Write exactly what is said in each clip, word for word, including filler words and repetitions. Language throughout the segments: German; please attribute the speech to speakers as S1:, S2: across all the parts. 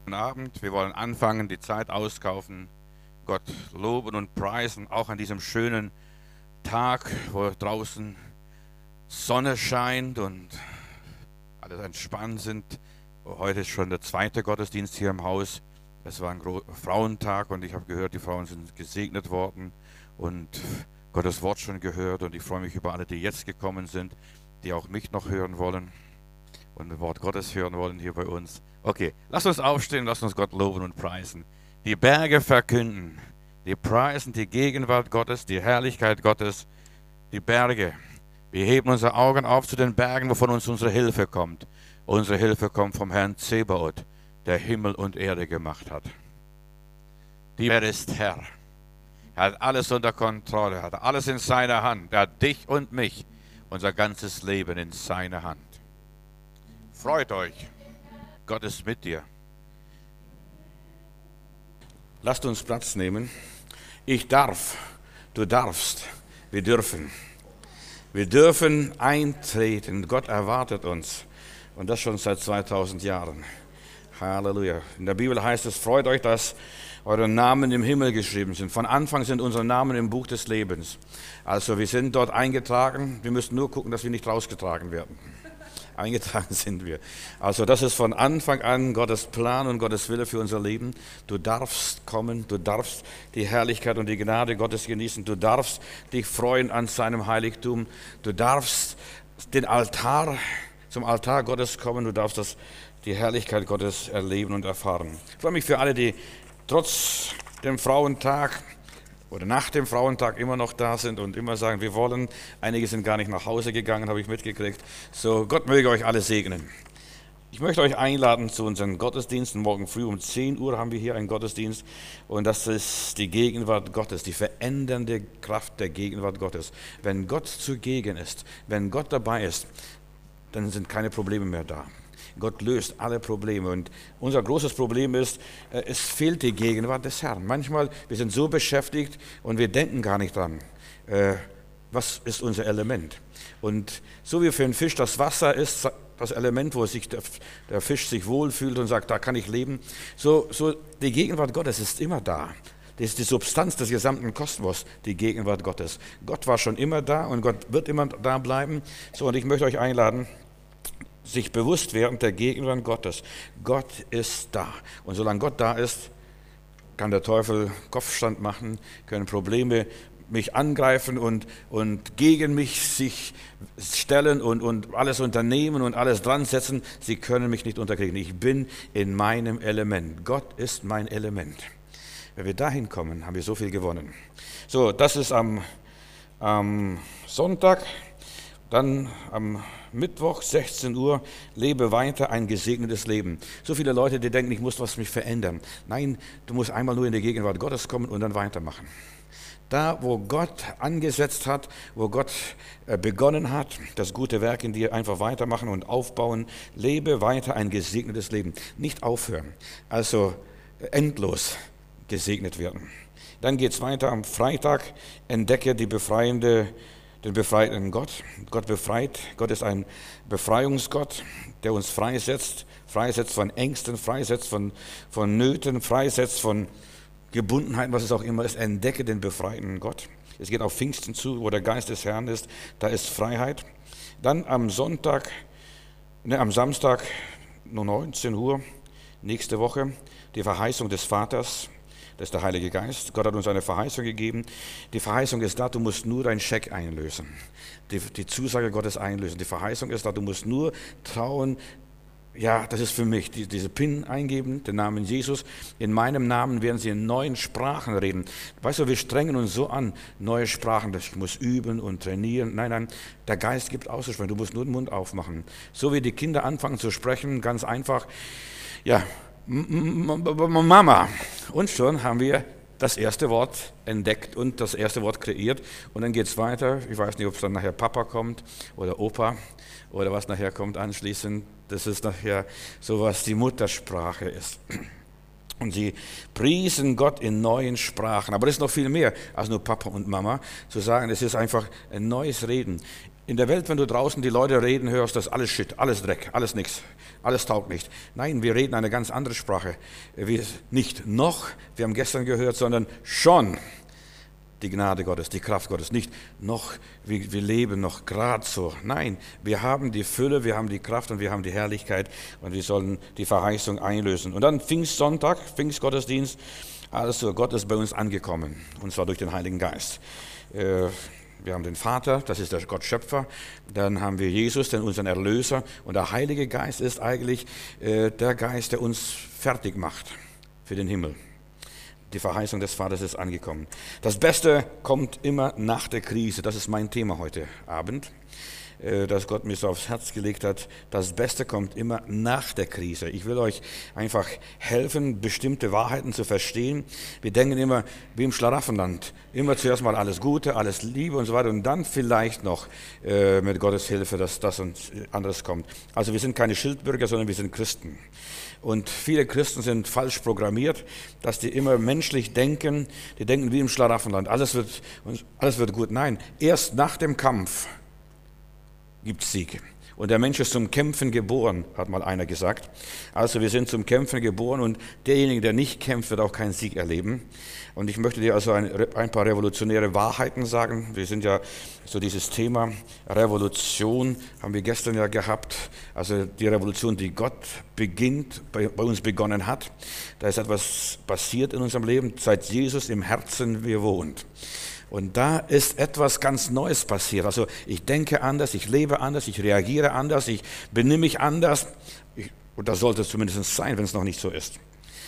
S1: Guten Abend. Wir wollen anfangen, die Zeit auskaufen, Gott loben und preisen, auch an diesem schönen Tag, wo draußen Sonne scheint und alle entspannt sind. Heute ist schon der zweite Gottesdienst hier im Haus. Es war ein Gro- Frauentag und ich habe gehört, die Frauen sind gesegnet worden und Gottes Wort schon gehört, und ich freue mich über alle, die jetzt gekommen sind, die auch mich noch hören wollen und das Wort Gottes hören wollen hier bei uns. Okay, lass uns aufstehen, lass uns Gott loben und preisen. Die Berge verkünden, die preisen die Gegenwart Gottes, die Herrlichkeit Gottes, die Berge. Wir heben unsere Augen auf zu den Bergen, wovon uns unsere Hilfe kommt. Unsere Hilfe kommt vom Herrn Zebaoth, der Himmel und Erde gemacht hat. Er ist Herr. Er hat alles unter Kontrolle, er hat alles in seiner Hand. Er hat dich und mich, unser ganzes Leben in seiner Hand. Freut euch, Gott ist mit dir. Lasst uns Platz nehmen. Ich darf, du darfst, wir dürfen. Wir dürfen eintreten. Gott erwartet uns. Und das schon seit zweitausend Jahren. Halleluja. In der Bibel heißt es, freut euch, dass eure Namen im Himmel geschrieben sind. Von Anfang sind unsere Namen im Buch des Lebens. Also wir sind dort eingetragen. Wir müssen nur gucken, dass wir nicht rausgetragen werden. Eingetragen sind wir. Also das ist von Anfang an Gottes Plan und Gottes Wille für unser Leben. Du darfst kommen, du darfst die Herrlichkeit und die Gnade Gottes genießen. Du darfst dich freuen an seinem Heiligtum. Du darfst den Altar, zum Altar Gottes kommen. Du darfst das, die Herrlichkeit Gottes erleben und erfahren. Ich freue mich für alle, die trotz dem Frauentag oder nach dem Frauentag immer noch da sind und immer sagen, wir wollen. Einige sind gar nicht nach Hause gegangen, habe ich mitgekriegt. So, Gott möge euch alle segnen. Ich möchte euch einladen zu unseren Gottesdiensten. Morgen früh um zehn Uhr haben wir hier einen Gottesdienst. Und das ist die Gegenwart Gottes, die verändernde Kraft der Gegenwart Gottes. Wenn Gott zugegen ist, wenn Gott dabei ist, dann sind keine Probleme mehr da. Gott löst alle Probleme, und unser großes Problem ist, es fehlt die Gegenwart des Herrn. Manchmal, wir sind so beschäftigt und wir denken gar nicht dran, was ist unser Element. Und so wie für einen Fisch das Wasser ist, das Element, wo sich der, der Fisch sich wohlfühlt und sagt, da kann ich leben, so, so die Gegenwart Gottes ist immer da. Das ist die Substanz des gesamten Kosmos, die Gegenwart Gottes. Gott war schon immer da und Gott wird immer da bleiben. So, und ich möchte euch einladen, sich bewusst werden der Gegenwart Gottes. Gott ist da. Und solange Gott da ist, kann der Teufel Kopfstand machen, können Probleme mich angreifen und, und gegen mich sich stellen und, und alles unternehmen und alles dran setzen. Sie können mich nicht unterkriegen. Ich bin in meinem Element. Gott ist mein Element. Wenn wir dahin kommen, haben wir so viel gewonnen. So, das ist am, am Sonntag. Dann am Mittwoch, sechzehn Uhr, lebe weiter ein gesegnetes Leben. So viele Leute, die denken, ich muss was mich verändern. Nein, du musst einmal nur in die Gegenwart Gottes kommen und dann weitermachen. Da, wo Gott angesetzt hat, wo Gott begonnen hat, das gute Werk in dir, einfach weitermachen und aufbauen. Lebe weiter ein gesegnetes Leben. Nicht aufhören, also endlos gesegnet werden. Dann geht es weiter am Freitag, entdecke die befreiende den befreiten Gott. Gott befreit. Gott ist ein Befreiungsgott, der uns freisetzt. Freisetzt von Ängsten, freisetzt von, von Nöten, freisetzt von Gebundenheiten, was es auch immer ist. Entdecke den befreiten Gott. Es geht auf Pfingsten zu, wo der Geist des Herrn ist. Da ist Freiheit. Dann am Sonntag, ne, am Samstag, nur neunzehn Uhr, nächste Woche, die Verheißung des Vaters. Das ist der Heilige Geist. Gott hat uns eine Verheißung gegeben. Die Verheißung ist da, du musst nur deinen Scheck einlösen. Die, die Zusage Gottes einlösen. Die Verheißung ist da, du musst nur trauen, ja, das ist für mich, die, diese PIN eingeben, den Namen Jesus. In meinem Namen werden sie in neuen Sprachen reden. Weißt du, wir strengen uns so an, neue Sprachen, ich muss üben und trainieren. Nein, nein, der Geist gibt auszusprechen, du musst nur den Mund aufmachen. So wie die Kinder anfangen zu sprechen, ganz einfach, ja, Mama. Und schon haben wir das erste Wort entdeckt und das erste Wort kreiert. Und dann geht es weiter. Ich weiß nicht, ob es dann nachher Papa kommt oder Opa oder was nachher kommt anschließend. Das ist nachher so, was die Muttersprache ist. Und sie priesen Gott in neuen Sprachen. Aber das ist noch viel mehr als nur Papa und Mama. Zu sagen, es ist einfach ein neues Reden. In der Welt, wenn du draußen die Leute reden hörst, das ist alles Shit, alles Dreck, alles nix, alles taugt nicht. Nein, wir reden eine ganz andere Sprache. Wir, nicht noch, wir haben gestern gehört, sondern schon die Gnade Gottes, die Kraft Gottes. Nicht noch, wir, wir leben noch gerade so. Nein, wir haben die Fülle, wir haben die Kraft und wir haben die Herrlichkeit und wir sollen die Verheißung einlösen. Und dann Pfingstsonntag, Pfingstgottesdienst, also Gott ist bei uns angekommen, und zwar durch den Heiligen Geist. Äh, Wir haben den Vater, das ist der Gott Schöpfer, dann haben wir Jesus, den unseren Erlöser, und der Heilige Geist ist eigentlich äh, der Geist, der uns fertig macht für den Himmel. Die Verheißung des Vaters ist angekommen. Das Beste kommt immer nach der Krise, das ist mein Thema heute Abend, äh, dass Gott mir so aufs Herz gelegt hat. Das Beste kommt immer nach der Krise. Ich will euch einfach helfen, bestimmte Wahrheiten zu verstehen. Wir denken immer wie im Schlaraffenland. Immer zuerst mal alles Gute, alles Liebe und so weiter und dann vielleicht noch äh, mit Gottes Hilfe, dass das und anderes kommt. Also wir sind keine Schildbürger, sondern wir sind Christen. Und viele Christen sind falsch programmiert, dass die immer menschlich denken. Die denken wie im Schlaraffenland. Alles wird, alles wird gut. Nein, erst nach dem Kampf gibt es Sieg. Und der Mensch ist zum Kämpfen geboren, hat mal einer gesagt. Also wir sind zum Kämpfen geboren und derjenige, der nicht kämpft, wird auch keinen Sieg erleben. Und ich möchte dir also ein, ein paar revolutionäre Wahrheiten sagen. Wir sind ja so dieses Thema Revolution, haben wir gestern ja gehabt. Also die Revolution, die Gott beginnt, bei, bei uns begonnen hat. Da ist etwas passiert in unserem Leben, seit Jesus im Herzen wir wohnt. Und da ist etwas ganz Neues passiert. Also ich denke anders, ich lebe anders, ich reagiere anders, ich benehme mich anders. Ich, und das sollte es zumindest sein, wenn es noch nicht so ist.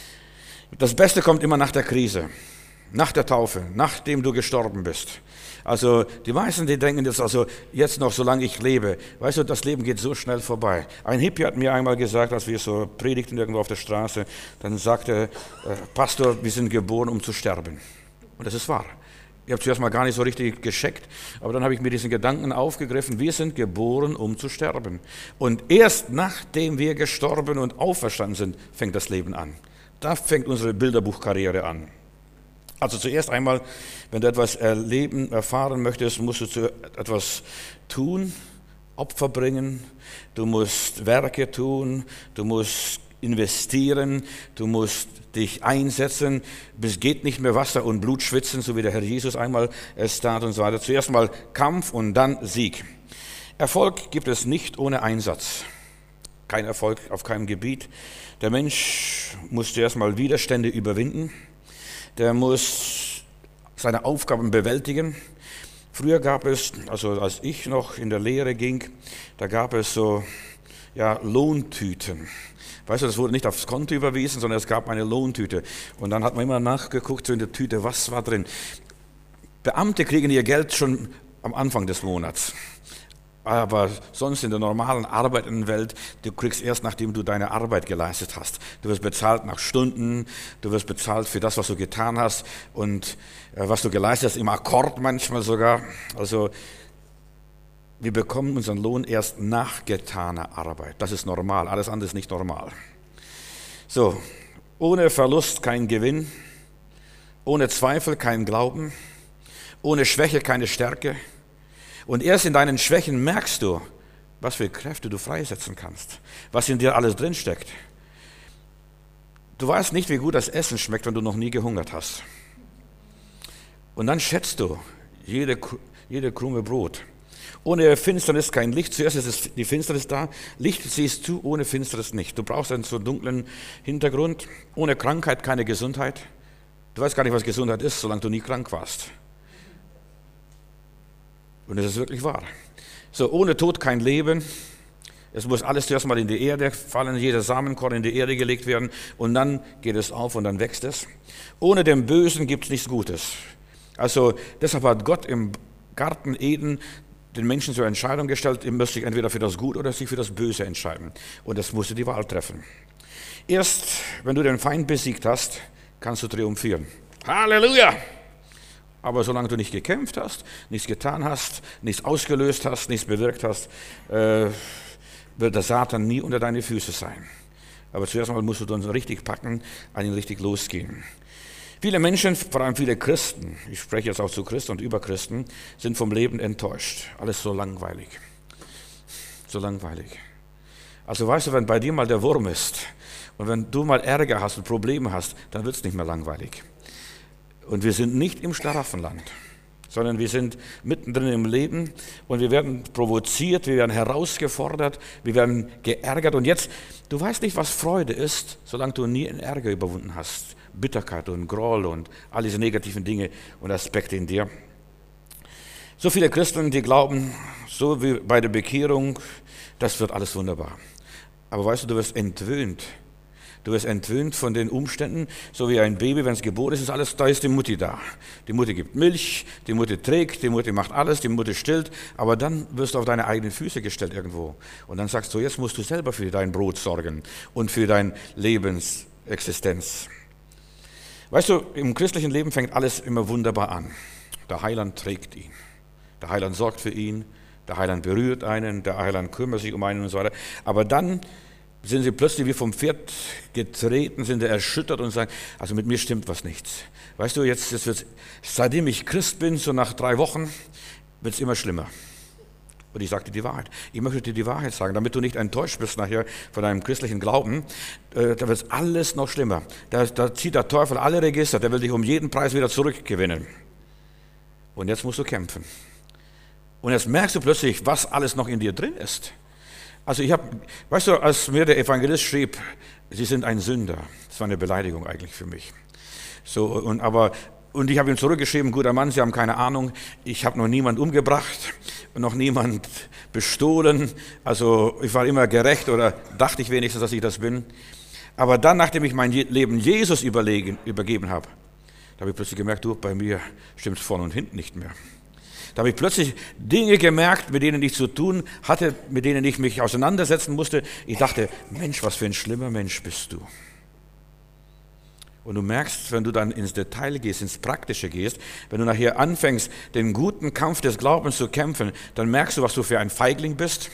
S1: Das Beste kommt immer nach der Krise, nach der Taufe, nachdem du gestorben bist. Also die meisten, die denken jetzt also jetzt noch, solange ich lebe. Weißt du, das Leben geht so schnell vorbei. Ein Hippie hat mir einmal gesagt, als wir so predigten irgendwo auf der Straße, dann sagte äh, Pastor, wir sind geboren, um zu sterben. Und das ist wahr. Ich habe zuerst mal gar nicht so richtig gescheckt, aber dann habe ich mir diesen Gedanken aufgegriffen, wir sind geboren, um zu sterben. Und erst nachdem wir gestorben und auferstanden sind, fängt das Leben an. Da fängt unsere Bilderbuchkarriere an. Also zuerst einmal, wenn du etwas erleben, erfahren möchtest, musst du zu etwas tun, Opfer bringen, du musst Werke tun, du musst investieren, du musst dich einsetzen, bis geht nicht mehr Wasser und Blut schwitzen, so wie der Herr Jesus einmal es tat und so weiter. Zuerst mal Kampf und dann Sieg. Erfolg gibt es nicht ohne Einsatz. Kein Erfolg auf keinem Gebiet. Der Mensch muss zuerst mal Widerstände überwinden. Der muss seine Aufgaben bewältigen. Früher gab es, also als ich noch in der Lehre ging, da gab es so ja, Lohntüten. Weißt du, das wurde nicht aufs Konto überwiesen, sondern es gab eine Lohntüte. Und dann hat man immer nachgeguckt, so in der Tüte, was war drin. Beamte kriegen ihr Geld schon am Anfang des Monats. Aber sonst in der normalen arbeitenden Welt, du kriegst erst, nachdem du deine Arbeit geleistet hast. Du wirst bezahlt nach Stunden, du wirst bezahlt für das, was du getan hast und äh, was du geleistet hast, im Akkord manchmal sogar. Also wir bekommen unseren Lohn erst nach getaner Arbeit. Das ist normal, alles andere ist nicht normal. So, ohne Verlust kein Gewinn, ohne Zweifel kein Glauben, ohne Schwäche keine Stärke. Und erst in deinen Schwächen merkst du, was für Kräfte du freisetzen kannst, was in dir alles drinsteckt. Du weißt nicht, wie gut das Essen schmeckt, wenn du noch nie gehungert hast. Und dann schätzt du jede, jede Krume Brot. Ohne Finsternis kein Licht. Zuerst ist die Finsternis da. Licht siehst du, ohne Finsternis nicht. Du brauchst einen so dunklen Hintergrund. Ohne Krankheit keine Gesundheit. Du weißt gar nicht, was Gesundheit ist, solange du nie krank warst. Und das ist wirklich wahr. So, ohne Tod kein Leben. Es muss alles zuerst mal in die Erde fallen, jeder Samenkorn in die Erde gelegt werden und dann geht es auf und dann wächst es. Ohne dem Bösen gibt es nichts Gutes. Also deshalb hat Gott im Garten Eden den Menschen zur Entscheidung gestellt, ihr müsst sich entweder für das Gute oder sich für das Böse entscheiden. Und das musst du die Wahl treffen. Erst wenn du den Feind besiegt hast, kannst du triumphieren. Halleluja! Aber solange du nicht gekämpft hast, nichts getan hast, nichts ausgelöst hast, nichts bewirkt hast, äh, wird der Satan nie unter deine Füße sein. Aber zuerst mal musst du dann richtig packen, an ihn richtig losgehen. Viele Menschen, vor allem viele Christen, ich spreche jetzt auch zu Christen und über Christen, sind vom Leben enttäuscht. Alles so langweilig. So langweilig. Also weißt du, wenn bei dir mal der Wurm ist und wenn du mal Ärger hast und Probleme hast, dann wird es nicht mehr langweilig. Und wir sind nicht im Schlaraffenland, sondern wir sind mittendrin im Leben und wir werden provoziert, wir werden herausgefordert, wir werden geärgert. Und jetzt, du weißt nicht, was Freude ist, solange du nie einen Ärger überwunden hast. Bitterkeit und Groll und all diese negativen Dinge und Aspekte in dir. So viele Christen, die glauben, so wie bei der Bekehrung, das wird alles wunderbar. Aber weißt du, du wirst entwöhnt. Du wirst entwöhnt von den Umständen, so wie ein Baby, wenn es geboren ist, ist alles, da ist die Mutti da. Die Mutti gibt Milch, die Mutti trägt, die Mutti macht alles, die Mutti stillt, aber dann wirst du auf deine eigenen Füße gestellt irgendwo. Und dann sagst du, jetzt musst du selber für dein Brot sorgen und für deine Lebensexistenz. Weißt du, im christlichen Leben fängt alles immer wunderbar an. Der Heiland trägt ihn. Der Heiland sorgt für ihn. Der Heiland berührt einen. Der Heiland kümmert sich um einen und so weiter. Aber dann sind sie plötzlich wie vom Pferd getreten, sind erschüttert und sagen, also mit mir stimmt was nichts. Weißt du, jetzt, jetzt wird's, seitdem ich Christ bin, so nach drei Wochen, wird es immer schlimmer. Und ich sagte die Wahrheit. Ich möchte dir die Wahrheit sagen, damit du nicht enttäuscht bist nachher von deinem christlichen Glauben. Äh, da wird alles noch schlimmer. Da, da zieht der Teufel alle Register, der will dich um jeden Preis wieder zurückgewinnen. Und jetzt musst du kämpfen. Und jetzt merkst du plötzlich, was alles noch in dir drin ist. Also ich habe, weißt du, als mir der Evangelist schrieb, Sie sind ein Sünder, das war eine Beleidigung eigentlich für mich. So, und aber Und ich habe ihm zurückgeschrieben, guter Mann, Sie haben keine Ahnung, ich habe noch niemand umgebracht und noch niemand bestohlen. Also ich war immer gerecht oder dachte ich wenigstens, dass ich das bin. Aber dann, nachdem ich mein Leben Jesus überlegen, übergeben habe, da habe ich plötzlich gemerkt, du, bei mir stimmt es vorne und hinten nicht mehr. Da habe ich plötzlich Dinge gemerkt, mit denen ich zu tun hatte, mit denen ich mich auseinandersetzen musste. Ich dachte, Mensch, was für ein schlimmer Mensch bist du. Und du merkst, wenn du dann ins Detail gehst, ins Praktische gehst, wenn du nachher anfängst, den guten Kampf des Glaubens zu kämpfen, dann merkst du, was du für ein Feigling bist,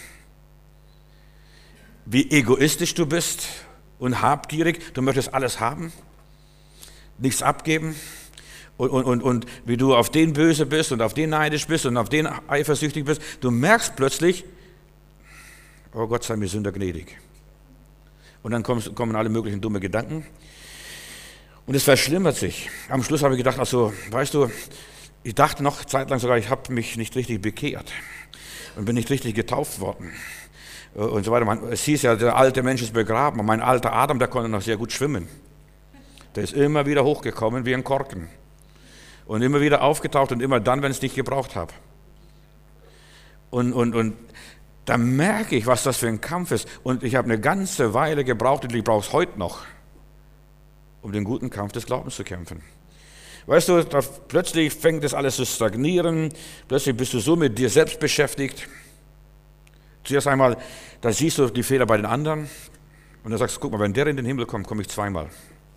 S1: wie egoistisch du bist und habgierig. Du möchtest alles haben, nichts abgeben. Und, und, und, und wie du auf den böse bist und auf den neidisch bist und auf den eifersüchtig bist. Du merkst plötzlich, oh Gott sei mir Sünder gnädig. Und dann kommst, kommen alle möglichen dumme Gedanken. Und es verschlimmert sich. Am Schluss habe ich gedacht, also, weißt du, ich dachte noch zeitlang sogar, ich habe mich nicht richtig bekehrt und bin nicht richtig getauft worden und so weiter. Es hieß ja, der alte Mensch ist begraben und mein alter Adam, der konnte noch sehr gut schwimmen. Der ist immer wieder hochgekommen wie ein Korken und immer wieder aufgetaucht und immer dann, wenn es dich gebraucht habe. Und, und, und da merke ich, was das für ein Kampf ist. Und ich habe eine ganze Weile gebraucht und ich brauche es heute noch, um den guten Kampf des Glaubens zu kämpfen. Weißt du, da plötzlich fängt das alles zu stagnieren, plötzlich bist du so mit dir selbst beschäftigt. Zuerst einmal, da siehst du die Fehler bei den anderen und dann sagst du, guck mal, wenn der in den Himmel kommt, komme ich zweimal.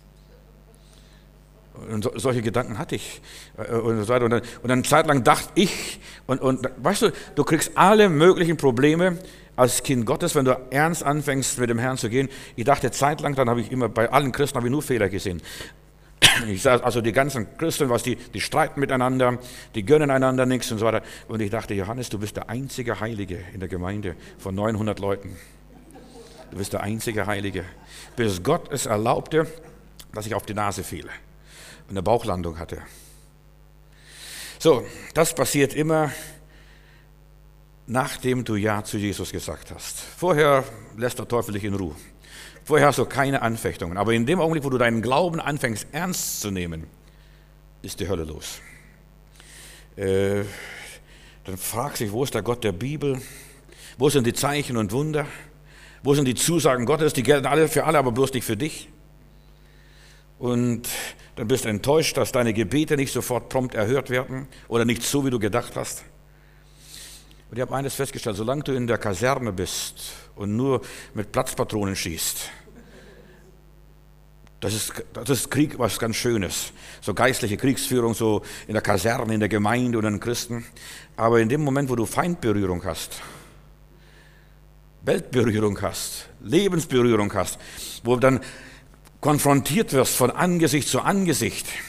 S1: Und so, solche Gedanken hatte ich. Und, so und, dann, und dann zeitlang dachte ich, und, und weißt du, du kriegst alle möglichen Probleme als Kind Gottes, wenn du ernst anfängst, mit dem Herrn zu gehen. Ich dachte zeitlang, dann habe ich immer, bei allen Christen habe ich nur Fehler gesehen. Ich sage, also die ganzen Christen, was die, die streiten miteinander, die gönnen einander nichts und so weiter. Und ich dachte, Johannes, du bist der einzige Heilige in der Gemeinde von neunhundert Leuten. Du bist der einzige Heilige. Bis Gott es erlaubte, dass ich auf die Nase fiel und eine Bauchlandung hatte. So, das passiert immer, nachdem du Ja zu Jesus gesagt hast. Vorher lässt der Teufel dich in Ruhe. Vorher hast du keine Anfechtungen. Aber in dem Augenblick, wo du deinen Glauben anfängst ernst zu nehmen, ist die Hölle los. Äh, dann fragst du dich, wo ist der Gott der Bibel? Wo sind die Zeichen und Wunder? Wo sind die Zusagen Gottes? Die gelten alle für alle, aber bloß nicht für dich. Und dann bist du enttäuscht, dass deine Gebete nicht sofort prompt erhört werden oder nicht so, wie du gedacht hast. Und ich habe eines festgestellt, solange du in der Kaserne bist und nur mit Platzpatronen schießt, das ist, das ist Krieg, was ganz Schönes. So geistliche Kriegsführung, so in der Kaserne, in der Gemeinde und in Christen. Aber in dem Moment, wo du Feindberührung hast, Weltberührung hast, Lebensberührung hast, wo du dann konfrontiert wirst von Angesicht zu Angesicht,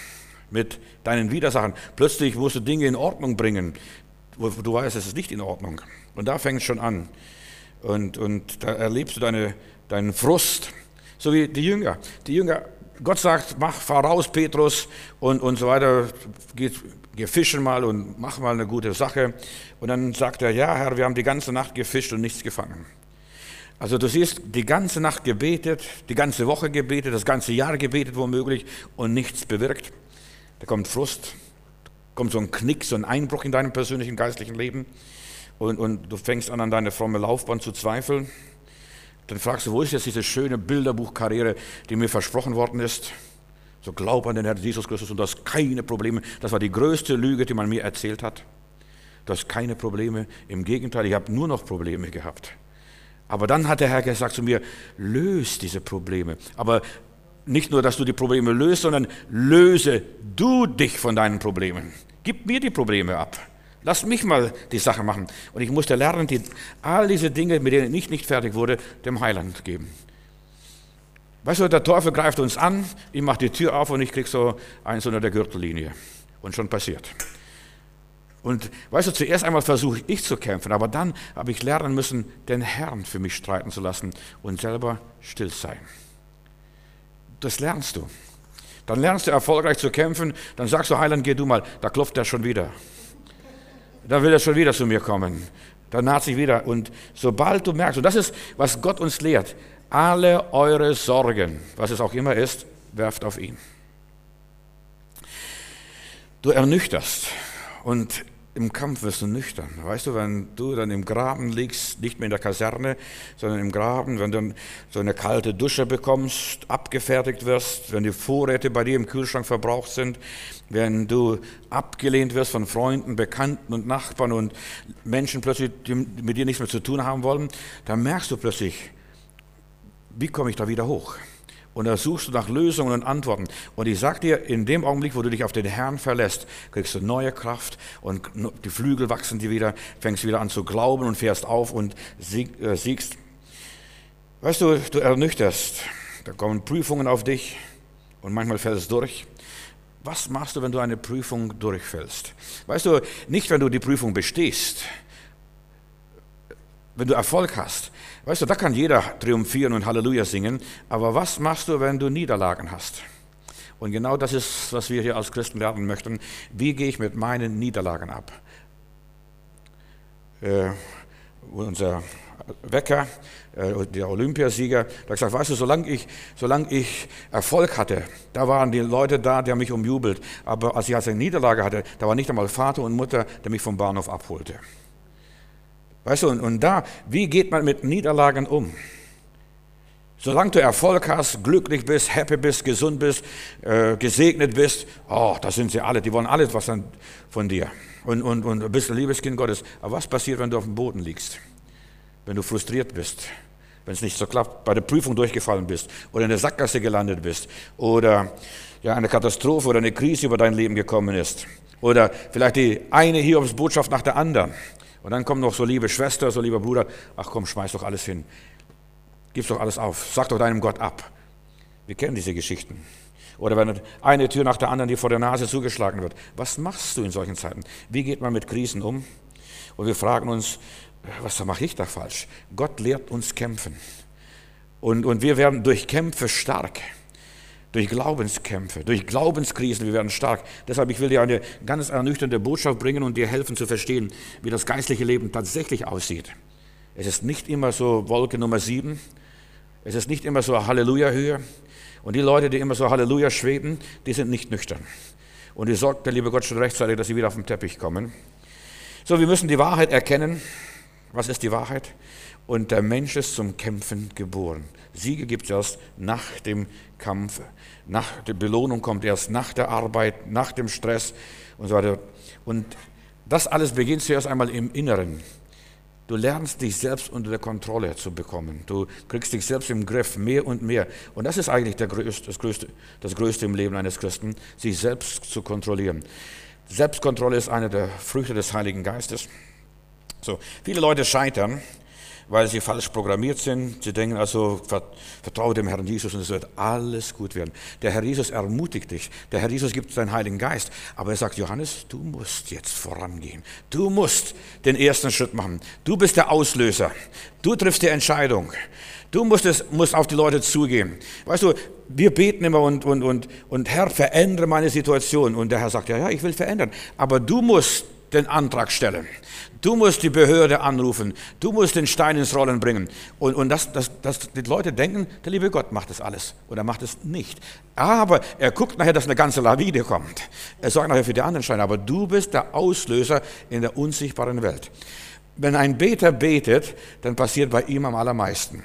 S1: mit deinen Widersachern. Plötzlich musst du Dinge in Ordnung bringen, wo du weißt, es ist nicht in Ordnung. Und da fängt es schon an. Und, und da erlebst du deine, deinen Frust. So wie die Jünger. Die Jünger, Gott sagt, mach, fahr raus, Petrus, und, und so weiter. Geh, geh fischen mal und mach mal eine gute Sache. Und dann sagt er, ja Herr, wir haben die ganze Nacht gefischt und nichts gefangen. Also du siehst, die ganze Nacht gebetet, die ganze Woche gebetet, das ganze Jahr gebetet womöglich und nichts bewirkt. Da kommt Frust, kommt so ein Knick, so ein Einbruch in deinem persönlichen geistlichen Leben und, und du fängst an, an deine fromme Laufbahn zu zweifeln. Dann fragst du, wo ist jetzt diese schöne Bilderbuchkarriere, die mir versprochen worden ist? So glaub an den Herrn Jesus Christus und du hast keine Probleme. Das war die größte Lüge, die man mir erzählt hat. Du hast keine Probleme, im Gegenteil, ich habe nur noch Probleme gehabt. Aber dann hat der Herr gesagt zu mir, löse diese Probleme. Aber nicht nur, dass du die Probleme löst, sondern löse du dich von deinen Problemen. Gib mir die Probleme ab. Lass mich mal die Sache machen. Und ich musste lernen, die, all diese Dinge, mit denen ich nicht fertig wurde, dem Heiland geben. Weißt du, der Teufel greift uns an, ich mache die Tür auf und ich kriege so eins unter der Gürtellinie. Und schon passiert. Und weißt du, zuerst einmal versuche ich zu kämpfen, aber dann habe ich lernen müssen, den Herrn für mich streiten zu lassen und selber still sein. Das lernst du. Dann lernst du erfolgreich zu kämpfen, dann sagst du, Heiland, geh du mal, da klopft er schon wieder. Dann will er schon wieder zu mir kommen. Dann naht sich wieder. Und sobald du merkst, und das ist, was Gott uns lehrt, alle eure Sorgen, was es auch immer ist, werft auf ihn. Du ernüchterst. Und im Kampf wirst du nüchtern. Weißt du, wenn du dann im Graben liegst, nicht mehr in der Kaserne, sondern im Graben, wenn du so eine kalte Dusche bekommst, abgefertigt wirst, wenn die Vorräte bei dir im Kühlschrank verbraucht sind, wenn du abgelehnt wirst von Freunden, Bekannten und Nachbarn und Menschen plötzlich, die mit dir nichts mehr zu tun haben wollen, dann merkst du plötzlich, wie komme ich da wieder hoch? Und da suchst du nach Lösungen und Antworten. Und ich sag dir, in dem Augenblick, wo du dich auf den Herrn verlässt, kriegst du neue Kraft und die Flügel wachsen dir wieder, fängst wieder an zu glauben und fährst auf und sieg, äh, siegst. Weißt du, du ernüchterst. Da kommen Prüfungen auf dich und manchmal fällst du durch. Was machst du, wenn du eine Prüfung durchfällst? Weißt du, nicht, wenn du die Prüfung bestehst, wenn du Erfolg hast. Weißt du, da kann jeder triumphieren und Halleluja singen, aber was machst du, wenn du Niederlagen hast? Und genau das ist, was wir hier als Christen lernen möchten. Wie gehe ich mit meinen Niederlagen ab? Äh, unser Wecker, äh, der Olympiasieger, der hat gesagt, weißt du, solange ich, solange ich Erfolg hatte, da waren die Leute da, die haben mich umjubelt. Aber als ich als eine Niederlage hatte, da war nicht einmal Vater und Mutter, der mich vom Bahnhof abholte. Weißt du, und, und da, wie geht man mit Niederlagen um? Solange du Erfolg hast, glücklich bist, happy bist, gesund bist, äh, gesegnet bist, oh, das sind sie alle, die wollen alles was dann von dir. Und, und, und du bist ein liebes Kind Gottes. Aber was passiert, wenn du auf dem Boden liegst? Wenn du frustriert bist, wenn es nicht so klappt, bei der Prüfung durchgefallen bist oder in der Sackgasse gelandet bist oder ja, eine Katastrophe oder eine Krise über dein Leben gekommen ist oder vielleicht die eine Hiobsbotschaft nach der anderen. Und dann kommt noch so liebe Schwester, so lieber Bruder, ach komm, schmeiß doch alles hin. Gib's doch alles auf, sag doch deinem Gott ab. Wir kennen diese Geschichten. Oder wenn eine Tür nach der anderen dir vor der Nase zugeschlagen wird. Was machst du in solchen Zeiten? Wie geht man mit Krisen um? Und wir fragen uns, was mache ich da falsch? Gott lehrt uns kämpfen. Und, und wir werden durch Kämpfe stark. Durch Glaubenskämpfe, durch Glaubenskrisen, wir werden stark. Deshalb, ich will dir eine ganz ernüchternde Botschaft bringen und dir helfen zu verstehen, wie das geistliche Leben tatsächlich aussieht. Es ist nicht immer so Wolke Nummer sieben, es ist nicht immer so Halleluja-Höhe. Und die Leute, die immer so Halleluja schweben, die sind nicht nüchtern. Und die sorgt der liebe Gott schon rechtzeitig, dass sie wieder auf den Teppich kommen. So, wir müssen die Wahrheit erkennen. Was ist die Wahrheit? Und der Mensch ist zum Kämpfen geboren. Siege gibt es erst nach dem Kampf. Nach der Belohnung kommt erst nach der Arbeit, nach dem Stress und so weiter. Und das alles beginnt zuerst einmal im Inneren. Du lernst dich selbst unter der Kontrolle zu bekommen. Du kriegst dich selbst im Griff, mehr und mehr. Und das ist eigentlich der größte, das, größte, das Größte im Leben eines Christen, sich selbst zu kontrollieren. Selbstkontrolle ist eine der Früchte des Heiligen Geistes. So, viele Leute scheitern, weil sie falsch programmiert sind. Sie denken also, vertraue dem Herrn Jesus und es wird alles gut werden. Der Herr Jesus ermutigt dich. Der Herr Jesus gibt seinen Heiligen Geist. Aber er sagt, Johannes, du musst jetzt vorangehen. Du musst den ersten Schritt machen. Du bist der Auslöser. Du triffst die Entscheidung. Du musst, es, musst auf die Leute zugehen. Weißt du, wir beten immer und, und, und, und Herr, verändere meine Situation. Und der Herr sagt, ja, ja, ich will verändern. Aber du musst den Antrag stellen. Du musst die Behörde anrufen. Du musst den Stein ins Rollen bringen. Und, und das, das, das, die Leute denken, der liebe Gott macht das alles. Und er macht es nicht. Aber er guckt nachher, dass eine ganze Lawine kommt. Er sorgt nachher für die anderen Steine. Aber du bist der Auslöser in der unsichtbaren Welt. Wenn ein Beter betet, dann passiert bei ihm am allermeisten.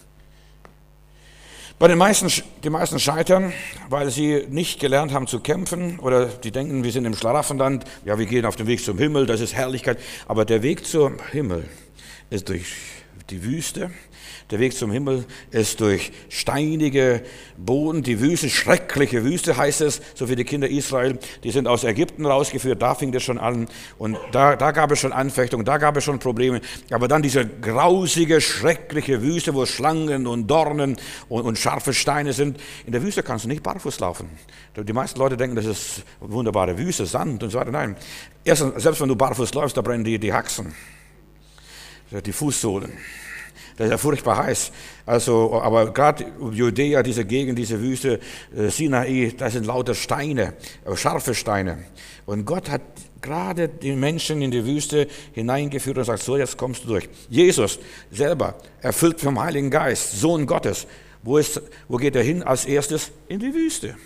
S1: Bei den meisten, die meisten scheitern, weil sie nicht gelernt haben zu kämpfen oder die denken, wir sind im Schlaraffenland, ja, wir gehen auf den Weg zum Himmel, das ist Herrlichkeit. Aber der Weg zum Himmel ist durch die Wüste. Der Weg zum Himmel ist durch steinige Boden, die Wüste, schreckliche Wüste heißt es, so für die Kinder Israel. Die sind aus Ägypten rausgeführt, da fing das schon an und da, da gab es schon Anfechtungen, da gab es schon Probleme. Aber dann diese grausige, schreckliche Wüste, wo Schlangen und Dornen und, und scharfe Steine sind. In der Wüste kannst du nicht barfuß laufen. Die meisten Leute denken, das ist eine wunderbare Wüste, Sand und so weiter. Nein, erstens, selbst wenn du barfuß läufst, da brennen die, die Haxen, die Fußsohlen. Das ist ja furchtbar heiß. Also, aber gerade Judäa, diese Gegend, diese Wüste, äh, Sinai, da sind lauter Steine, äh, scharfe Steine. Und Gott hat gerade die Menschen in die Wüste hineingeführt und sagt, so, jetzt kommst du durch. Jesus selber, erfüllt vom Heiligen Geist, Sohn Gottes. Wo, ist, wo geht er hin als erstes? In die Wüste.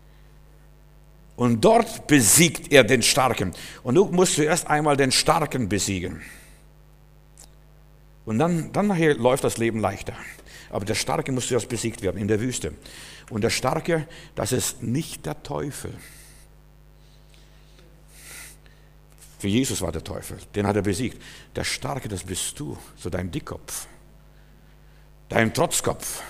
S1: Und dort besiegt er den Starken. Und du musst zuerst einmal den Starken besiegen. Und dann, dann nachher läuft das Leben leichter. Aber der Starke muss zuerst besiegt werden in der Wüste. Und der Starke, das ist nicht der Teufel. Für Jesus war der Teufel, den hat er besiegt. Der Starke, das bist du, so dein Dickkopf, dein Trotzkopf,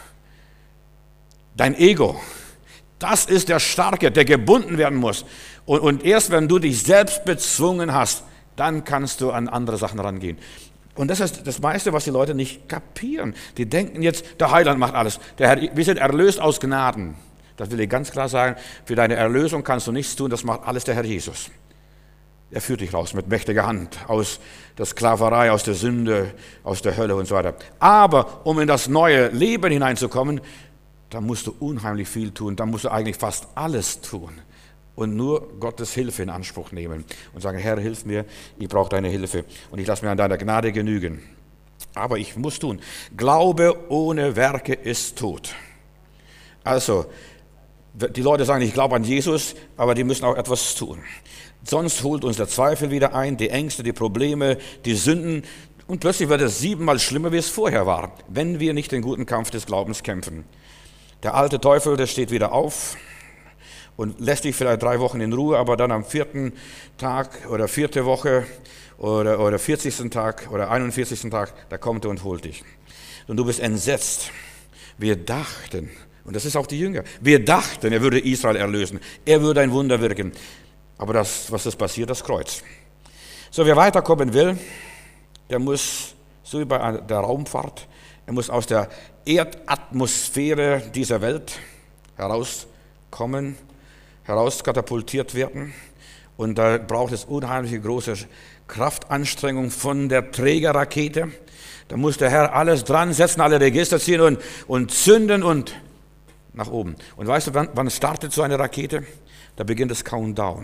S1: dein Ego. Das ist der Starke, der gebunden werden muss. Und, und erst wenn du dich selbst bezwungen hast, dann kannst du an andere Sachen rangehen. Und das ist das meiste, was die Leute nicht kapieren. Die denken jetzt, der Heiland macht alles. Der Herr, wir sind erlöst aus Gnaden. Das will ich ganz klar sagen. Für deine Erlösung kannst du nichts tun, das macht alles der Herr Jesus. Er führt dich raus mit mächtiger Hand aus der Sklaverei, aus der Sünde, aus der Hölle und so weiter. Aber um in das neue Leben hineinzukommen, da musst du unheimlich viel tun. Da musst du eigentlich fast alles tun. Und nur Gottes Hilfe in Anspruch nehmen und sagen, Herr, hilf mir, ich brauche deine Hilfe und ich lasse mir an deiner Gnade genügen. Aber ich muss tun. Glaube ohne Werke ist tot. Also, die Leute sagen, ich glaube an Jesus, aber die müssen auch etwas tun. Sonst holt uns der Zweifel wieder ein, die Ängste, die Probleme, die Sünden und plötzlich wird es siebenmal schlimmer, wie es vorher war, wenn wir nicht den guten Kampf des Glaubens kämpfen. Der alte Teufel, der steht wieder auf und lässt dich vielleicht drei Wochen in Ruhe, aber dann am vierten Tag oder vierte Woche oder, oder vierzigsten Tag oder einundvierzigsten Tag, da kommt er und holt dich. Und du bist entsetzt. Wir dachten, und das ist auch die Jünger, wir dachten, er würde Israel erlösen, er würde ein Wunder wirken. Aber das, was ist passiert, das Kreuz. So, wer weiterkommen will, der muss, so wie bei der Raumfahrt, er muss aus der Erdatmosphäre dieser Welt herauskommen, herauskatapultiert werden. Und da braucht es unheimliche große Kraftanstrengung von der Trägerrakete. Da muss der Herr alles dran setzen, alle Register ziehen und, und zünden und nach oben. Und weißt du, wann, wann startet so eine Rakete? Da beginnt das Countdown.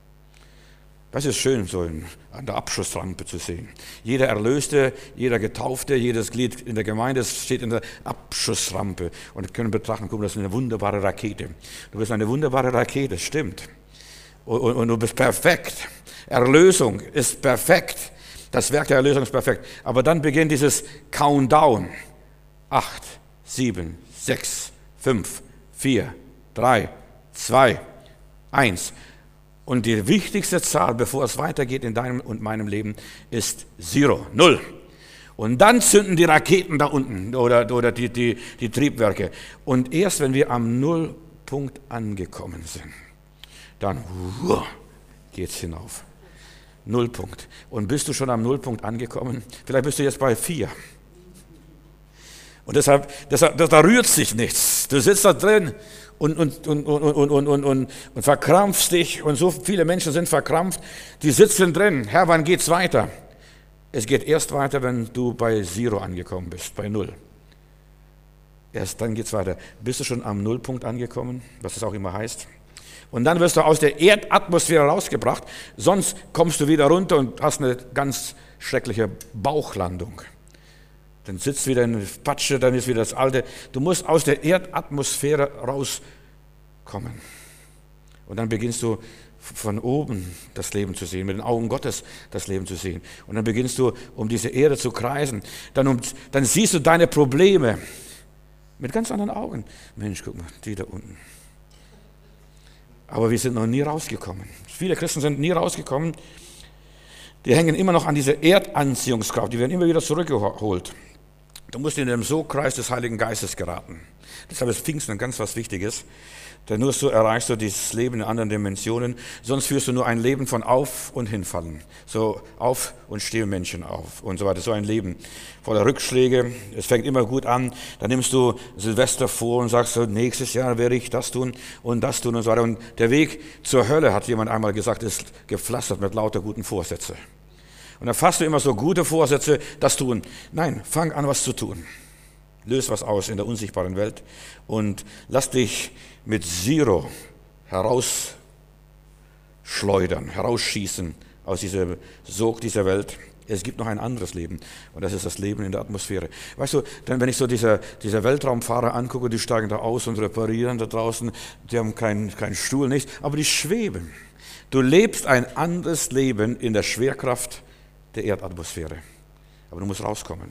S1: Das ist schön, so an der Abschussrampe zu sehen. Jeder Erlöste, jeder Getaufte, jedes Glied in der Gemeinde steht in der Abschussrampe und können betrachten, guck, das ist eine wunderbare Rakete. Du bist eine wunderbare Rakete, stimmt. Und, und, und du bist perfekt. Erlösung ist perfekt. Das Werk der Erlösung ist perfekt. Aber dann beginnt dieses Countdown. Acht, sieben, sechs, fünf, vier, drei, zwei, eins. Und die wichtigste Zahl, bevor es weitergeht in deinem und meinem Leben, ist Zero, Null. Und dann zünden die Raketen da unten oder, oder die, die, die Triebwerke. Und erst wenn wir am Nullpunkt angekommen sind, dann uh, geht's hinauf. Nullpunkt. Und bist du schon am Nullpunkt angekommen? Vielleicht bist du jetzt bei vier. Und deshalb, deshalb da rührt sich nichts. Du sitzt da drin und, und, und, und, und, und, und, und, und verkrampfst dich. Und so viele Menschen sind verkrampft, die sitzen drin. Herr, wann geht's weiter? Es geht erst weiter, wenn du bei Zero angekommen bist, bei Null. Erst dann geht's weiter. Bist du schon am Nullpunkt angekommen, was das auch immer heißt? Und dann wirst du aus der Erdatmosphäre rausgebracht, sonst kommst du wieder runter und hast eine ganz schreckliche Bauchlandung. Dann sitzt wieder in Patsche, dann ist wieder das Alte. Du musst aus der Erdatmosphäre rauskommen. Und dann beginnst du von oben das Leben zu sehen, mit den Augen Gottes das Leben zu sehen. Und dann beginnst du, um diese Erde zu kreisen. Dann, um, dann siehst du deine Probleme mit ganz anderen Augen. Mensch, guck mal, die da unten. Aber wir sind noch nie rausgekommen. Viele Christen sind nie rausgekommen. Die hängen immer noch an dieser Erdanziehungskraft. Die werden immer wieder zurückgeholt. Du musst in den Sogkreis des Heiligen Geistes geraten. Deshalb ist Pfingsten ganz was Wichtiges. Denn nur so erreichst du dieses Leben in anderen Dimensionen. Sonst führst du nur ein Leben von Auf- und Hinfallen. So Auf- und Stehmenschen auf und so weiter. So ein Leben voller Rückschläge. Es fängt immer gut an. Dann nimmst du Silvester vor und sagst, so, nächstes Jahr werde ich das tun und das tun und so weiter. Und der Weg zur Hölle, hat jemand einmal gesagt, ist gepflastert mit lauter guten Vorsätzen. Und dann fasst du immer so gute Vorsätze, das tun. Nein, fang an, was zu tun. Löse was aus in der unsichtbaren Welt und lass dich mit Zero herausschleudern, herausschießen aus diesem Sog dieser Welt. Es gibt noch ein anderes Leben und das ist das Leben in der Atmosphäre. Weißt du, denn wenn ich so diese, diese Weltraumfahrer angucke, die steigen da aus und reparieren da draußen, die haben keinen keinen Stuhl, nichts, aber die schweben. Du lebst ein anderes Leben in der Schwerkraft der Erdatmosphäre. Aber du musst rauskommen.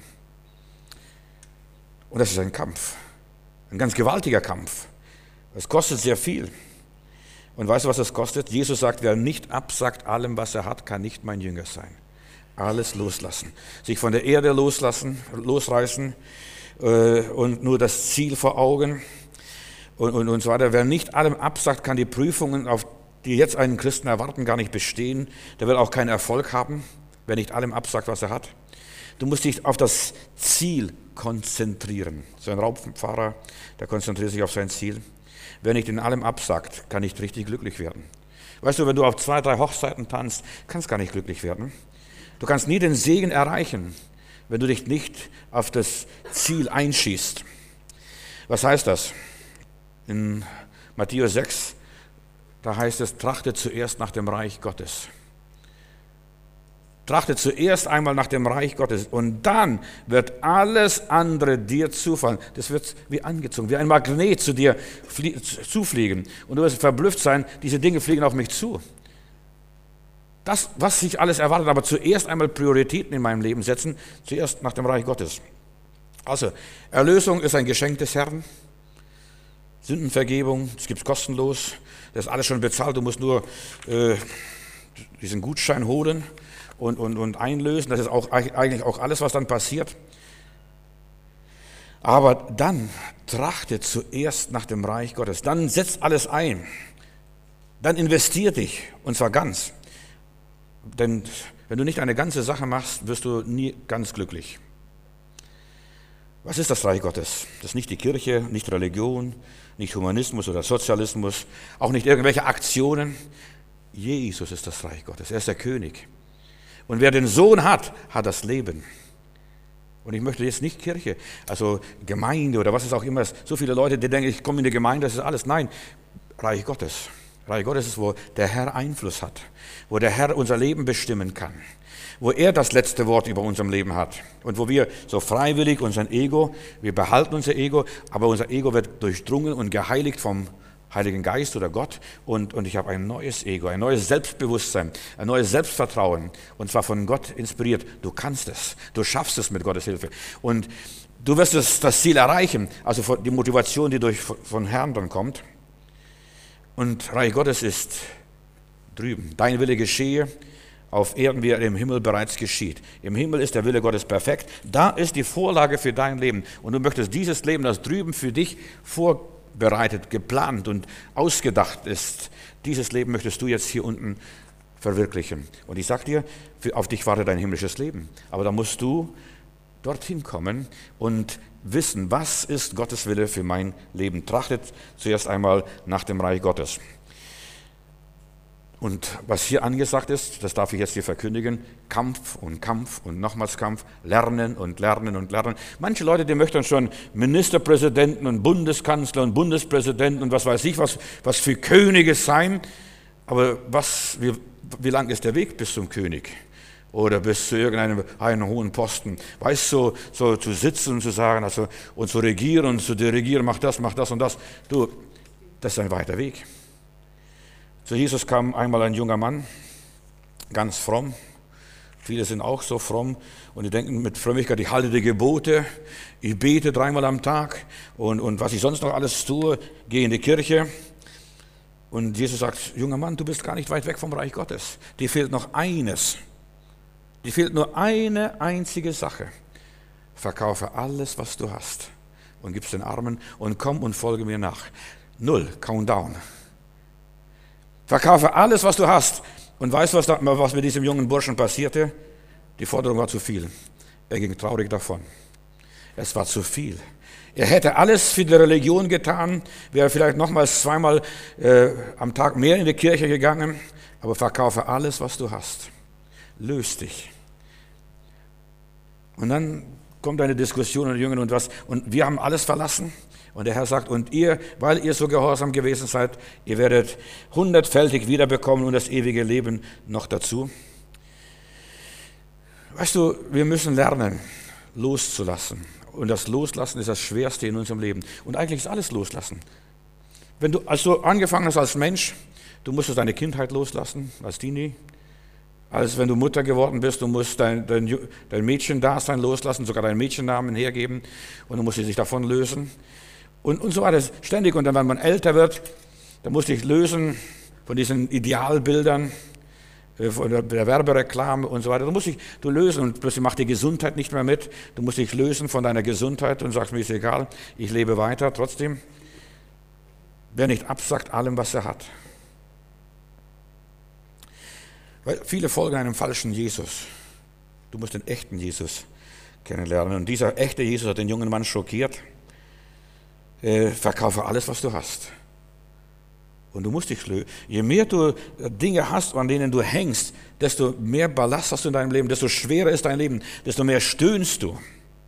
S1: Und das ist ein Kampf. Ein ganz gewaltiger Kampf. Es kostet sehr viel. Und weißt du, was das kostet? Jesus sagt, wer nicht absagt allem, was er hat, kann nicht mein Jünger sein. Alles loslassen. Sich von der Erde loslassen, losreißen äh, und nur das Ziel vor Augen und, und, und so weiter. Wer nicht allem absagt, kann die Prüfungen, auf die jetzt einen Christen erwarten, gar nicht bestehen. Der wird auch keinen Erfolg haben, wer nicht allem absagt, was er hat. Du musst dich auf das Ziel konzentrieren. So ein Raubfahrer, der konzentriert sich auf sein Ziel. Wer nicht in allem absagt, kann nicht richtig glücklich werden. Weißt du, wenn du auf zwei, drei Hochzeiten tanzt, kannst gar nicht glücklich werden. Du kannst nie den Segen erreichen, wenn du dich nicht auf das Ziel einschießt. Was heißt das? In Matthäus sechs, da heißt es, trachtet zuerst nach dem Reich Gottes. Trachte zuerst einmal nach dem Reich Gottes und dann wird alles andere dir zufallen. Das wird wie angezogen, wie ein Magnet zu dir flie- zufliegen. Und du wirst verblüfft sein, diese Dinge fliegen auf mich zu. Das, was sich alles erwartet, aber zuerst einmal Prioritäten in meinem Leben setzen, zuerst nach dem Reich Gottes. Also, Erlösung ist ein Geschenk des Herrn. Sündenvergebung, das gibt es kostenlos. Das ist alles schon bezahlt, du musst nur äh, diesen Gutschein holen. Und, und, und einlösen, das ist auch eigentlich auch alles, was dann passiert. Aber dann trachte zuerst nach dem Reich Gottes, dann setz alles ein, dann investier dich und zwar ganz. Denn wenn du nicht eine ganze Sache machst, wirst du nie ganz glücklich. Was ist das Reich Gottes? Das ist nicht die Kirche, nicht Religion, nicht Humanismus oder Sozialismus, auch nicht irgendwelche Aktionen. Jesus ist das Reich Gottes, er ist der König. Und wer den Sohn hat, hat das Leben. Und ich möchte jetzt nicht Kirche, also Gemeinde oder was es auch immer ist. So viele Leute, die denken, ich komme in die Gemeinde, das ist alles. Nein, Reich Gottes. Reich Gottes ist, wo der Herr Einfluss hat, wo der Herr unser Leben bestimmen kann, wo er das letzte Wort über unserem Leben hat und wo wir so freiwillig unser Ego, wir behalten unser Ego, aber unser Ego wird durchdrungen und geheiligt vom Heiligen Geist oder Gott und, und ich habe ein neues Ego, ein neues Selbstbewusstsein, ein neues Selbstvertrauen und zwar von Gott inspiriert. Du kannst es, du schaffst es mit Gottes Hilfe und du wirst es, das Ziel erreichen, also die Motivation, die durch von Herrn dann kommt. Und Reich Gottes ist drüben. Dein Wille geschehe auf Erden, wie er im Himmel bereits geschieht. Im Himmel ist der Wille Gottes perfekt. Da ist die Vorlage für dein Leben und du möchtest dieses Leben, das drüben für dich vor bereitet, geplant und ausgedacht ist. Dieses Leben möchtest du jetzt hier unten verwirklichen. Und ich sage dir, für, auf dich wartet ein himmlisches Leben. Aber da musst du dorthin kommen und wissen, was ist Gottes Wille für mein Leben. Trachtet zuerst einmal nach dem Reich Gottes. Und was hier angesagt ist, das darf ich jetzt hier verkündigen, Kampf und Kampf und nochmals Kampf, lernen und lernen und lernen. Manche Leute, die möchten schon Ministerpräsidenten und Bundeskanzler und Bundespräsidenten und was weiß ich, was, was für Könige sein. Aber was, wie, wie lang ist der Weg bis zum König? Oder bis zu irgendeinem einen hohen Posten. Weißt du, so, so zu sitzen und zu sagen, also, und zu regieren und zu dirigieren, mach das, mach das und das. Du, das ist ein weiter Weg. Zu Jesus kam einmal ein junger Mann, ganz fromm. Viele sind auch so fromm und die denken mit Frömmigkeit, ich halte die Gebote, ich bete dreimal am Tag und, und was ich sonst noch alles tue, gehe in die Kirche. Und Jesus sagt, junger Mann, du bist gar nicht weit weg vom Reich Gottes. Dir fehlt noch eines. Dir fehlt nur eine einzige Sache. Verkaufe alles, was du hast und gib's den Armen und komm und folge mir nach. Null, Countdown. Verkaufe alles, was du hast. Und weißt du, was, da, was mit diesem jungen Burschen passierte? Die Forderung war zu viel. Er ging traurig davon. Es war zu viel. Er hätte alles für die Religion getan, wäre vielleicht nochmals zweimal äh, am Tag mehr in die Kirche gegangen, aber verkaufe alles, was du hast. Löst dich. Und dann kommt eine Diskussion unter Jüngern und was, und wir haben alles verlassen. Und der Herr sagt, und ihr, weil ihr so gehorsam gewesen seid, ihr werdet hundertfältig wiederbekommen und das ewige Leben noch dazu. Weißt du, wir müssen lernen, loszulassen. Und das Loslassen ist das Schwerste in unserem Leben. Und eigentlich ist alles loslassen. Wenn du, als du angefangen hast als Mensch, du musstest deine Kindheit loslassen, als Teenie. Als wenn du Mutter geworden bist, du musst dein, dein, dein Mädchendasein loslassen, sogar deinen Mädchennamen hergeben. Und du musst dich davon lösen. Und, und so war das ständig. Und dann, wenn man älter wird, dann musst du dich lösen von diesen Idealbildern, von der, der Werbereklame und so weiter. Du musst dich du lösen und plötzlich macht die Gesundheit nicht mehr mit. Du musst dich lösen von deiner Gesundheit und sagst, mir ist egal, ich lebe weiter trotzdem. Wer nicht absagt allem, was er hat. Weil viele folgen einem falschen Jesus. Du musst den echten Jesus kennenlernen. Und dieser echte Jesus hat den jungen Mann schockiert. Äh, verkaufe alles, was du hast. Und du musst dich lösen. Je mehr du Dinge hast, an denen du hängst, desto mehr Ballast hast du in deinem Leben, desto schwerer ist dein Leben, desto mehr stöhnst du.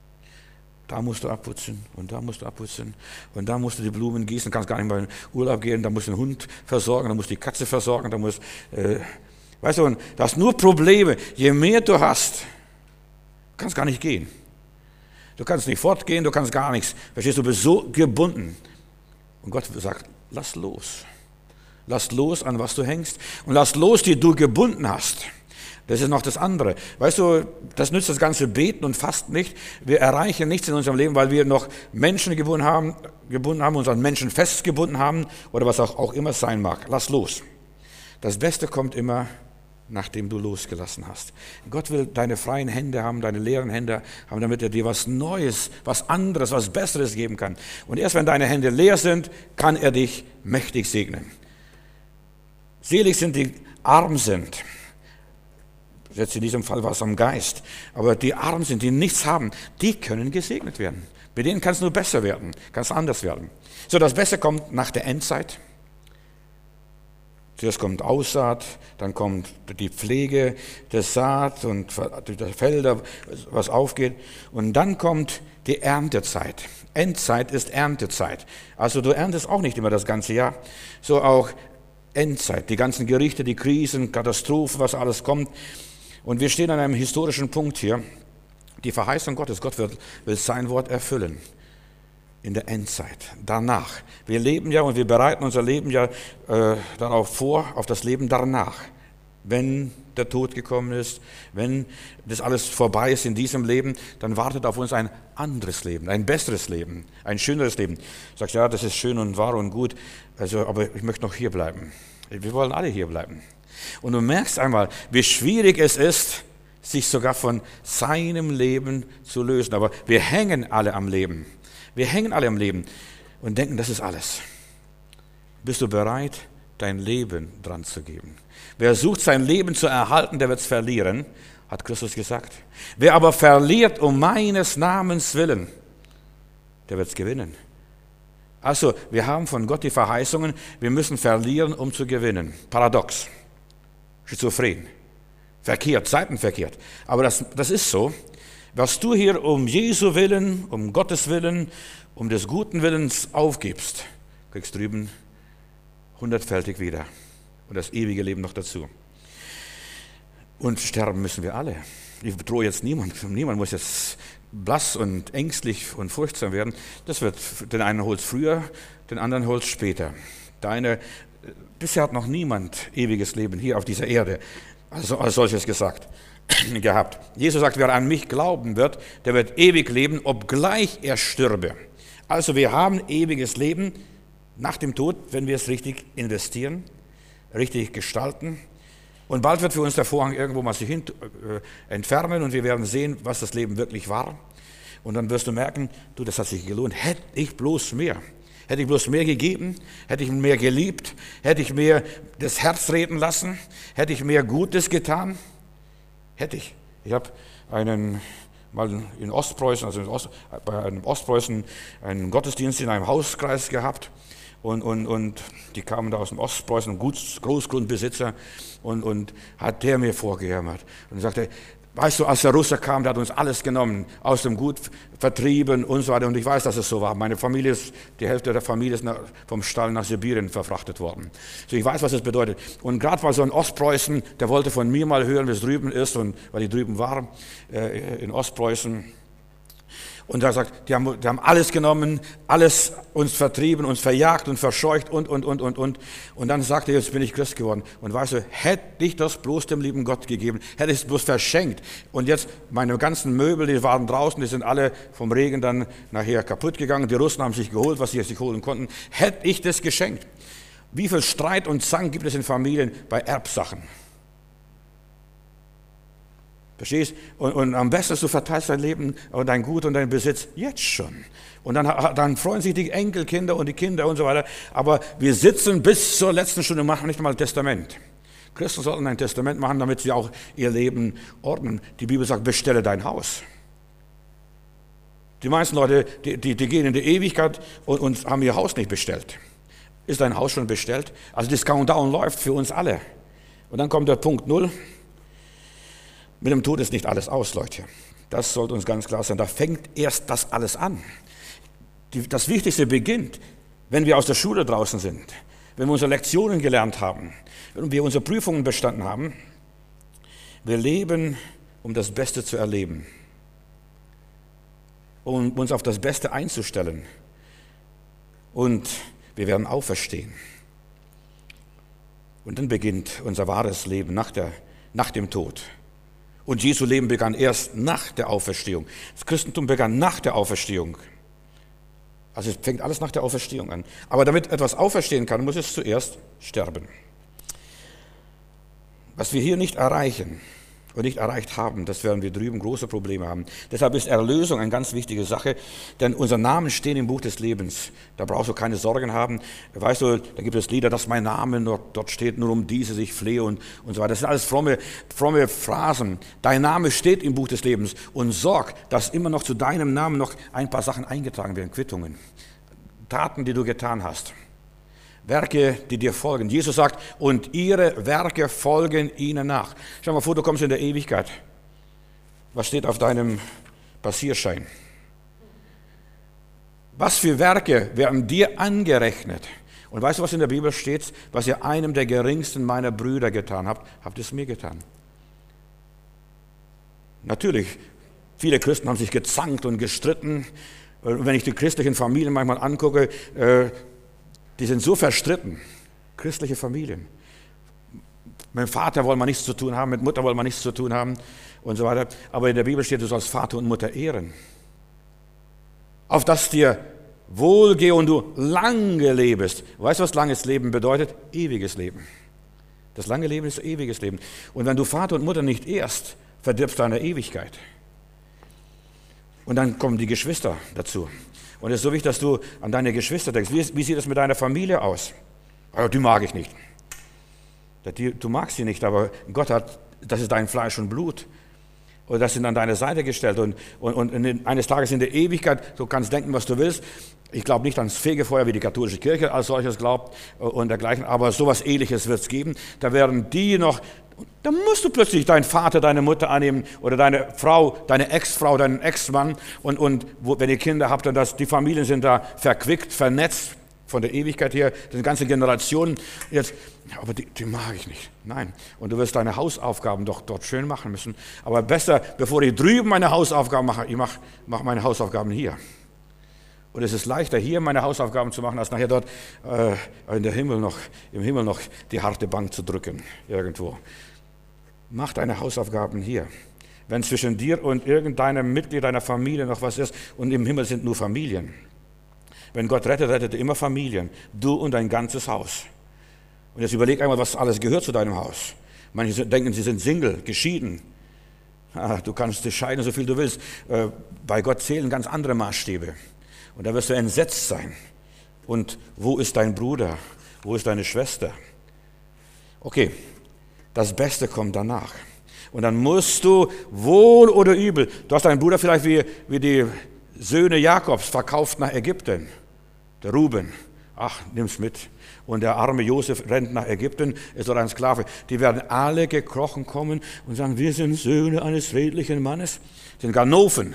S1: Da musst du abputzen und da musst du abputzen und da musst du die Blumen gießen, kannst gar nicht mal in Urlaub gehen, da musst du den Hund versorgen, da musst du die Katze versorgen, da musst, äh, weißt du, da hast nur Probleme. Je mehr du hast, kannst gar nicht gehen. Du kannst nicht fortgehen, du kannst gar nichts. Verstehst du, du bist so gebunden. Und Gott sagt, lass los. Lass los, an was du hängst. Und lass los, die du gebunden hast. Das ist noch das andere. Weißt du, das nützt das ganze Beten und Fasten nicht. Wir erreichen nichts in unserem Leben, weil wir noch Menschen gebunden haben, gebunden haben, uns an Menschen festgebunden haben oder was auch, auch immer sein mag. Lass los. Das Beste kommt immer, nachdem du losgelassen hast. Gott will deine freien Hände haben, deine leeren Hände haben, damit er dir was Neues, was anderes, was Besseres geben kann. Und erst wenn deine Hände leer sind, kann er dich mächtig segnen. Selig sind die arm sind. Jetzt in diesem Fall war es am Geist. Aber die arm sind, die nichts haben, die können gesegnet werden. Bei denen kannst du besser werden, kannst anders werden. So, das Beste kommt nach der Endzeit. Zuerst kommt Aussaat, dann kommt die Pflege der Saat und der Felder, was aufgeht. Und dann kommt die Erntezeit. Endzeit ist Erntezeit. Also du erntest auch nicht immer das ganze Jahr. So auch Endzeit, die ganzen Gerichte, die Krisen, Katastrophen, was alles kommt. Und wir stehen an einem historischen Punkt hier. Die Verheißung Gottes, Gott wird, will sein Wort erfüllen. In der Endzeit, danach. Wir leben ja und wir bereiten unser Leben ja äh, darauf vor, auf das Leben danach. Wenn der Tod gekommen ist, wenn das alles vorbei ist in diesem Leben, dann wartet auf uns ein anderes Leben, ein besseres Leben, ein schöneres Leben. Du sagst, ja, das ist schön und wahr und gut, also, aber ich möchte noch hier bleiben. Wir wollen alle hier bleiben. Und du merkst einmal, wie schwierig es ist, sich sogar von seinem Leben zu lösen. Aber wir hängen alle am Leben. Wir hängen alle am Leben und denken, das ist alles. Bist du bereit, dein Leben dran zu geben? Wer sucht, sein Leben zu erhalten, der wird es verlieren, hat Christus gesagt. Wer aber verliert um meines Namens willen, der wird es gewinnen. Also, wir haben von Gott die Verheißungen, wir müssen verlieren, um zu gewinnen. Paradox, schizophren, verkehrt, seitenverkehrt. Aber das, das ist so. Was du hier um Jesu Willen, um Gottes Willen, um des guten Willens aufgibst, kriegst drüben hundertfältig wieder. Und das ewige Leben noch dazu. Und sterben müssen wir alle. Ich bedrohe jetzt niemand. Niemand muss jetzt blass und ängstlich und furchtsam werden. Das wird, den einen holt es früher, den anderen holt es später. Deine, bisher hat noch niemand ewiges Leben hier auf dieser Erde also als solches gesagt, gehabt. Jesus sagt, wer an mich glauben wird, der wird ewig leben, obgleich er stürbe. Also wir haben ewiges Leben nach dem Tod, wenn wir es richtig investieren, richtig gestalten. Und bald wird für uns der Vorhang irgendwo mal sich hin, äh, entfernen und wir werden sehen, was das Leben wirklich war. Und dann wirst du merken, du, das hat sich gelohnt. Hätte ich bloß mehr. Hätte ich bloß mehr gegeben, hätte ich mehr geliebt, hätte ich mehr das Herz reden lassen, hätte ich mehr Gutes getan, hätte ich. Ich habe einen mal in Ostpreußen, also in Ost, bei einem Ostpreußen einen Gottesdienst in einem Hauskreis gehabt. Und, und, und die kamen da aus dem Ostpreußen, Großgrundbesitzer, und, und hat der mir vorgejammert. Und sagte, weißt du, als der Russe kam, der hat uns alles genommen, aus dem Gut vertrieben und so weiter. Und ich weiß, dass es so war. Meine Familie ist, die Hälfte der Familie ist nach, vom Stall nach Sibirien verfrachtet worden. So, ich weiß, was es bedeutet. Und gerade war so ein Ostpreußen, der wollte von mir mal hören, wie es drüben ist, und weil ich drüben war, äh, in Ostpreußen. Und er sagt, die haben, die haben alles genommen, alles uns vertrieben, uns verjagt und verscheucht und, und, und, und, und. Und dann sagte er, jetzt bin ich Christ geworden. Und weißt du, hätte ich das bloß dem lieben Gott gegeben, hätte ich es bloß verschenkt. Und jetzt, meine ganzen Möbel, die waren draußen, die sind alle vom Regen dann nachher kaputt gegangen. Die Russen haben sich geholt, was sie sich holen konnten. Hätte ich das geschenkt. Wie viel Streit und Zank gibt es in Familien bei Erbsachen? Verstehst? Und, und am besten, du verteilst dein Leben und dein Gut und dein Besitz jetzt schon. Und dann, dann freuen sich die Enkelkinder und die Kinder und so weiter. Aber wir sitzen bis zur letzten Stunde und machen nicht mal ein Testament. Christen sollten ein Testament machen, damit sie auch ihr Leben ordnen. Die Bibel sagt, bestelle dein Haus. Die meisten Leute, die, die, die gehen in die Ewigkeit und, und haben ihr Haus nicht bestellt. Ist dein Haus schon bestellt? Also das Countdown läuft für uns alle. Und dann kommt der Punkt Null. Mit dem Tod ist nicht alles aus, Leute. Das sollte uns ganz klar sein. Da fängt erst das alles an. Die, das Wichtigste beginnt, wenn wir aus der Schule draußen sind, wenn wir unsere Lektionen gelernt haben, wenn wir unsere Prüfungen bestanden haben. Wir leben, um das Beste zu erleben, um uns auf das Beste einzustellen. Und wir werden auferstehen. Und dann beginnt unser wahres Leben nach, der, nach dem Tod. Und Jesu Leben begann erst nach der Auferstehung. Das Christentum begann nach der Auferstehung. Also es fängt alles nach der Auferstehung an. Aber damit etwas auferstehen kann, muss es zuerst sterben. Was wir hier nicht erreichen und nicht erreicht haben, das werden wir drüben große Probleme haben. Deshalb ist Erlösung eine ganz wichtige Sache, denn unsere Namen stehen im Buch des Lebens. Da brauchst du keine Sorgen haben. Weißt du, da gibt es Lieder, dass mein Name dort, dort steht, nur um diese sich flehe und, und so weiter. Das sind alles fromme, fromme Phrasen. Dein Name steht im Buch des Lebens und sorg, dass immer noch zu deinem Namen noch ein paar Sachen eingetragen werden, Quittungen, Taten, die du getan hast. Werke, die dir folgen. Jesus sagt, und ihre Werke folgen ihnen nach. Stell dir mal vor, du kommst in der Ewigkeit. Was steht auf deinem Passierschein? Was für Werke werden dir angerechnet? Und weißt du, was in der Bibel steht? Was ihr einem der geringsten meiner Brüder getan habt, habt ihr es mir getan. Natürlich, viele Christen haben sich gezankt und gestritten. Und wenn ich die christlichen Familien manchmal angucke, äh, die sind so verstritten, christliche Familien. Mit dem Vater wollen wir nichts zu tun haben, mit Mutter wollen wir nichts zu tun haben und so weiter. Aber in der Bibel steht, du sollst Vater und Mutter ehren. Auf dass dir wohlgehe und du lange lebst. Weißt du, was langes Leben bedeutet? Ewiges Leben. Das lange Leben ist ewiges Leben. Und wenn du Vater und Mutter nicht ehrst, verdirbst du deine Ewigkeit. Und dann kommen die Geschwister dazu. Und es ist so wichtig, dass du an deine Geschwister denkst. Wie, wie sieht es mit deiner Familie aus? Oh, die mag ich nicht. Die, du magst sie nicht, aber Gott hat, das ist dein Fleisch und Blut. Und das sind an deine Seite gestellt. Und, und, und eines Tages in der Ewigkeit, du kannst denken, was du willst. Ich glaube nicht ans Fegefeuer, wie die katholische Kirche als solches glaubt und dergleichen. Aber sowas Ähnliches wird es geben. Da werden die noch, da musst du plötzlich deinen Vater, deine Mutter annehmen oder deine Frau, deine Ex-Frau, deinen Ex-Mann. Und, und wo, wenn ihr Kinder habt, dann das, die Familien sind da verquickt, vernetzt. Von der Ewigkeit her, das sind ganze Generationen. Jetzt, aber die, die mag ich nicht. Nein. Und du wirst deine Hausaufgaben doch dort schön machen müssen. Aber besser, bevor ich drüben meine Hausaufgaben mache, ich mache mach meine Hausaufgaben hier. Und es ist leichter, hier meine Hausaufgaben zu machen, als nachher dort äh, in der Himmel noch, im Himmel noch die harte Bank zu drücken. Irgendwo. Mach deine Hausaufgaben hier. Wenn zwischen dir und irgendeinem Mitglied deiner Familie noch was ist, und im Himmel sind nur Familien. Wenn Gott rettet, rettet er immer Familien. Du und dein ganzes Haus. Und jetzt überleg einmal, was alles gehört zu deinem Haus. Manche denken, sie sind Single, geschieden. Ah, du kannst dich scheiden, so viel du willst. Äh, bei Gott zählen ganz andere Maßstäbe. Und da wirst du entsetzt sein. Und wo ist dein Bruder? Wo ist deine Schwester? Okay, das Beste kommt danach. Und dann musst du wohl oder übel, du hast deinen Bruder vielleicht wie, wie die Söhne Jakobs verkauft nach Ägypten. Der Ruben, ach, nimm's mit. Und der arme Josef rennt nach Ägypten, ist dort ein Sklave. Die werden alle gekrochen kommen und sagen, wir sind Söhne eines redlichen Mannes. Das sind Ganoven.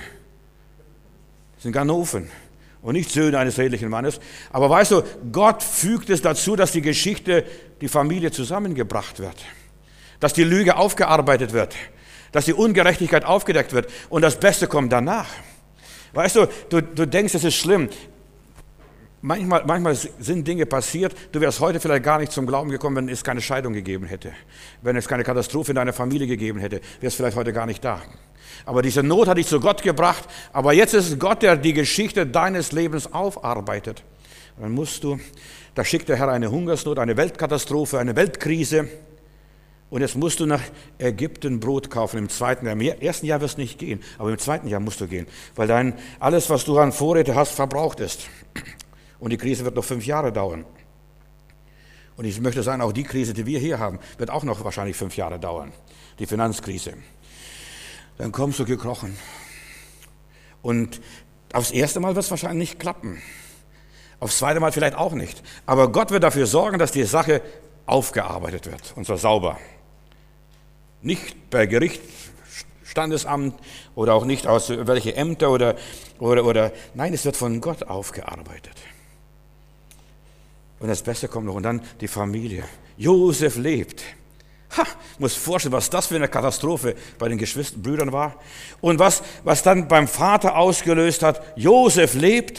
S1: Das sind Ganoven. Und nicht Söhne eines redlichen Mannes. Aber weißt du, Gott fügt es dazu, dass die Geschichte, die Familie zusammengebracht wird. Dass die Lüge aufgearbeitet wird. Dass die Ungerechtigkeit aufgedeckt wird. Und das Beste kommt danach. Weißt du, du, du denkst, es ist schlimm. Manchmal, manchmal sind Dinge passiert, du wärst heute vielleicht gar nicht zum Glauben gekommen, wenn es keine Scheidung gegeben hätte. Wenn es keine Katastrophe in deiner Familie gegeben hätte, wärst vielleicht heute gar nicht da. Aber diese Not hat dich zu Gott gebracht, aber jetzt ist es Gott, der die Geschichte deines Lebens aufarbeitet. Und dann musst du, da schickt der Herr eine Hungersnot, eine Weltkatastrophe, eine Weltkrise. Und jetzt musst du nach Ägypten Brot kaufen im zweiten Jahr. Im ersten Jahr wirst du nicht gehen, aber im zweiten Jahr musst du gehen, weil dein, alles, was du an Vorräte hast, verbraucht ist. Und die Krise wird noch fünf Jahre dauern. Und ich möchte sagen, auch die Krise, die wir hier haben, wird auch noch wahrscheinlich fünf Jahre dauern. Die Finanzkrise. Dann kommst du gekrochen. Und aufs erste Mal wird es wahrscheinlich nicht klappen. Aufs zweite Mal vielleicht auch nicht. Aber Gott wird dafür sorgen, dass die Sache aufgearbeitet wird. Und zwar sauber. Nicht per Gericht, Standesamt oder auch nicht aus welche Ämter oder, oder, oder, nein, es wird von Gott aufgearbeitet. Und das Beste kommt noch und dann die Familie. Josef lebt. Ha, muss vorstellen, was das für eine Katastrophe bei den Geschwisterbrüdern war. Und was, was dann beim Vater ausgelöst hat, Josef lebt.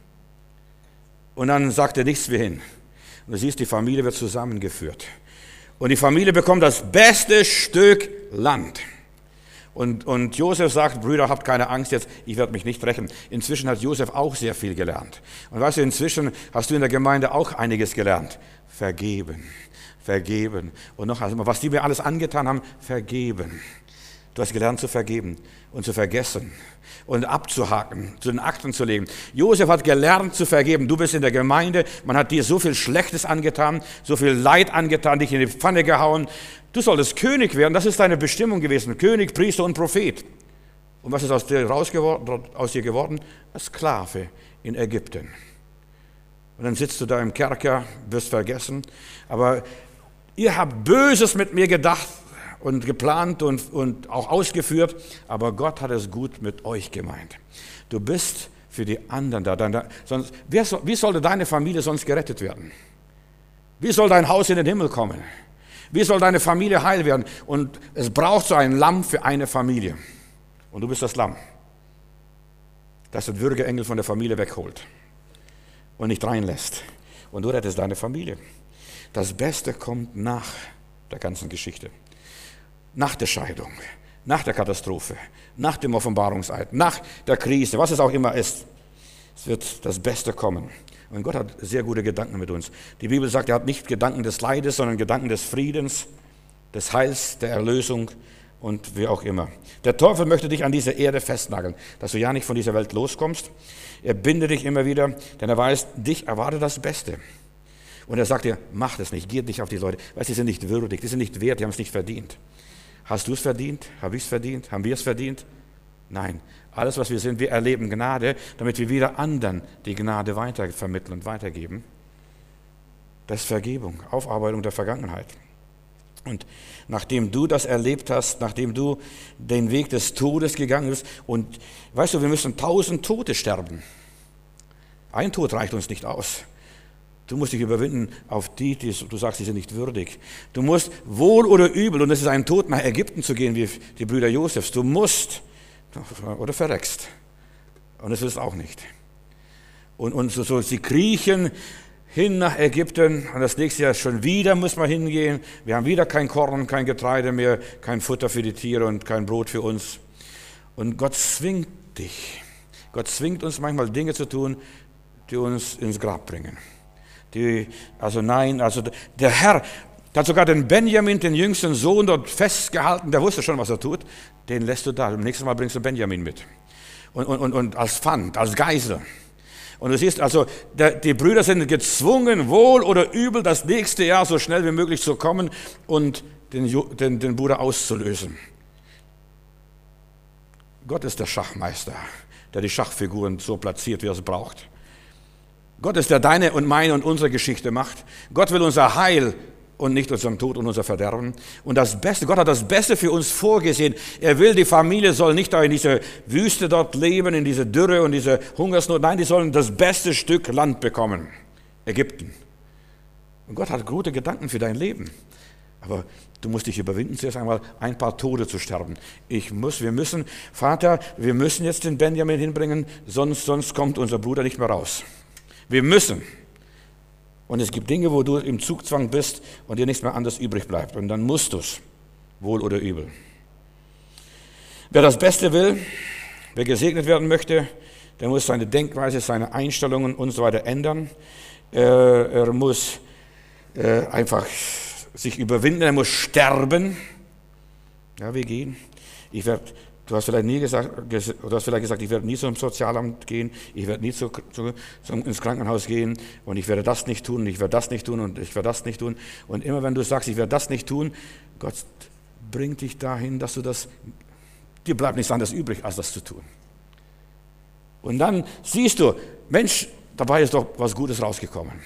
S1: Und dann sagt er nichts wie hin. Und du siehst, die Familie wird zusammengeführt. Und die Familie bekommt das beste Stück Land. Und, und Josef sagt, Brüder, habt keine Angst jetzt, ich werde mich nicht rächen. Inzwischen hat Josef auch sehr viel gelernt. Und weißt du, inzwischen hast du in der Gemeinde auch einiges gelernt. Vergeben, vergeben. Und noch, also, was die mir alles angetan haben, vergeben. Du hast gelernt zu vergeben und zu vergessen und abzuhaken, zu den Akten zu legen. Josef hat gelernt zu vergeben. Du bist in der Gemeinde, man hat dir so viel Schlechtes angetan, so viel Leid angetan, dich in die Pfanne gehauen. Du solltest König werden, das ist deine Bestimmung gewesen. König, Priester und Prophet. Und was ist aus dir, rausgeworden, aus dir geworden? Ein Sklave in Ägypten. Und dann sitzt du da im Kerker, wirst vergessen. Aber ihr habt Böses mit mir gedacht und geplant und, und auch ausgeführt, aber Gott hat es gut mit euch gemeint. Du bist für die anderen da. da sonst, wer soll, wie sollte deine Familie sonst gerettet werden? Wie soll dein Haus in den Himmel kommen? Wie soll deine Familie heil werden? Und es braucht so ein Lamm für eine Familie. Und du bist das Lamm, das den Würgeengel von der Familie wegholt und nicht reinlässt. Und du rettest deine Familie. Das Beste kommt nach der ganzen Geschichte. Nach der Scheidung, nach der Katastrophe, nach dem Offenbarungseid, nach der Krise, was es auch immer ist. Es wird das Beste kommen. Und Gott hat sehr gute Gedanken mit uns. Die Bibel sagt, er hat nicht Gedanken des Leides, sondern Gedanken des Friedens, des Heils, der Erlösung und wie auch immer. Der Teufel möchte dich an dieser Erde festnageln, dass du ja nicht von dieser Welt loskommst. Er bindet dich immer wieder, denn er weiß, dich erwartet das Beste. Und er sagt dir, mach das nicht, gier nicht auf die Leute, weil sie sind nicht würdig, die sind nicht wert, die haben es nicht verdient. Hast du es verdient? Habe ich es verdient? Haben wir es verdient? Nein. Alles, was wir sind, wir erleben Gnade, damit wir wieder anderen die Gnade weitervermitteln und weitergeben. Das ist Vergebung, Aufarbeitung der Vergangenheit. Und nachdem du das erlebt hast, nachdem du den Weg des Todes gegangen bist, und weißt du, wir müssen tausend Tote sterben. Ein Tod reicht uns nicht aus. Du musst dich überwinden auf die, die du sagst, die sind nicht würdig. Du musst wohl oder übel, und es ist ein Tod, nach Ägypten zu gehen, wie die Brüder Josefs. Du musst oder verreckst. Und das ist auch nicht. Und, und so, so sie kriechen hin nach Ägypten, und das nächste Jahr schon wieder muss man hingehen. Wir haben wieder kein Korn, kein Getreide mehr, kein Futter für die Tiere und kein Brot für uns. Und Gott zwingt dich. Gott zwingt uns manchmal Dinge zu tun, die uns ins Grab bringen. Die, also nein, also der Herr hat sogar den Benjamin, den jüngsten Sohn, dort festgehalten. Der wusste schon, was er tut. Den lässt du da. Am nächsten Mal bringst du Benjamin mit. Und, und, und, und als Pfand, als Geisel. Und du siehst also, der, die Brüder sind gezwungen, wohl oder übel, das nächste Jahr so schnell wie möglich zu kommen und den, den, den Bruder auszulösen. Gott ist der Schachmeister, der die Schachfiguren so platziert, wie er es braucht. Gott ist der deine und meine und unsere Geschichte macht. Gott will unser Heil und nicht unseren Tod und unser Verderben. Und das Beste, Gott hat das Beste für uns vorgesehen. Er will, die Familie soll nicht da in dieser Wüste dort leben, in dieser Dürre und dieser Hungersnot. Nein, die sollen das beste Stück Land bekommen. Ägypten. Und Gott hat gute Gedanken für dein Leben. Aber du musst dich überwinden, zuerst einmal ein paar Tode zu sterben. Ich muss, wir müssen, Vater, wir müssen jetzt den Benjamin hinbringen, sonst, sonst kommt unser Bruder nicht mehr raus. Wir müssen. Und es gibt Dinge, wo du im Zugzwang bist und dir nichts mehr anderes übrig bleibt. Und dann musst du es, wohl oder übel. Wer das Beste will, wer gesegnet werden möchte, der muss seine Denkweise, seine Einstellungen und so weiter ändern. Er muss einfach sich überwinden, er muss sterben. Ja, wir gehen. Ich werde... Du hast vielleicht nie gesagt, du hast vielleicht gesagt, ich werde nie zum Sozialamt gehen, ich werde nie zu, zu, zu, ins Krankenhaus gehen und ich werde das nicht tun und ich werde das nicht tun und ich werde das nicht tun. Und immer wenn du sagst, ich werde das nicht tun, Gott bringt dich dahin, dass du das, dir bleibt nichts anderes übrig, als das zu tun. Und dann siehst du, Mensch, dabei ist doch was Gutes rausgekommen.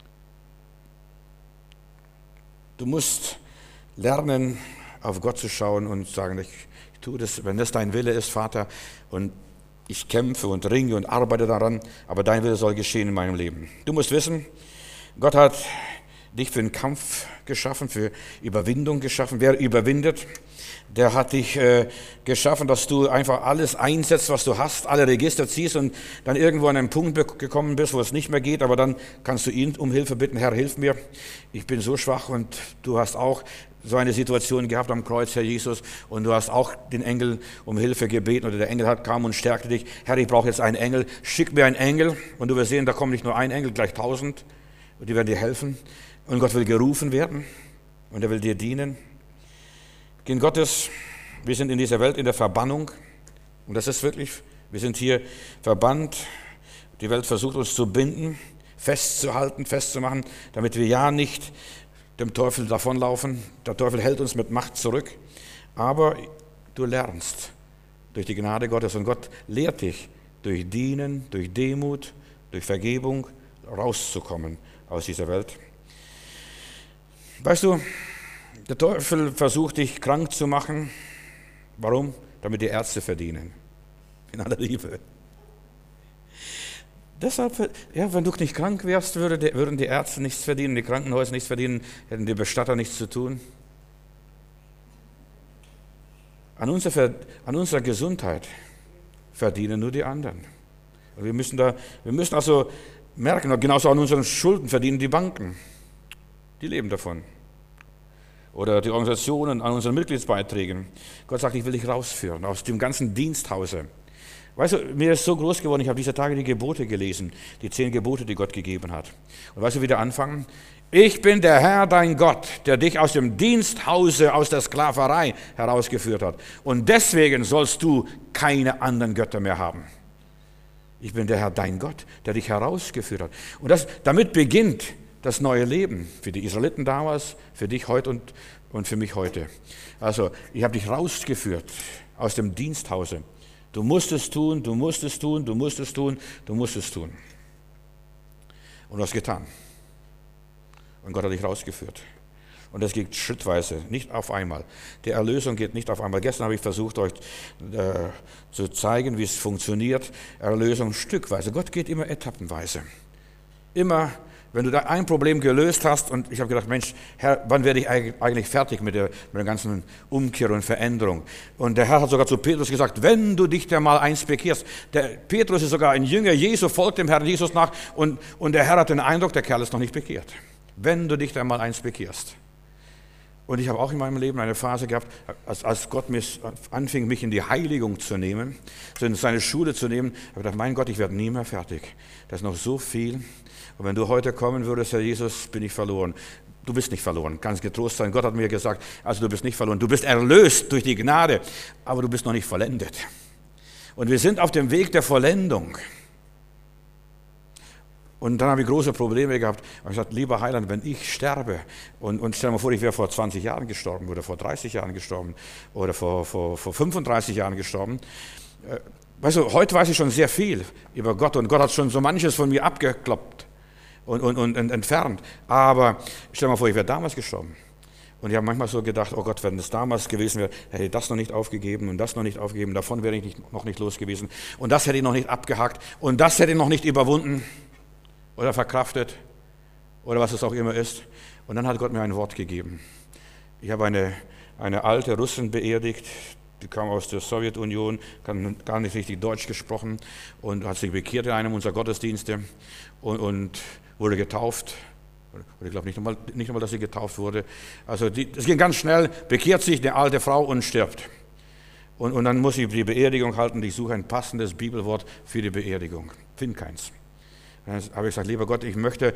S1: Du musst lernen, auf Gott zu schauen und sagen, ich tu das, wenn das dein Wille ist, Vater, und ich kämpfe und ringe und arbeite daran, aber dein Wille soll geschehen in meinem Leben. Du musst wissen, Gott hat dich für einen Kampf geschaffen, für Überwindung geschaffen. Wer überwindet, der hat dich äh, geschaffen, dass du einfach alles einsetzt, was du hast, alle Register ziehst und dann irgendwo an einen Punkt gekommen bist, wo es nicht mehr geht, aber dann kannst du ihn um Hilfe bitten. Herr, hilf mir, ich bin so schwach und du hast auch so eine Situation gehabt am Kreuz, Herr Jesus, und du hast auch den Engel um Hilfe gebeten oder der Engel hat kam und stärkte dich. Herr, ich brauche jetzt einen Engel, schick mir einen Engel und du wirst sehen, da kommt nicht nur ein Engel, gleich tausend und die werden dir helfen und Gott will gerufen werden und er will dir dienen. Kind Gottes, wir sind in dieser Welt in der Verbannung und das ist wirklich, wir sind hier verbannt, die Welt versucht uns zu binden, festzuhalten, festzumachen, damit wir ja nicht dem Teufel davonlaufen. Der Teufel hält uns mit Macht zurück. Aber du lernst durch die Gnade Gottes und Gott lehrt dich durch Dienen, durch Demut, durch Vergebung rauszukommen aus dieser Welt. Weißt du, der Teufel versucht dich krank zu machen. Warum? Damit die Ärzte verdienen. In aller Liebe. Deshalb, ja, wenn du nicht krank wärst, würde, würden die Ärzte nichts verdienen, die Krankenhäuser nichts verdienen, hätten die Bestatter nichts zu tun. An unserer, an unserer Gesundheit verdienen nur die anderen. Und wir müssen da, wir müssen also merken, genauso an unseren Schulden verdienen die Banken. Die leben davon. Oder die Organisationen an unseren Mitgliedsbeiträgen. Gott sagt, ich will dich rausführen aus dem ganzen Diensthause. Weißt du, mir ist so groß geworden, ich habe diese Tage die Gebote gelesen, die zehn Gebote, die Gott gegeben hat. Und weißt du, wie der anfangen? Ich bin der Herr, dein Gott, der dich aus dem Diensthause, aus der Sklaverei herausgeführt hat. Und deswegen sollst du keine anderen Götter mehr haben. Ich bin der Herr, dein Gott, der dich herausgeführt hat. Und das, damit beginnt das neue Leben für die Israeliten damals, für dich heute und, und für mich heute. Also, ich habe dich rausgeführt aus dem Diensthause. Du musst es tun, du musst es tun, du musst es tun, du musst es tun. Und du hast getan. Und Gott hat dich rausgeführt. Und das geht schrittweise, nicht auf einmal. Die Erlösung geht nicht auf einmal. Gestern habe ich versucht, euch äh, zu zeigen, wie es funktioniert. Erlösung stückweise. Gott geht immer etappenweise. Immer, wenn du da ein Problem gelöst hast, und ich habe gedacht, Mensch, Herr, wann werde ich eigentlich fertig mit der, mit der ganzen Umkehr und Veränderung? Und der Herr hat sogar zu Petrus gesagt, wenn du dich da mal eins bekehrst. Der Petrus ist sogar ein Jünger Jesu, folgt dem Herrn Jesus nach, und, und der Herr hat den Eindruck, der Kerl ist noch nicht bekehrt. Wenn du dich da mal eins bekehrst. Und ich habe auch in meinem Leben eine Phase gehabt, als, als Gott mich anfing, mich in die Heiligung zu nehmen, so in seine Schule zu nehmen, habe ich gedacht, mein Gott, ich werde nie mehr fertig. Da ist noch so viel. Und wenn du heute kommen würdest, Herr Jesus, bin ich verloren. Du bist nicht verloren, kannst getrost sein. Gott hat mir gesagt, also du bist nicht verloren. Du bist erlöst durch die Gnade, aber du bist noch nicht vollendet. Und wir sind auf dem Weg der Vollendung. Und dann habe ich große Probleme gehabt. Ich habe gesagt, lieber Heiland, wenn ich sterbe, und, und stell dir mal vor, ich wäre vor zwanzig Jahren gestorben oder vor dreißig Jahren gestorben oder vor, vor, vor fünfunddreißig Jahren gestorben. Äh, weißt du, heute weiß ich schon sehr viel über Gott, und Gott hat schon so manches von mir abgekloppt und, und, und, und entfernt. Aber stell dir mal vor, ich wäre damals gestorben. Und ich habe manchmal so gedacht, oh Gott, wenn das damals gewesen wäre, hätte ich das noch nicht aufgegeben und das noch nicht aufgegeben, davon wäre ich nicht, noch nicht los gewesen und das hätte ich noch nicht abgehakt und das hätte ich noch nicht überwunden. Oder verkraftet, oder was es auch immer ist. Und dann hat Gott mir ein Wort gegeben. Ich habe eine, eine alte Russin beerdigt, die kam aus der Sowjetunion, kann gar nicht richtig Deutsch gesprochen und hat sich bekehrt in einem unserer Gottesdienste und, und wurde getauft. Oder ich glaube nicht einmal, nicht einmal, dass sie getauft wurde. Also es ging ganz schnell, bekehrt sich eine alte Frau und stirbt. Und, und dann muss ich die Beerdigung halten. Ich suche ein passendes Bibelwort für die Beerdigung. Finde keins. Dann habe ich gesagt, lieber Gott, ich möchte,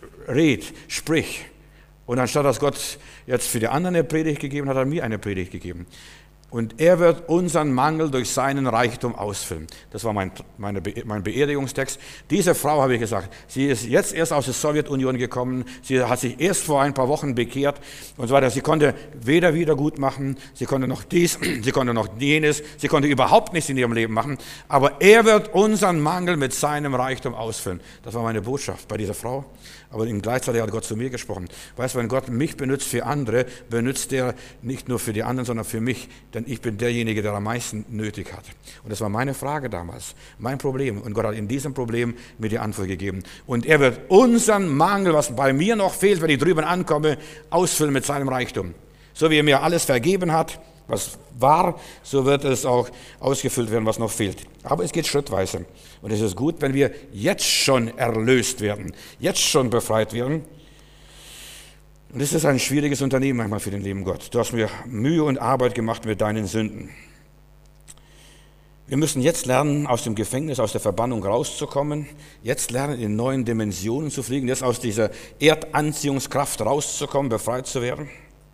S1: red, sprich. Und anstatt dass Gott jetzt für die anderen eine Predigt gegeben hat, hat er mir eine Predigt gegeben. Und er wird unseren Mangel durch seinen Reichtum ausfüllen. Das war mein, meine Be- mein Beerdigungstext. Diese Frau, habe ich gesagt, sie ist jetzt erst aus der Sowjetunion gekommen. Sie hat sich erst vor ein paar Wochen bekehrt und so weiter. Sie konnte weder Wiedergut machen, sie konnte noch dies, sie konnte noch jenes, sie konnte überhaupt nichts in ihrem Leben machen. Aber er wird unseren Mangel mit seinem Reichtum ausfüllen. Das war meine Botschaft bei dieser Frau. Aber gleichzeitig hat Gott zu mir gesprochen. Weißt du, wenn Gott mich benutzt für andere, benutzt er nicht nur für die anderen, sondern für mich. Denn ich bin derjenige, der am meisten nötig hat. Und das war meine Frage damals, mein Problem. Und Gott hat in diesem Problem mir die Antwort gegeben. Und er wird unseren Mangel, was bei mir noch fehlt, wenn ich drüben ankomme, ausfüllen mit seinem Reichtum. So wie er mir alles vergeben hat, was war, so wird es auch ausgefüllt werden, was noch fehlt. Aber es geht schrittweise. Und es ist gut, wenn wir jetzt schon erlöst werden, jetzt schon befreit werden. Und es ist ein schwieriges Unternehmen manchmal für den lieben Gott. Du hast mir Mühe und Arbeit gemacht mit deinen Sünden. Wir müssen jetzt lernen, aus dem Gefängnis, aus der Verbannung rauszukommen. Jetzt lernen, in neuen Dimensionen zu fliegen. Jetzt aus dieser Erdanziehungskraft rauszukommen, befreit zu werden.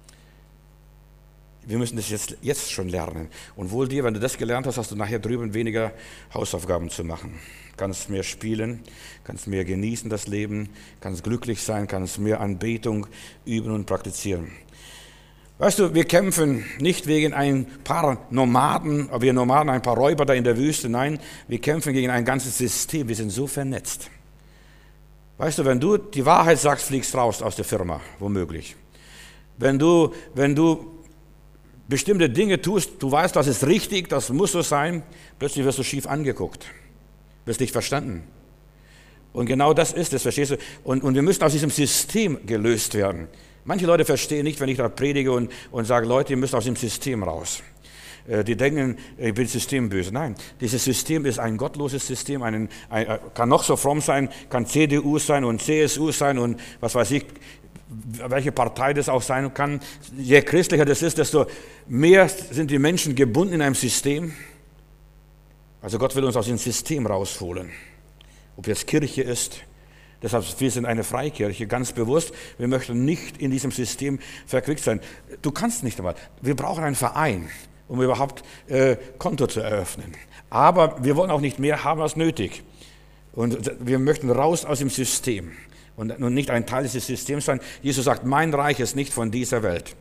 S1: Wir müssen das jetzt, jetzt schon lernen. Und wohl dir, wenn du das gelernt hast, hast du nachher drüben weniger Hausaufgaben zu machen. Kannst mehr spielen, kannst mehr genießen das Leben, kannst glücklich sein, kannst mehr Anbetung üben und praktizieren. Weißt du, wir kämpfen nicht wegen ein paar Nomaden, wir Nomaden, ein paar Räuber da in der Wüste. Nein, wir kämpfen gegen ein ganzes System. Wir sind so vernetzt. Weißt du, wenn du die Wahrheit sagst, fliegst raus aus der Firma, womöglich. Wenn du, wenn du bestimmte Dinge tust, du weißt, das ist richtig, das muss so sein, plötzlich wirst du schief angeguckt, wirst nicht verstanden. Und genau das ist es, verstehst du? Und, und wir müssen aus diesem System gelöst werden. Manche Leute verstehen nicht, wenn ich da predige und, und sage, Leute, ihr müsst aus dem System raus. Äh, die denken, ich bin systemböse. Nein, dieses System ist ein gottloses System, ein, ein, kann noch so fromm sein, kann C D U sein und C S U sein und was weiß ich, welche Partei das auch sein kann. Je christlicher das ist, desto mehr sind die Menschen gebunden in einem System. Also Gott will uns aus dem System rausholen. Ob jetzt Kirche ist, deshalb wir sind eine Freikirche, ganz bewusst. Wir möchten nicht in diesem System verquickt sein. Du kannst nicht einmal. Wir brauchen einen Verein, um überhaupt äh, Konto zu eröffnen. Aber wir wollen auch nicht mehr haben als nötig. Und wir möchten raus aus dem System. und nicht ein Teil dieses Systems sein. Jesus sagt, mein Reich ist nicht von dieser Welt.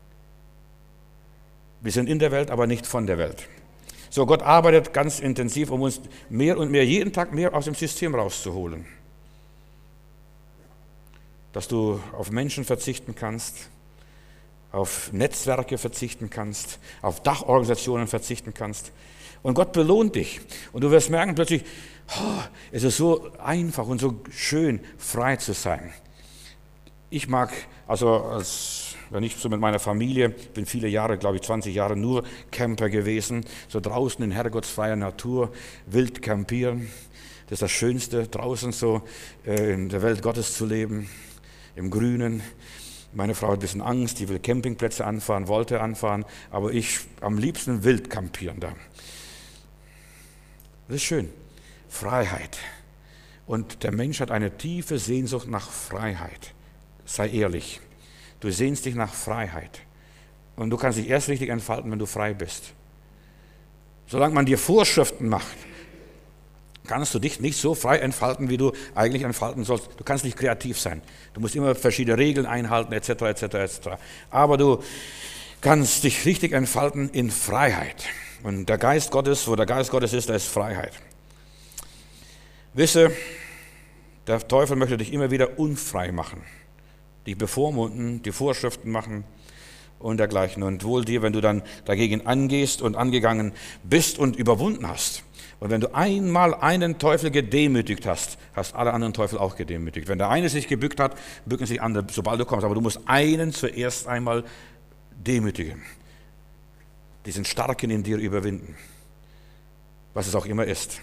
S1: Wir sind in der Welt, aber nicht von der Welt. So, Gott arbeitet ganz intensiv, um uns mehr und mehr, jeden Tag mehr aus dem System rauszuholen. Dass du auf Menschen verzichten kannst, auf Netzwerke verzichten kannst, auf Dachorganisationen verzichten kannst. Und Gott belohnt dich. Und du wirst merken plötzlich, oh, es ist so einfach und so schön, frei zu sein. Ich mag, also als, wenn ich so mit meiner Familie, bin viele Jahre, glaube ich zwanzig Jahre nur Camper gewesen, so draußen in herrgottsfreier Natur, wild campieren. Das ist das Schönste, draußen so äh, in der Welt Gottes zu leben, im Grünen. Meine Frau hat ein bisschen Angst, die will Campingplätze anfahren, wollte anfahren, aber ich am liebsten wild campieren da. Das ist schön. Freiheit. Und der Mensch hat eine tiefe Sehnsucht nach Freiheit. Sei ehrlich. Du sehnst dich nach Freiheit. Und du kannst dich erst richtig entfalten, wenn du frei bist. Solange man dir Vorschriften macht, kannst du dich nicht so frei entfalten, wie du eigentlich entfalten sollst. Du kannst nicht kreativ sein. Du musst immer verschiedene Regeln einhalten, et cetera, et cetera, et cetera. Aber du kannst dich richtig entfalten in Freiheit. Und der Geist Gottes, wo der Geist Gottes ist, da ist Freiheit. Wisse, der Teufel möchte dich immer wieder unfrei machen. Dich bevormunden, die Vorschriften machen und dergleichen. Und wohl dir, wenn du dann dagegen angehst und angegangen bist und überwunden hast. Und wenn du einmal einen Teufel gedemütigt hast, hast alle anderen Teufel auch gedemütigt. Wenn der eine sich gebückt hat, bücken sich andere, sobald du kommst. Aber du musst einen zuerst einmal demütigen. Diesen Starken in dir überwinden. Was es auch immer ist.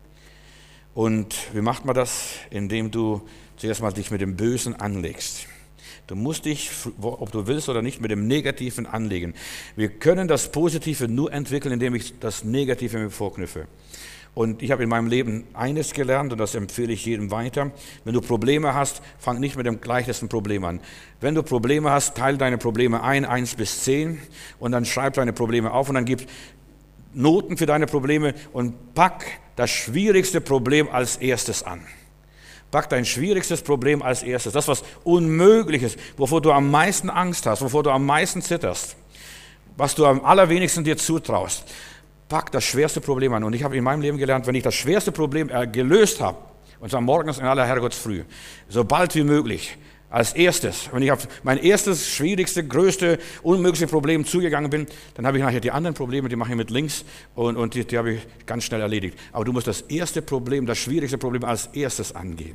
S1: Und wie macht man das? Indem du zuerst mal dich mit dem Bösen anlegst. Du musst dich, ob du willst oder nicht, mit dem Negativen anlegen. Wir können das Positive nur entwickeln, indem ich das Negative mir vorknüpfe. Und ich habe in meinem Leben eines gelernt, und das empfehle ich jedem weiter. Wenn du Probleme hast, fang nicht mit dem gleichesten Problem an. Wenn du Probleme hast, teile deine Probleme ein, eins bis zehn, und dann schreib deine Probleme auf und dann gib Noten für deine Probleme und pack das schwierigste Problem als erstes an. Pack dein schwierigstes Problem als erstes, das, was unmöglich ist, wovor du am meisten Angst hast, wovor du am meisten zitterst, was du am allerwenigsten dir zutraust. Pack das schwerste Problem an. Und ich habe in meinem Leben gelernt, wenn ich das schwerste Problem gelöst habe, und zwar morgens in aller Herrgottsfrüh, so bald wie möglich, als erstes, wenn ich auf mein erstes, schwierigste, größte, unmöglichste Problem zugegangen bin, dann habe ich nachher die anderen Probleme, die mache ich mit links und, und die, die habe ich ganz schnell erledigt. Aber du musst das erste Problem, das schwierigste Problem als erstes angehen.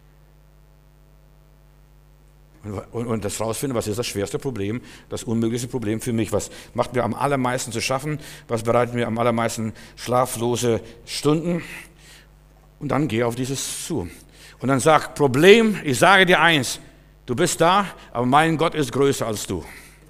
S1: Und, und, und das rausfinden, was ist das schwerste Problem, das unmöglichste Problem für mich, was macht mir am allermeisten zu schaffen, was bereitet mir am allermeisten schlaflose Stunden, und dann geh auf dieses zu. Und dann sag, Problem, ich sage dir eins, du bist da, aber mein Gott ist größer als du.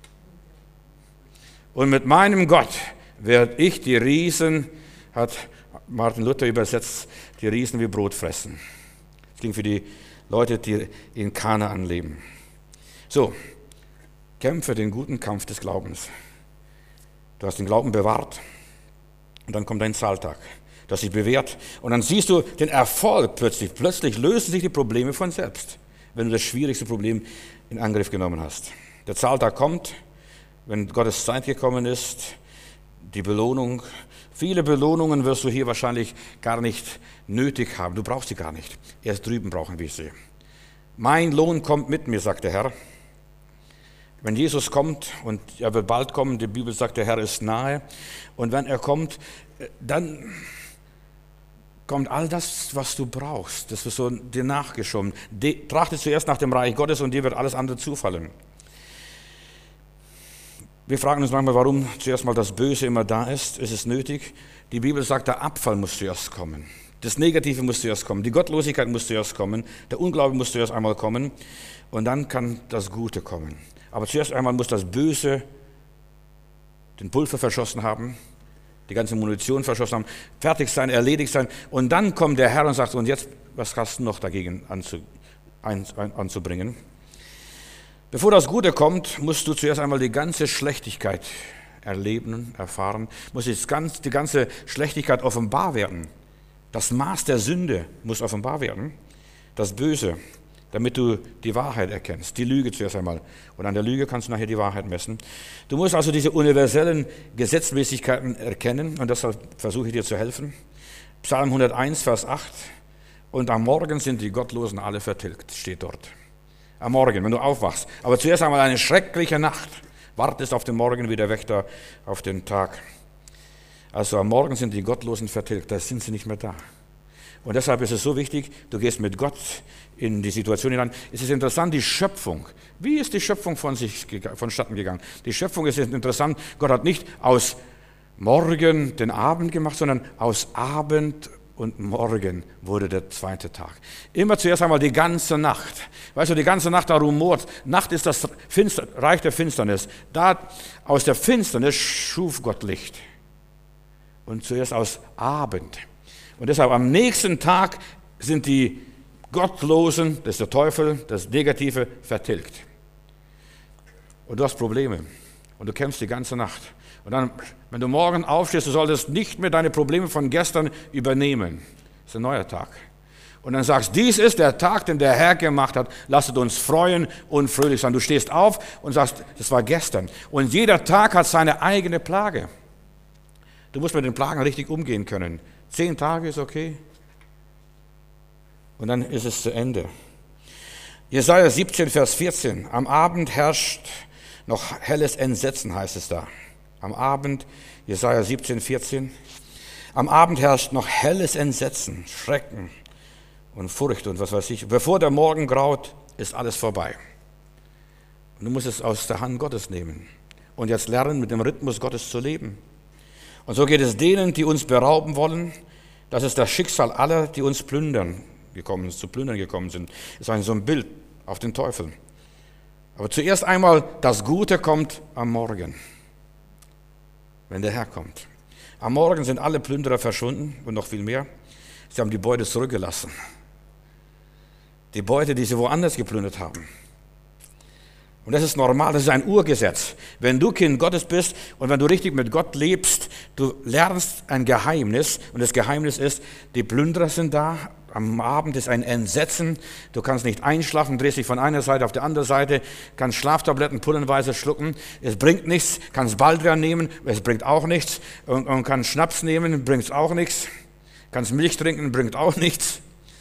S1: Und mit meinem Gott werde ich die Riesen, hat Martin Luther übersetzt, die Riesen wie Brot fressen. Das ging für die Leute, die in Kanaan leben. So, kämpfe den guten Kampf des Glaubens. Du hast den Glauben bewahrt und dann kommt dein Zahltag. Du hast dich bewährt und dann siehst du den Erfolg plötzlich. Plötzlich lösen sich die Probleme von selbst, wenn du das schwierigste Problem in Angriff genommen hast. Der Zahltag kommt, wenn Gottes Zeit gekommen ist, die Belohnung. Viele Belohnungen wirst du hier wahrscheinlich gar nicht nötig haben. Du brauchst sie gar nicht. Erst drüben brauchen wir sie. Mein Lohn kommt mit mir, sagt der Herr. Wenn Jesus kommt, und er wird bald kommen, die Bibel sagt, der Herr ist nahe. Und wenn er kommt, dann kommt all das, was du brauchst. Das wird so dir nachgeschoben. De, trachte zuerst nach dem Reich Gottes und dir wird alles andere zufallen. Wir fragen uns manchmal, warum zuerst mal das Böse immer da ist. Ist es nötig? Die Bibel sagt, der Abfall muss zuerst kommen. Das Negative muss zuerst kommen. Die Gottlosigkeit muss zuerst kommen. Der Unglaube muss zuerst einmal kommen. Und dann kann das Gute kommen. Aber zuerst einmal muss das Böse den Pulver verschossen haben, die ganze Munition verschossen haben, fertig sein, erledigt sein. Und dann kommt der Herr und sagt, und jetzt, was hast du noch dagegen anzu, ein, ein, anzubringen? Bevor das Gute kommt, musst du zuerst einmal die ganze Schlechtigkeit erleben, erfahren. Muss jetzt ganz, die ganze Schlechtigkeit offenbar werden. Das Maß der Sünde muss offenbar werden. Das Böse, damit du die Wahrheit erkennst. Die Lüge zuerst einmal. Und an der Lüge kannst du nachher die Wahrheit messen. Du musst also diese universellen Gesetzmäßigkeiten erkennen und deshalb versuche ich dir zu helfen. Psalm hunderteins, Vers acht. Und am Morgen sind die Gottlosen alle vertilgt, steht dort. Am Morgen, wenn du aufwachst. Aber zuerst einmal eine schreckliche Nacht. Wartest auf den Morgen wie der Wächter auf den Tag. Also am Morgen sind die Gottlosen vertilgt, da sind sie nicht mehr da. Und deshalb ist es so wichtig, du gehst mit Gott in die Situation hinein. Es ist interessant, die Schöpfung. Wie ist die Schöpfung von sich vonstatten gegangen? Die Schöpfung ist interessant. Gott hat nicht aus Morgen den Abend gemacht, sondern aus Abend und Morgen wurde der zweite Tag. Immer zuerst einmal die ganze Nacht. Weißt du, die ganze Nacht da rumort. Nacht ist das Finster, Reich der Finsternis. Da aus der Finsternis schuf Gott Licht. Und zuerst aus Abend. Und deshalb am nächsten Tag sind die Gottlosen, das ist der Teufel, das Negative, vertilgt. Und du hast Probleme. Und du kämpfst die ganze Nacht. Und dann, wenn du morgen aufstehst, du solltest nicht mehr deine Probleme von gestern übernehmen. Das ist ein neuer Tag. Und dann sagst, dies ist der Tag, den der Herr gemacht hat. Lasset uns freuen und fröhlich sein. Du stehst auf und sagst, das war gestern. Und jeder Tag hat seine eigene Plage. Du musst mit den Plagen richtig umgehen können. Zehn Tage ist okay. Und dann ist es zu Ende. Jesaja siebzehn, Vers vierzehn. Am Abend herrscht noch helles Entsetzen, heißt es da. Am Abend, Jesaja siebzehn, vierzehn. Am Abend herrscht noch helles Entsetzen, Schrecken und Furcht und was weiß ich. Bevor der Morgen graut, ist alles vorbei. Und du musst es aus der Hand Gottes nehmen. Und jetzt lernen, mit dem Rhythmus Gottes zu leben. Und so geht es denen, die uns berauben wollen. Das ist das Schicksal aller, die uns plündern gekommen, zu plündern gekommen sind. Das ist so ein Bild auf den Teufel. Aber zuerst einmal, das Gute kommt am Morgen, wenn der Herr kommt. Am Morgen sind alle Plünderer verschwunden und noch viel mehr. Sie haben die Beute zurückgelassen. Die Beute, die sie woanders geplündert haben. Und das ist normal, das ist ein Urgesetz. Wenn du Kind Gottes bist und wenn du richtig mit Gott lebst, du lernst ein Geheimnis. Und das Geheimnis ist, die Plünderer sind da. Am Abend ist ein Entsetzen. Du kannst nicht einschlafen, drehst dich von einer Seite auf die andere Seite, kannst Schlaftabletten pullenweise schlucken. Es bringt nichts. Kannst Baldrian nehmen, es bringt auch nichts. Und, und kannst Schnaps nehmen, bringt auch nichts. Kannst Milch trinken, bringt auch nichts.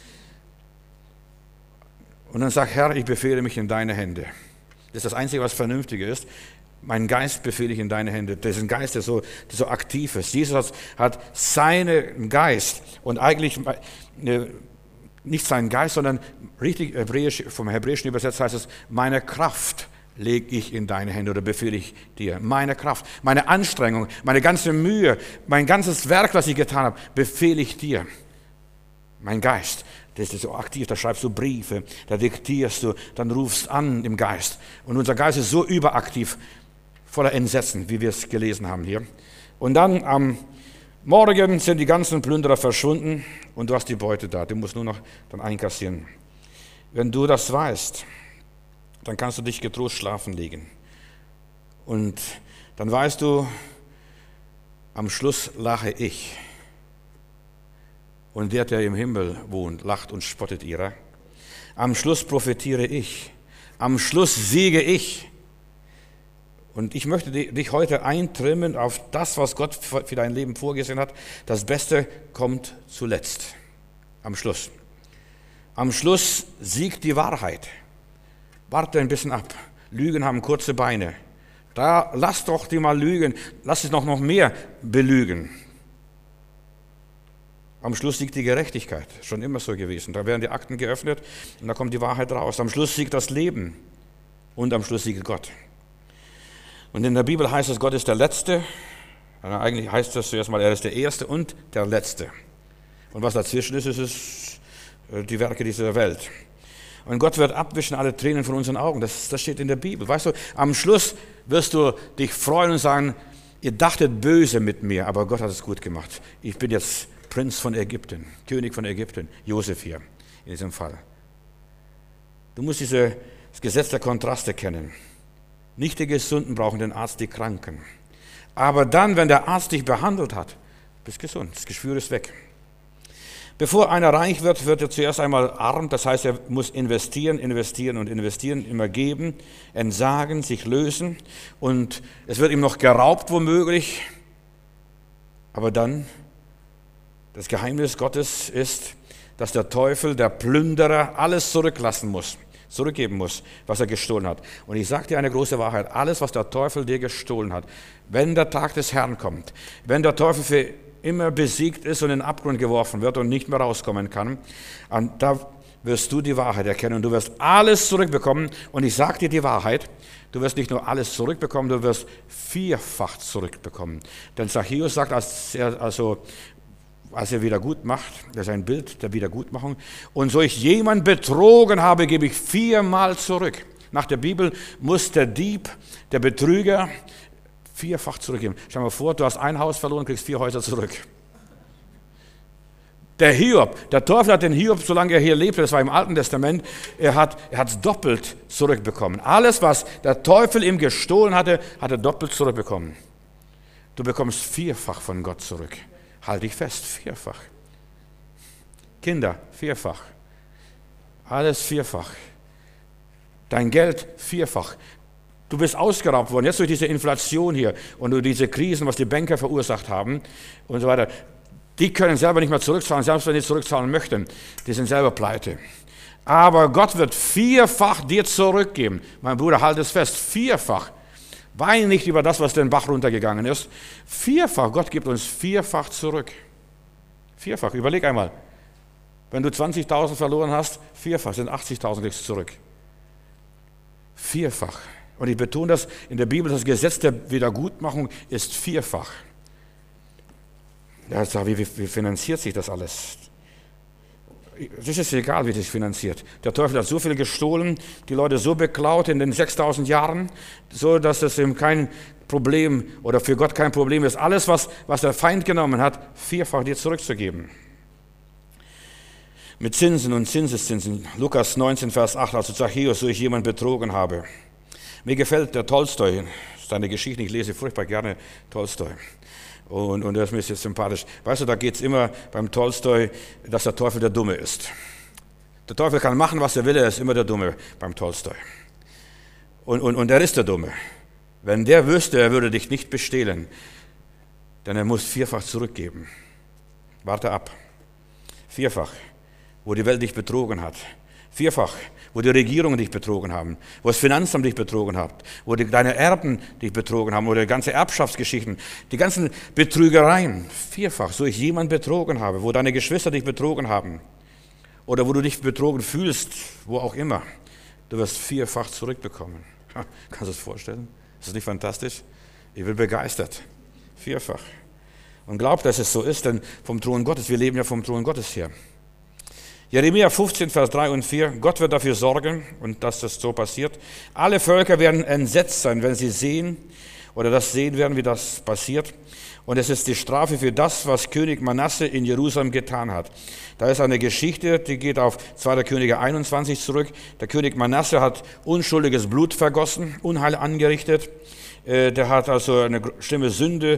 S1: Und dann sag, Herr, ich befehle mich in deine Hände. Das ist das Einzige, was vernünftig ist. Meinen Geist befehle ich in deine Hände. Das ist ein Geist, der so, der so aktiv ist. Jesus hat seinen Geist und eigentlich nicht seinen Geist, sondern richtig hebräisch, vom Hebräischen übersetzt heißt es, meine Kraft lege ich in deine Hände oder befehle ich dir. Meine Kraft, meine Anstrengung, meine ganze Mühe, mein ganzes Werk, was ich getan habe, befehle ich dir. Mein Geist. Das ist so aktiv, da schreibst du Briefe, da diktierst du, dann rufst an im Geist. Und unser Geist ist so überaktiv, voller Entsetzen, wie wir es gelesen haben hier. Und dann am Morgen sind die ganzen Plünderer verschwunden und du hast die Beute da. Du musst nur noch dann einkassieren. Wenn du das weißt, dann kannst du dich getrost schlafen legen. Und dann weißt du, am Schluss lache ich. Und der, der im Himmel wohnt, lacht und spottet ihrer. Am Schluss profitiere ich. Am Schluss siege ich. Und ich möchte dich heute eintrimmen auf das, was Gott für dein Leben vorgesehen hat. Das Beste kommt zuletzt. Am Schluss. Am Schluss siegt die Wahrheit. Warte ein bisschen ab. Lügen haben kurze Beine. Da lass doch die mal lügen. Lass es noch, noch mehr belügen. Am Schluss siegt die Gerechtigkeit, schon immer so gewesen. Da werden die Akten geöffnet und da kommt die Wahrheit raus. Am Schluss siegt das Leben und am Schluss siegt Gott. Und in der Bibel heißt es, Gott ist der Letzte. Eigentlich heißt das zuerst mal, er ist der Erste und der Letzte. Und was dazwischen ist, ist es die Werke dieser Welt. Und Gott wird abwischen alle Tränen von unseren Augen. Das, das steht in der Bibel. Weißt du, am Schluss wirst du dich freuen und sagen, ihr dachtet böse mit mir, aber Gott hat es gut gemacht. Ich bin jetzt Prinz von Ägypten, König von Ägypten, Josef hier in diesem Fall. Du musst diese, das Gesetz der Kontraste kennen. Nicht die Gesunden brauchen den Arzt, die Kranken. Aber dann, wenn der Arzt dich behandelt hat, bist gesund, das Geschwür ist weg. Bevor einer reich wird, wird er zuerst einmal arm. Das heißt, er muss investieren, investieren und investieren, immer geben, entsagen, sich lösen. Und es wird ihm noch geraubt womöglich. Aber dann, das Geheimnis Gottes ist, dass der Teufel, der Plünderer, alles zurücklassen muss, zurückgeben muss, was er gestohlen hat. Und ich sage dir eine große Wahrheit, alles, was der Teufel dir gestohlen hat, wenn der Tag des Herrn kommt, wenn der Teufel für immer besiegt ist und in den Abgrund geworfen wird und nicht mehr rauskommen kann, und da wirst du die Wahrheit erkennen und du wirst alles zurückbekommen. Und ich sage dir die Wahrheit, du wirst nicht nur alles zurückbekommen, du wirst vierfach zurückbekommen. Denn Zachäus sagt, als er, also, als er wieder gut macht, das ist ein Bild der Wiedergutmachung, und so ich jemand betrogen habe, gebe ich viermal zurück. Nach der Bibel muss der Dieb, der Betrüger, vierfach zurückgeben. Stell dir mal vor, du hast ein Haus verloren, kriegst vier Häuser zurück. Der Hiob, der Teufel hat den Hiob, solange er hier lebte, das war im Alten Testament, er hat er hat es doppelt zurückbekommen. Alles, was der Teufel ihm gestohlen hatte, hat er doppelt zurückbekommen. Du bekommst vierfach von Gott zurück. Halt dich fest, vierfach. Kinder, vierfach. Alles vierfach. Dein Geld, vierfach. Du bist ausgeraubt worden, jetzt durch diese Inflation hier und durch diese Krisen, was die Banker verursacht haben und so weiter. Die können selber nicht mehr zurückzahlen, selbst wenn sie zurückzahlen möchten. Die sind selber pleite. Aber Gott wird vierfach dir zurückgeben. Mein Bruder, halt es fest, vierfach. Weine nicht über das, was den Bach runtergegangen ist. Vierfach, Gott gibt uns vierfach zurück. Vierfach, überleg einmal. Wenn du zwanzigtausend verloren hast, vierfach sind achtzigtausend kriegst du zurück. Vierfach. Und ich betone das in der Bibel, das Gesetz der Wiedergutmachung ist vierfach. Ja, wie, wie, wie finanziert sich das alles? Es ist egal, wie das finanziert. Der Teufel hat so viel gestohlen, die Leute so beklaut in den sechstausend Jahren, so dass es ihm kein Problem oder für Gott kein Problem ist, alles, was, was der Feind genommen hat, vierfach dir zurückzugeben. Mit Zinsen und Zinseszinsen. Lukas neunzehn, Vers acht, also Zachäus, so ich jemand betrogen habe. Mir gefällt der Tolstoi, seine Geschichte, ich lese furchtbar gerne Tolstoi. Und, und das ist mir jetzt sympathisch. Weißt du, da geht es immer beim Tolstoi, dass der Teufel der Dumme ist. Der Teufel kann machen, was er will, er ist immer der Dumme beim Tolstoi. Und, und, und er ist der Dumme. Wenn der wüsste, er würde dich nicht bestehlen, denn er muss vierfach zurückgeben. Warte ab. Vierfach, wo die Welt dich betrogen hat. Vierfach, wo die Regierungen dich betrogen haben, wo das Finanzamt dich betrogen hat, wo die, deine Erben dich betrogen haben, oder die ganze Erbschaftsgeschichten, die ganzen Betrügereien. Vierfach, so ich jemanden betrogen habe, wo deine Geschwister dich betrogen haben oder wo du dich betrogen fühlst, wo auch immer. Du wirst vierfach zurückbekommen. Ha, kannst du das vorstellen? Ist das nicht fantastisch? Ich bin begeistert. Vierfach. Und glaub, dass es so ist, denn vom Thron Gottes, wir leben ja vom Thron Gottes her. Jeremia fünfzehn, Vers drei und vier, Gott wird dafür sorgen, und dass das so passiert. Alle Völker werden entsetzt sein, wenn sie sehen oder das sehen werden, wie das passiert. Und es ist die Strafe für das, was König Manasse in Jerusalem getan hat. Da ist eine Geschichte, die geht auf zweiter Könige einundzwanzig zurück. Der König Manasse hat unschuldiges Blut vergossen, Unheil angerichtet. Der hat also eine schlimme Sünde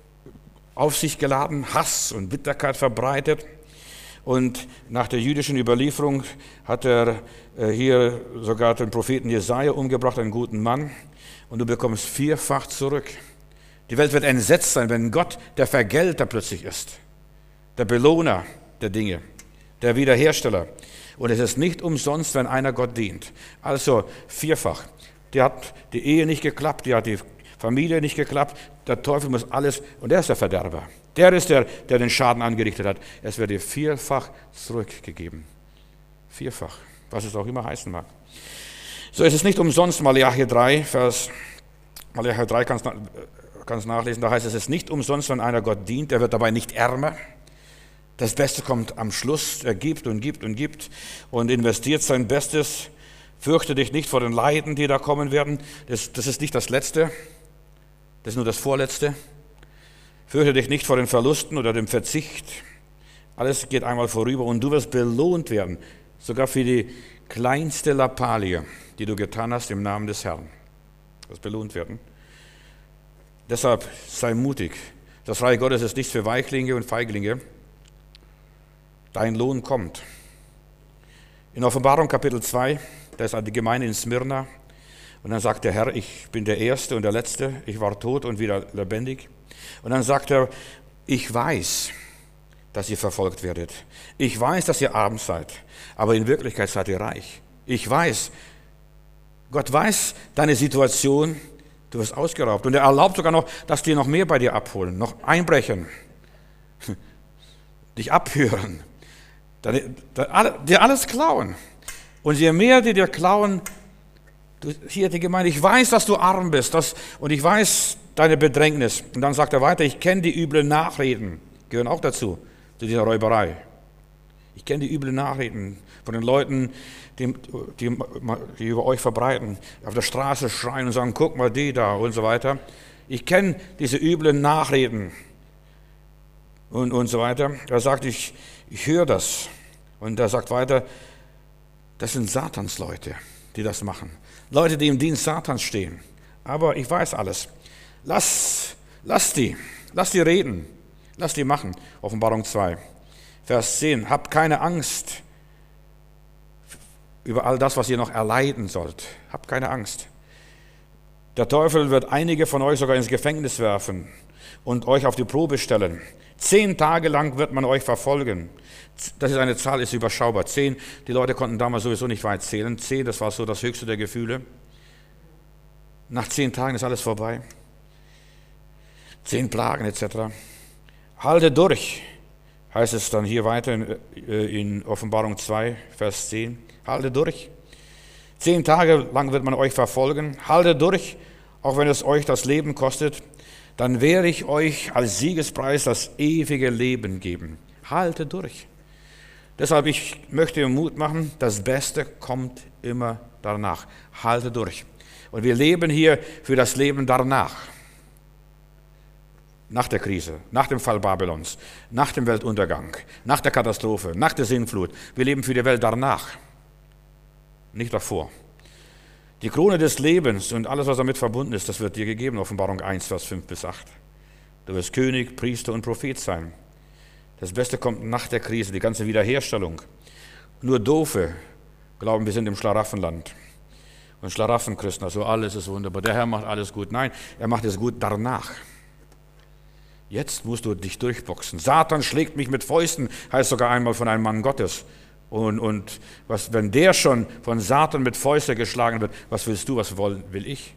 S1: auf sich geladen, Hass und Bitterkeit verbreitet. Und nach der jüdischen Überlieferung hat er hier sogar den Propheten Jesaja umgebracht, einen guten Mann. Und du bekommst vierfach zurück. Die Welt wird entsetzt sein, wenn Gott der Vergelter plötzlich ist. Der Belohner der Dinge, der Wiederhersteller. Und es ist nicht umsonst, wenn einer Gott dient. Also vierfach. Die hat die Ehe nicht geklappt, die hat die Familie nicht geklappt. Der Teufel muss alles, und der ist der Verderber. Der ist der, der den Schaden angerichtet hat. Es wird dir vierfach zurückgegeben. Vierfach, was es auch immer heißen mag. So, es ist nicht umsonst, Malachi drei, Vers, Malachi drei kannst du kannst nachlesen, da heißt es, es ist nicht umsonst, wenn einer Gott dient, der wird dabei nicht ärmer. Das Beste kommt am Schluss, er gibt und gibt und gibt und investiert sein Bestes. Fürchte dich nicht vor den Leiden, die da kommen werden. Das, das ist nicht das Letzte, das ist nur das Vorletzte. Fürchte dich nicht vor den Verlusten oder dem Verzicht. Alles geht einmal vorüber und du wirst belohnt werden, sogar für die kleinste Lappalie, die du getan hast im Namen des Herrn. Du wirst belohnt werden. Deshalb sei mutig. Das Reich Gottes ist nichts für Weichlinge und Feiglinge. dein Lohn kommt. In Offenbarung Kapitel zwei, da ist die Gemeinde in Smyrna. Und dann sagt der Herr, ich bin der Erste und der Letzte. Ich war tot und wieder lebendig. Und dann sagt er, ich weiß, dass ihr verfolgt werdet. Ich weiß, dass ihr arm seid. Aber in Wirklichkeit seid ihr reich. Ich weiß, Gott weiß deine Situation, du wirst ausgeraubt. Und er erlaubt sogar noch, dass die noch mehr bei dir abholen, noch einbrechen, dich abhören, dir alles klauen. Und je mehr die dir klauen, du, hier die Gemeinde, ich weiß, dass du arm bist das, und ich weiß deine Bedrängnis. Und dann sagt er weiter, ich kenne die üblen Nachreden, gehören auch dazu, zu dieser Räuberei. Ich kenne die üblen Nachreden von den Leuten, die, die, die über euch verbreiten, auf der Straße schreien und sagen, guck mal die da und so weiter. Ich kenne diese üblen Nachreden und, und so weiter. Er sagt, ich, ich höre das. Und er sagt weiter, das sind Satansleute, die das machen. Leute, die im Dienst Satans stehen. Aber ich weiß alles. Lass, lass die, lass die reden, lass die machen. Offenbarung zwei, Vers zehn. Habt keine Angst über all das, was ihr noch erleiden sollt. Habt keine Angst. Der Teufel wird einige von euch sogar ins Gefängnis werfen und euch auf die Probe stellen. Zehn Tage lang wird man euch verfolgen. Das ist eine Zahl, ist überschaubar. Zehn, die Leute konnten damals sowieso nicht weit zählen. Zehn, das war so das höchste der Gefühle. Nach zehn Tagen ist alles vorbei. Zehn Plagen et cetera. Halte durch, heißt es dann hier weiter in, in Offenbarung zwei, Vers zehn. Halte durch. Zehn Tage lang wird man euch verfolgen. Halte durch, auch wenn es euch das Leben kostet. Dann werde ich euch als Siegespreis das ewige Leben geben. Halte durch. Deshalb, ich möchte Mut machen, das Beste kommt immer danach. Halte durch. Und wir leben hier für das Leben danach. Nach der Krise, nach dem Fall Babylons, nach dem Weltuntergang, nach der Katastrophe, nach der Sintflut. Wir leben für die Welt danach, nicht davor. Die Krone des Lebens und alles, was damit verbunden ist, das wird dir gegeben, Offenbarung eins, Vers fünf bis acht. Du wirst König, Priester und Prophet sein. Das Beste kommt nach der Krise, die ganze Wiederherstellung. Nur Doofe glauben, wir sind im Schlaraffenland. Und Schlaraffenchristen, also alles ist wunderbar. Der Herr macht alles gut. Nein, er macht es gut danach. Jetzt musst du dich durchboxen. Satan schlägt mich mit Fäusten, heißt sogar einmal von einem Mann Gottes. Und, und was, wenn der schon von Satan mit Fäusten geschlagen wird, was willst du, was wollen, will ich?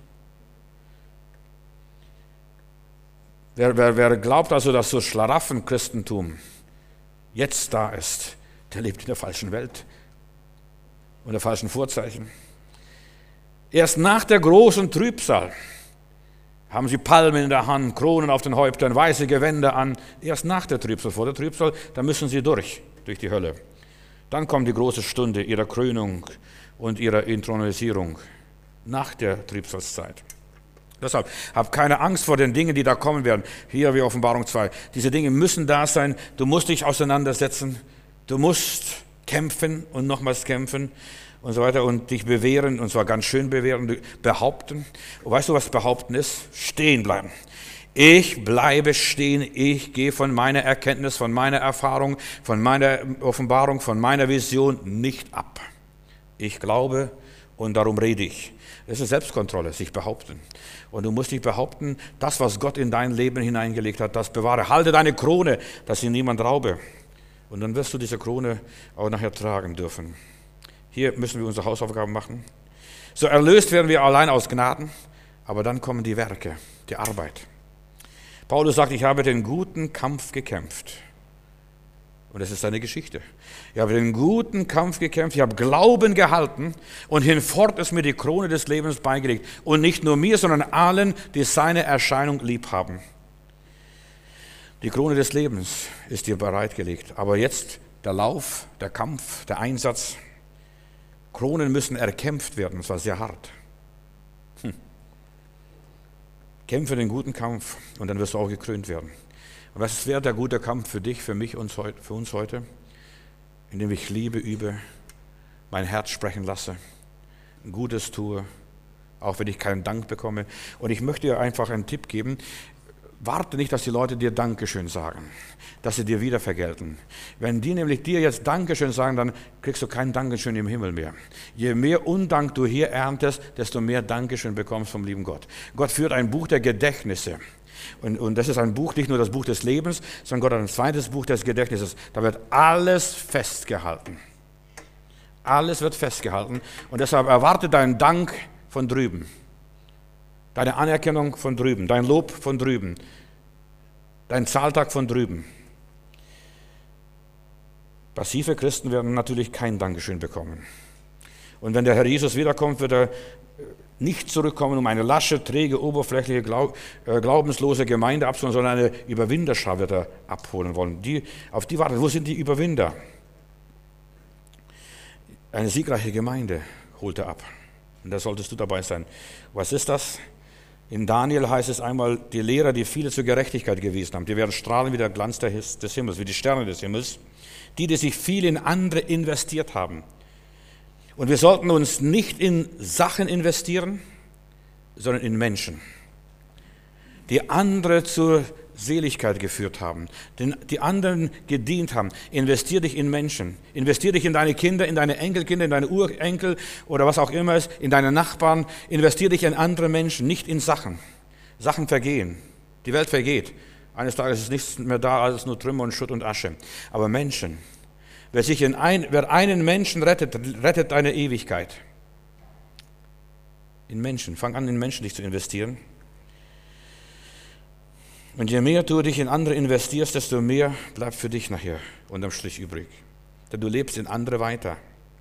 S1: Wer, wer, wer glaubt also, dass so Schlaraffenchristentum jetzt da ist, der lebt in der falschen Welt und der falschen Vorzeichen. Erst nach der großen Trübsal haben sie Palmen in der Hand, Kronen auf den Häuptern, weiße Gewänder an. Erst nach der Trübsal, vor der Trübsal, da müssen sie durch, durch die Hölle. Dann kommt die große Stunde ihrer Krönung und ihrer Inthronisierung nach der Trübsalzeit. Deshalb, hab keine Angst vor den Dingen, die da kommen werden. Hier wie Offenbarung zwei. Diese Dinge müssen da sein. Du musst dich auseinandersetzen. Du musst kämpfen und nochmals kämpfen und so weiter und dich bewähren, und zwar ganz schön bewähren, behaupten. Und weißt du, was behaupten ist? Stehen bleiben. Ich bleibe stehen, ich gehe von meiner Erkenntnis, von meiner Erfahrung, von meiner Offenbarung, von meiner Vision nicht ab. Ich glaube und darum rede ich. Das ist Selbstkontrolle, sich behaupten. Und du musst dich behaupten, das, was Gott in dein Leben hineingelegt hat, das bewahre. Halte deine Krone, dass sie niemand raube. Und dann wirst du diese Krone auch nachher tragen dürfen. Hier müssen wir unsere Hausaufgaben machen. So erlöst werden wir allein aus Gnaden, aber dann kommen die Werke, die Arbeit. Paulus sagt, ich habe den guten Kampf gekämpft. Und das ist seine Geschichte. Ich habe den guten Kampf gekämpft, ich habe Glauben gehalten und hinfort ist mir die Krone des Lebens beigelegt. Und nicht nur mir, sondern allen, die seine Erscheinung lieb haben. Die Krone des Lebens ist dir bereitgelegt. Aber jetzt der Lauf, der Kampf, der Einsatz. Kronen müssen erkämpft werden, und zwar sehr hart. Hm. Kämpfe den guten Kampf und dann wirst du auch gekrönt werden. Und was wäre der gute Kampf für dich, für mich, für uns heute? Indem ich Liebe übe, mein Herz sprechen lasse, ein Gutes tue, auch wenn ich keinen Dank bekomme. Und ich möchte dir einfach einen Tipp geben. Warte nicht, dass die Leute dir Dankeschön sagen, dass sie dir wieder vergelten. Wenn die nämlich dir jetzt Dankeschön sagen, dann kriegst du kein Dankeschön im Himmel mehr. Je mehr Undank du hier erntest, desto mehr Dankeschön bekommst vom lieben Gott. Gott führt ein Buch der Gedächtnisse. Und, und das ist ein Buch, nicht nur das Buch des Lebens, sondern Gott hat ein zweites Buch des Gedächtnisses. Da wird alles festgehalten. Alles wird festgehalten. Und deshalb erwarte deinen Dank von drüben. Deine Anerkennung von drüben, dein Lob von drüben, dein Zahltag von drüben. Passive Christen werden natürlich kein Dankeschön bekommen. Und wenn der Herr Jesus wiederkommt, wird er nicht zurückkommen, um eine lasche, träge, oberflächliche, glaub, äh, glaubenslose Gemeinde abzuholen, sondern eine Überwinderschar wird er abholen wollen. Die, auf die warten. Wo sind die Überwinder? Eine siegreiche Gemeinde holt er ab. Und da solltest du dabei sein. Was ist das? In Daniel heißt es einmal, die Lehrer, die viele zur Gerechtigkeit gewiesen haben, die werden strahlen wie der Glanz des Himmels, wie die Sterne des Himmels. Die, die sich viel in andere investiert haben. Und wir sollten uns nicht in Sachen investieren, sondern in Menschen, die andere zur Seligkeit geführt haben, die anderen gedient haben. Investier dich in Menschen. Investier dich in deine Kinder, in deine Enkelkinder, in deine Urenkel oder was auch immer ist, in deine Nachbarn. Investier dich in andere Menschen, nicht in Sachen. Sachen vergehen. Die Welt vergeht. Eines Tages ist nichts mehr da, alles nur Trümmer und Schutt und Asche. Aber Menschen. Wer, sich in ein, wer einen Menschen rettet, rettet deine Ewigkeit. In Menschen. Fang an, in Menschen dich zu investieren. Und je mehr du dich in andere investierst, desto mehr bleibt für dich nachher unterm Strich übrig. Denn du lebst in andere weiter.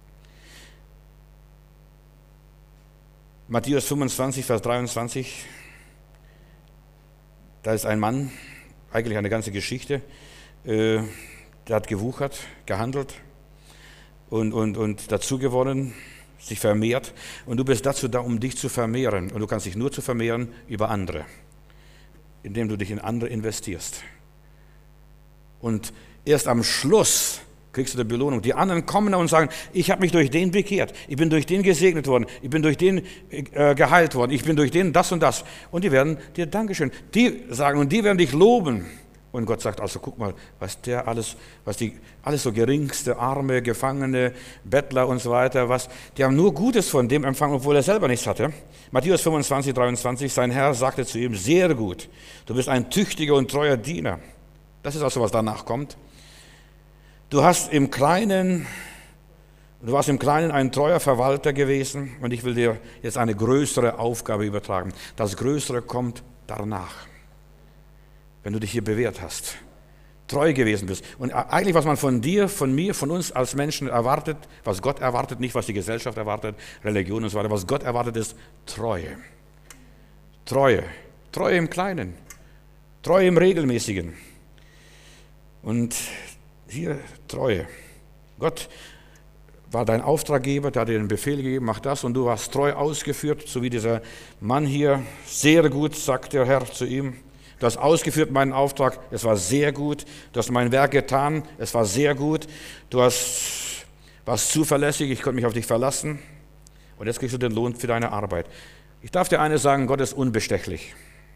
S1: Matthäus fünfundzwanzig, Vers dreiundzwanzig. Da ist ein Mann, eigentlich eine ganze Geschichte, äh, der hat gewuchert, gehandelt und, und, und dazu gewonnen, sich vermehrt. Und du bist dazu da, um dich zu vermehren. Und du kannst dich nur zu vermehren über andere, indem du dich in andere investierst. Und erst am Schluss kriegst du die Belohnung. Die anderen kommen und sagen, ich habe mich durch den bekehrt, ich bin durch den gesegnet worden, ich bin durch den äh, geheilt worden, ich bin durch den das und das. Und die werden dir Dankeschön. Die sagen und die werden dich loben. Und Gott sagt, also guck mal, was der alles, was die, alles so geringste, Arme, Gefangene, Bettler und so weiter, was, die haben nur Gutes von dem empfangen, obwohl er selber nichts hatte. Matthäus fünfundzwanzig, dreiundzwanzig, sein Herr sagte zu ihm, sehr gut, du bist ein tüchtiger und treuer Diener. Das ist also, was danach kommt. Du hast im Kleinen, du warst im Kleinen ein treuer Verwalter gewesen und ich will dir jetzt eine größere Aufgabe übertragen. Das Größere kommt danach. Wenn du dich hier bewährt hast, treu gewesen bist. Und eigentlich, was man von dir, von mir, von uns als Menschen erwartet, was Gott erwartet, nicht was die Gesellschaft erwartet, Religion und so weiter, was Gott erwartet ist Treue. Treue. Treue im Kleinen. Treue im Regelmäßigen. Und hier Treue. Gott war dein Auftraggeber, der hat dir den Befehl gegeben, mach das und du hast treu ausgeführt, so wie dieser Mann hier. Sehr gut, sagt der Herr zu ihm. Du hast ausgeführt meinen Auftrag, es war sehr gut. Du hast mein Werk getan, es war sehr gut. Du hast, warst zuverlässig, ich konnte mich auf dich verlassen. Und jetzt kriegst du den Lohn für deine Arbeit. Ich darf dir eines sagen, Gott ist unbestechlich.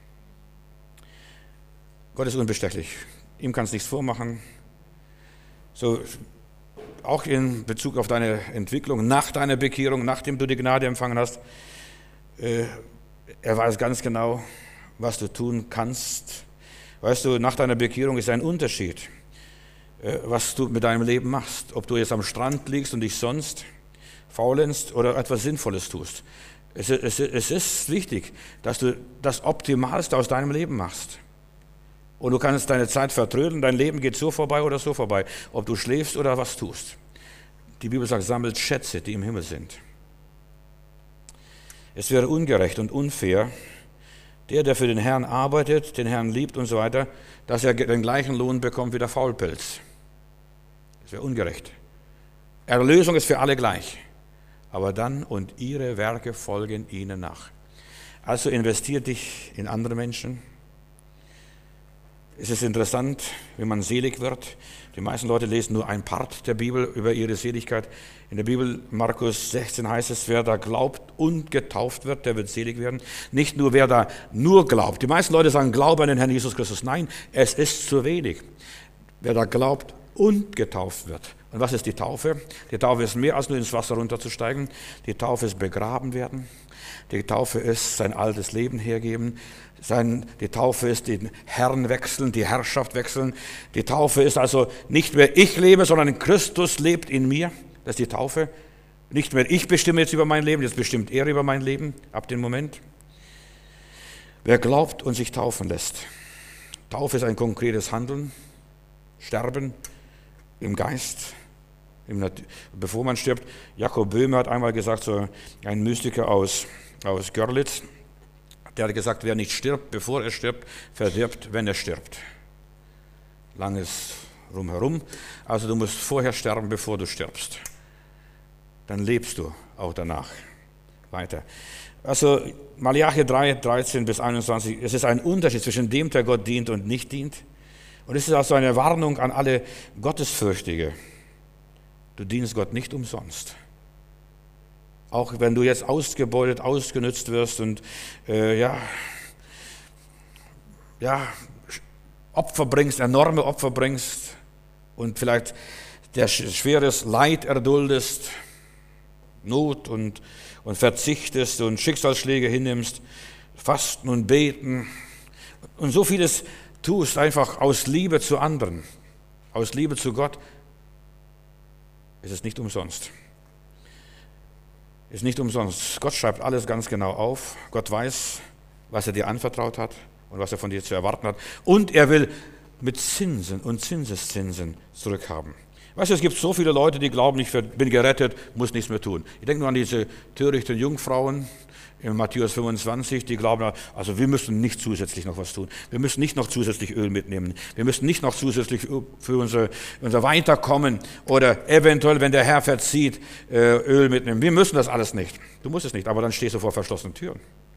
S1: Gott ist unbestechlich. Ihm kannst du nichts vormachen. So, auch in Bezug auf deine Entwicklung, nach deiner Bekehrung, nachdem du die Gnade empfangen hast. Äh, er weiß ganz genau, was du tun kannst. Weißt du, nach deiner Bekehrung ist ein Unterschied, was du mit deinem Leben machst. Ob du jetzt am Strand liegst und dich sonst faulenzt oder etwas Sinnvolles tust. Es, es, es ist wichtig, dass du das Optimalste aus deinem Leben machst. Und du kannst deine Zeit vertrödeln, dein Leben geht so vorbei oder so vorbei, ob du schläfst oder was tust. Die Bibel sagt, sammelt Schätze, die im Himmel sind. Es wäre ungerecht und unfair, der, der für den Herrn arbeitet, den Herrn liebt und so weiter, dass er den gleichen Lohn bekommt wie der Faulpelz. Das wäre ungerecht. Erlösung ist für alle gleich. Aber dann und ihre Werke folgen ihnen nach. Also investier dich in andere Menschen. Es ist interessant, wenn man selig wird. Die meisten Leute lesen nur ein Part der Bibel über ihre Seligkeit. In der Bibel, Markus sechzehn, heißt es, wer da glaubt und getauft wird, der wird selig werden. Nicht nur, wer da nur glaubt. Die meisten Leute sagen, glaube an den Herrn Jesus Christus. Nein, es ist zu wenig. Wer da glaubt und getauft wird. Und was ist die Taufe? Die Taufe ist mehr als nur ins Wasser runterzusteigen. Die Taufe ist begraben werden. Die Taufe ist sein altes Leben hergeben. Sein, die Taufe ist den Herrn wechseln, die Herrschaft wechseln. Die Taufe ist also nicht mehr ich lebe, sondern Christus lebt in mir. Das ist die Taufe. Nicht mehr ich bestimme jetzt über mein Leben, jetzt bestimmt er über mein Leben ab dem Moment. Wer glaubt und sich taufen lässt. Taufe ist ein konkretes Handeln, Sterben im Geist, im bevor man stirbt. Jakob Böhme hat einmal gesagt, so ein Mystiker aus, aus Görlitz, der hat gesagt, wer nicht stirbt, bevor er stirbt, verdirbt, wenn er stirbt. Langes Rumherum. Also du musst vorher sterben, bevor du stirbst. Dann lebst du auch danach weiter. Also Malachi drei, dreizehn bis einundzwanzig, es ist ein Unterschied zwischen dem, der Gott dient und nicht dient. Und es ist also eine Warnung an alle Gottesfürchtige. Du dienst Gott nicht umsonst. Auch wenn du jetzt ausgebeutet, ausgenützt wirst und äh, ja, ja, Opfer bringst, enorme Opfer bringst und vielleicht der schweres Leid erduldest, Not und, und verzichtest und Schicksalsschläge hinnimmst, Fasten und Beten und so vieles tust einfach aus Liebe zu anderen, aus Liebe zu Gott, ist es nicht umsonst. Ist nicht umsonst. Gott schreibt alles ganz genau auf. Gott weiß, was er dir anvertraut hat und was er von dir zu erwarten hat. Und er will mit Zinsen und Zinseszinsen zurückhaben. Weißt du, es gibt so viele Leute, die glauben, ich bin gerettet, muss nichts mehr tun. Ich denke nur an diese törichten Jungfrauen in Matthäus fünfundzwanzig, die glauben, also wir müssen nicht zusätzlich noch was tun. Wir müssen nicht noch zusätzlich Öl mitnehmen. Wir müssen nicht noch zusätzlich für unser, unser Weiterkommen oder eventuell, wenn der Herr verzieht, Öl mitnehmen. Wir müssen das alles nicht. Du musst es nicht, aber dann stehst du vor verschlossenen Türen.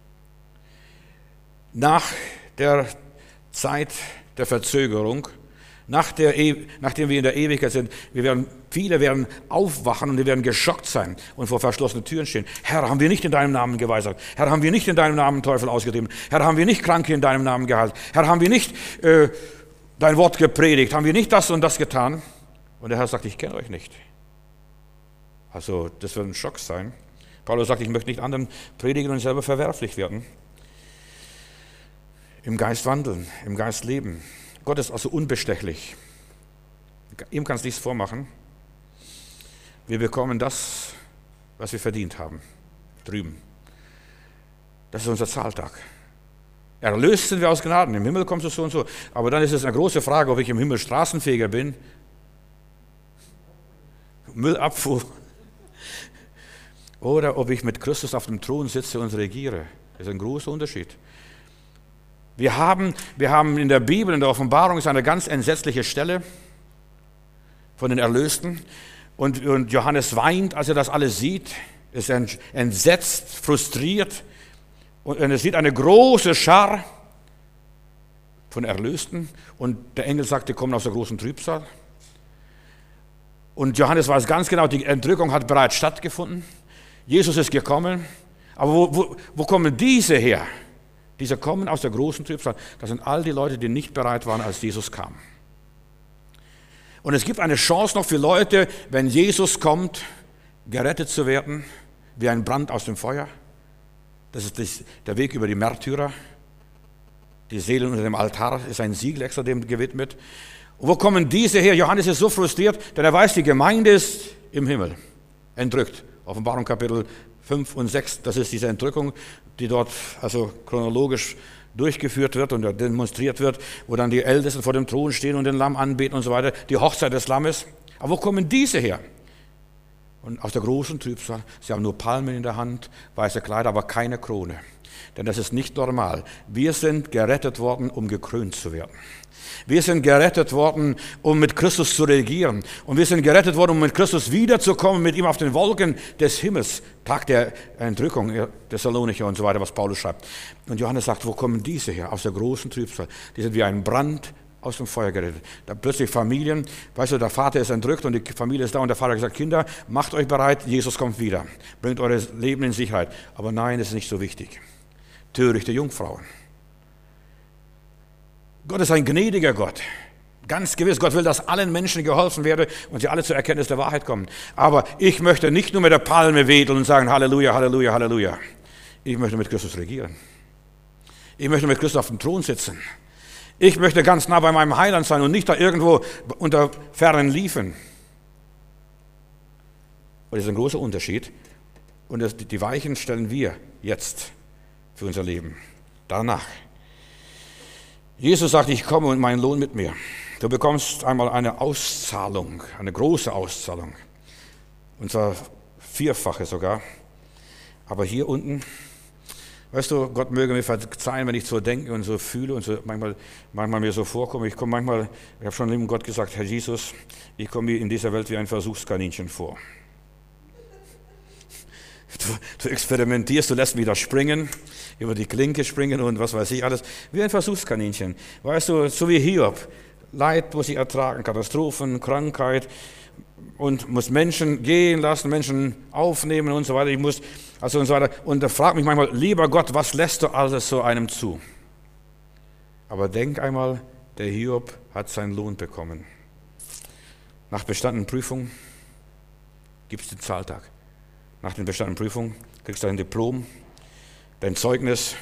S1: Nach der Zeit der Verzögerung, Nach der, nachdem wir in der Ewigkeit sind, wir werden, viele werden aufwachen und wir werden geschockt sein und vor verschlossenen Türen stehen. Herr, haben wir nicht in deinem Namen geweissagt? Herr, haben wir nicht in deinem Namen Teufel ausgetrieben? Herr, haben wir nicht Kranke in deinem Namen geheilt? Herr, haben wir nicht äh, dein Wort gepredigt? Haben wir nicht das und das getan? Und der Herr sagt, ich kenne euch nicht. Also das wird ein Schock sein. Paulus sagt, ich möchte nicht anderen predigen und selber verwerflich werden. Im Geist wandeln, im Geist leben. Gott ist also unbestechlich. Ihm kann es nichts vormachen. Wir bekommen das, was wir verdient haben, drüben. Das ist unser Zahltag. Erlöst sind wir aus Gnaden. Im Himmel kommst du so und so. Aber dann ist es eine große Frage, ob ich im Himmel Straßenfeger bin, Müllabfuhr, oder ob ich mit Christus auf dem Thron sitze und regiere. Das ist ein großer Unterschied. Wir haben, wir haben in der Bibel, in der Offenbarung, ist eine ganz entsetzliche Stelle von den Erlösten. Und, und Johannes weint, als er das alles sieht, ist entsetzt, frustriert. Und er sieht eine große Schar von Erlösten. Und der Engel sagt, die kommen aus der großen Trübsal. Und Johannes weiß ganz genau, die Entrückung hat bereits stattgefunden. Jesus ist gekommen. Aber wo, wo, wo kommen diese her? Diese kommen aus der großen Trübsal. Das sind all die Leute, die nicht bereit waren, als Jesus kam. Und es gibt eine Chance noch für Leute, wenn Jesus kommt, gerettet zu werden, wie ein Brand aus dem Feuer. Das ist der Weg über die Märtyrer. Die Seelen unter dem Altar ist ein Siegel extra dem gewidmet. Und wo kommen diese her? Johannes ist so frustriert, denn er weiß, die Gemeinde ist im Himmel, entrückt. Offenbarung Kapitel fünf und sechs, das ist diese Entrückung, die dort also chronologisch durchgeführt wird und demonstriert wird, wo dann die Ältesten vor dem Thron stehen und den Lamm anbeten und so weiter, die Hochzeit des Lammes. Aber wo kommen diese her? Und aus der großen Trübsal, sie haben nur Palmen in der Hand, weiße Kleider, aber keine Krone. Denn das ist nicht normal. Wir sind gerettet worden, um gekrönt zu werden. Wir sind gerettet worden, um mit Christus zu regieren. Und wir sind gerettet worden, um mit Christus wiederzukommen, mit ihm auf den Wolken des Himmels. Tag der Entrückung, Thessalonicher und so weiter, was Paulus schreibt. Und Johannes sagt, wo kommen diese her? Aus der großen Trübsal. Die sind wie ein Brand aus dem Feuer gerettet. Da plötzlich Familien, weißt du, der Vater ist entrückt und die Familie ist da und der Vater hat gesagt, Kinder, macht euch bereit, Jesus kommt wieder. Bringt eure Leben in Sicherheit. Aber nein, das ist nicht so wichtig. Törichte Jungfrauen. Gott ist ein gnädiger Gott. Ganz gewiss, Gott will, dass allen Menschen geholfen werde und sie alle zur Erkenntnis der Wahrheit kommen. Aber ich möchte nicht nur mit der Palme wedeln und sagen, Halleluja, Halleluja, Halleluja. Ich möchte mit Christus regieren. Ich möchte mit Christus auf dem Thron sitzen. Ich möchte ganz nah bei meinem Heiland sein und nicht da irgendwo unter fernen Liefen. Und das ist ein großer Unterschied. Und das, die Weichen stellen wir jetzt für unser Leben. Danach. Jesus sagt, ich komme und meinen Lohn mit mir. Du bekommst einmal eine Auszahlung, eine große Auszahlung. Und zwar vierfache sogar. Aber hier unten, weißt du, Gott möge mir verzeihen, wenn ich so denke und so fühle und so manchmal, manchmal mir so vorkomme. Ich komme manchmal, ich habe schon dem Gott gesagt, Herr Jesus, ich komme mir in dieser Welt wie ein Versuchskaninchen vor. Du, du experimentierst, du lässt mich da springen, über die Klinke springen und was weiß ich alles, wie ein Versuchskaninchen. Weißt du, so wie Hiob. Leid muss ich ertragen, Katastrophen, Krankheit und muss Menschen gehen lassen, Menschen aufnehmen und so weiter. Ich muss, also und so weiter. Und da fragt mich manchmal, lieber Gott, was lässt du alles so einem zu? Aber denk einmal, der Hiob hat seinen Lohn bekommen. Nach bestandenen Prüfungen gibt es den Zahltag. Nach den bestandenen Prüfungen kriegst du dein Diplom, dein Zeugnis.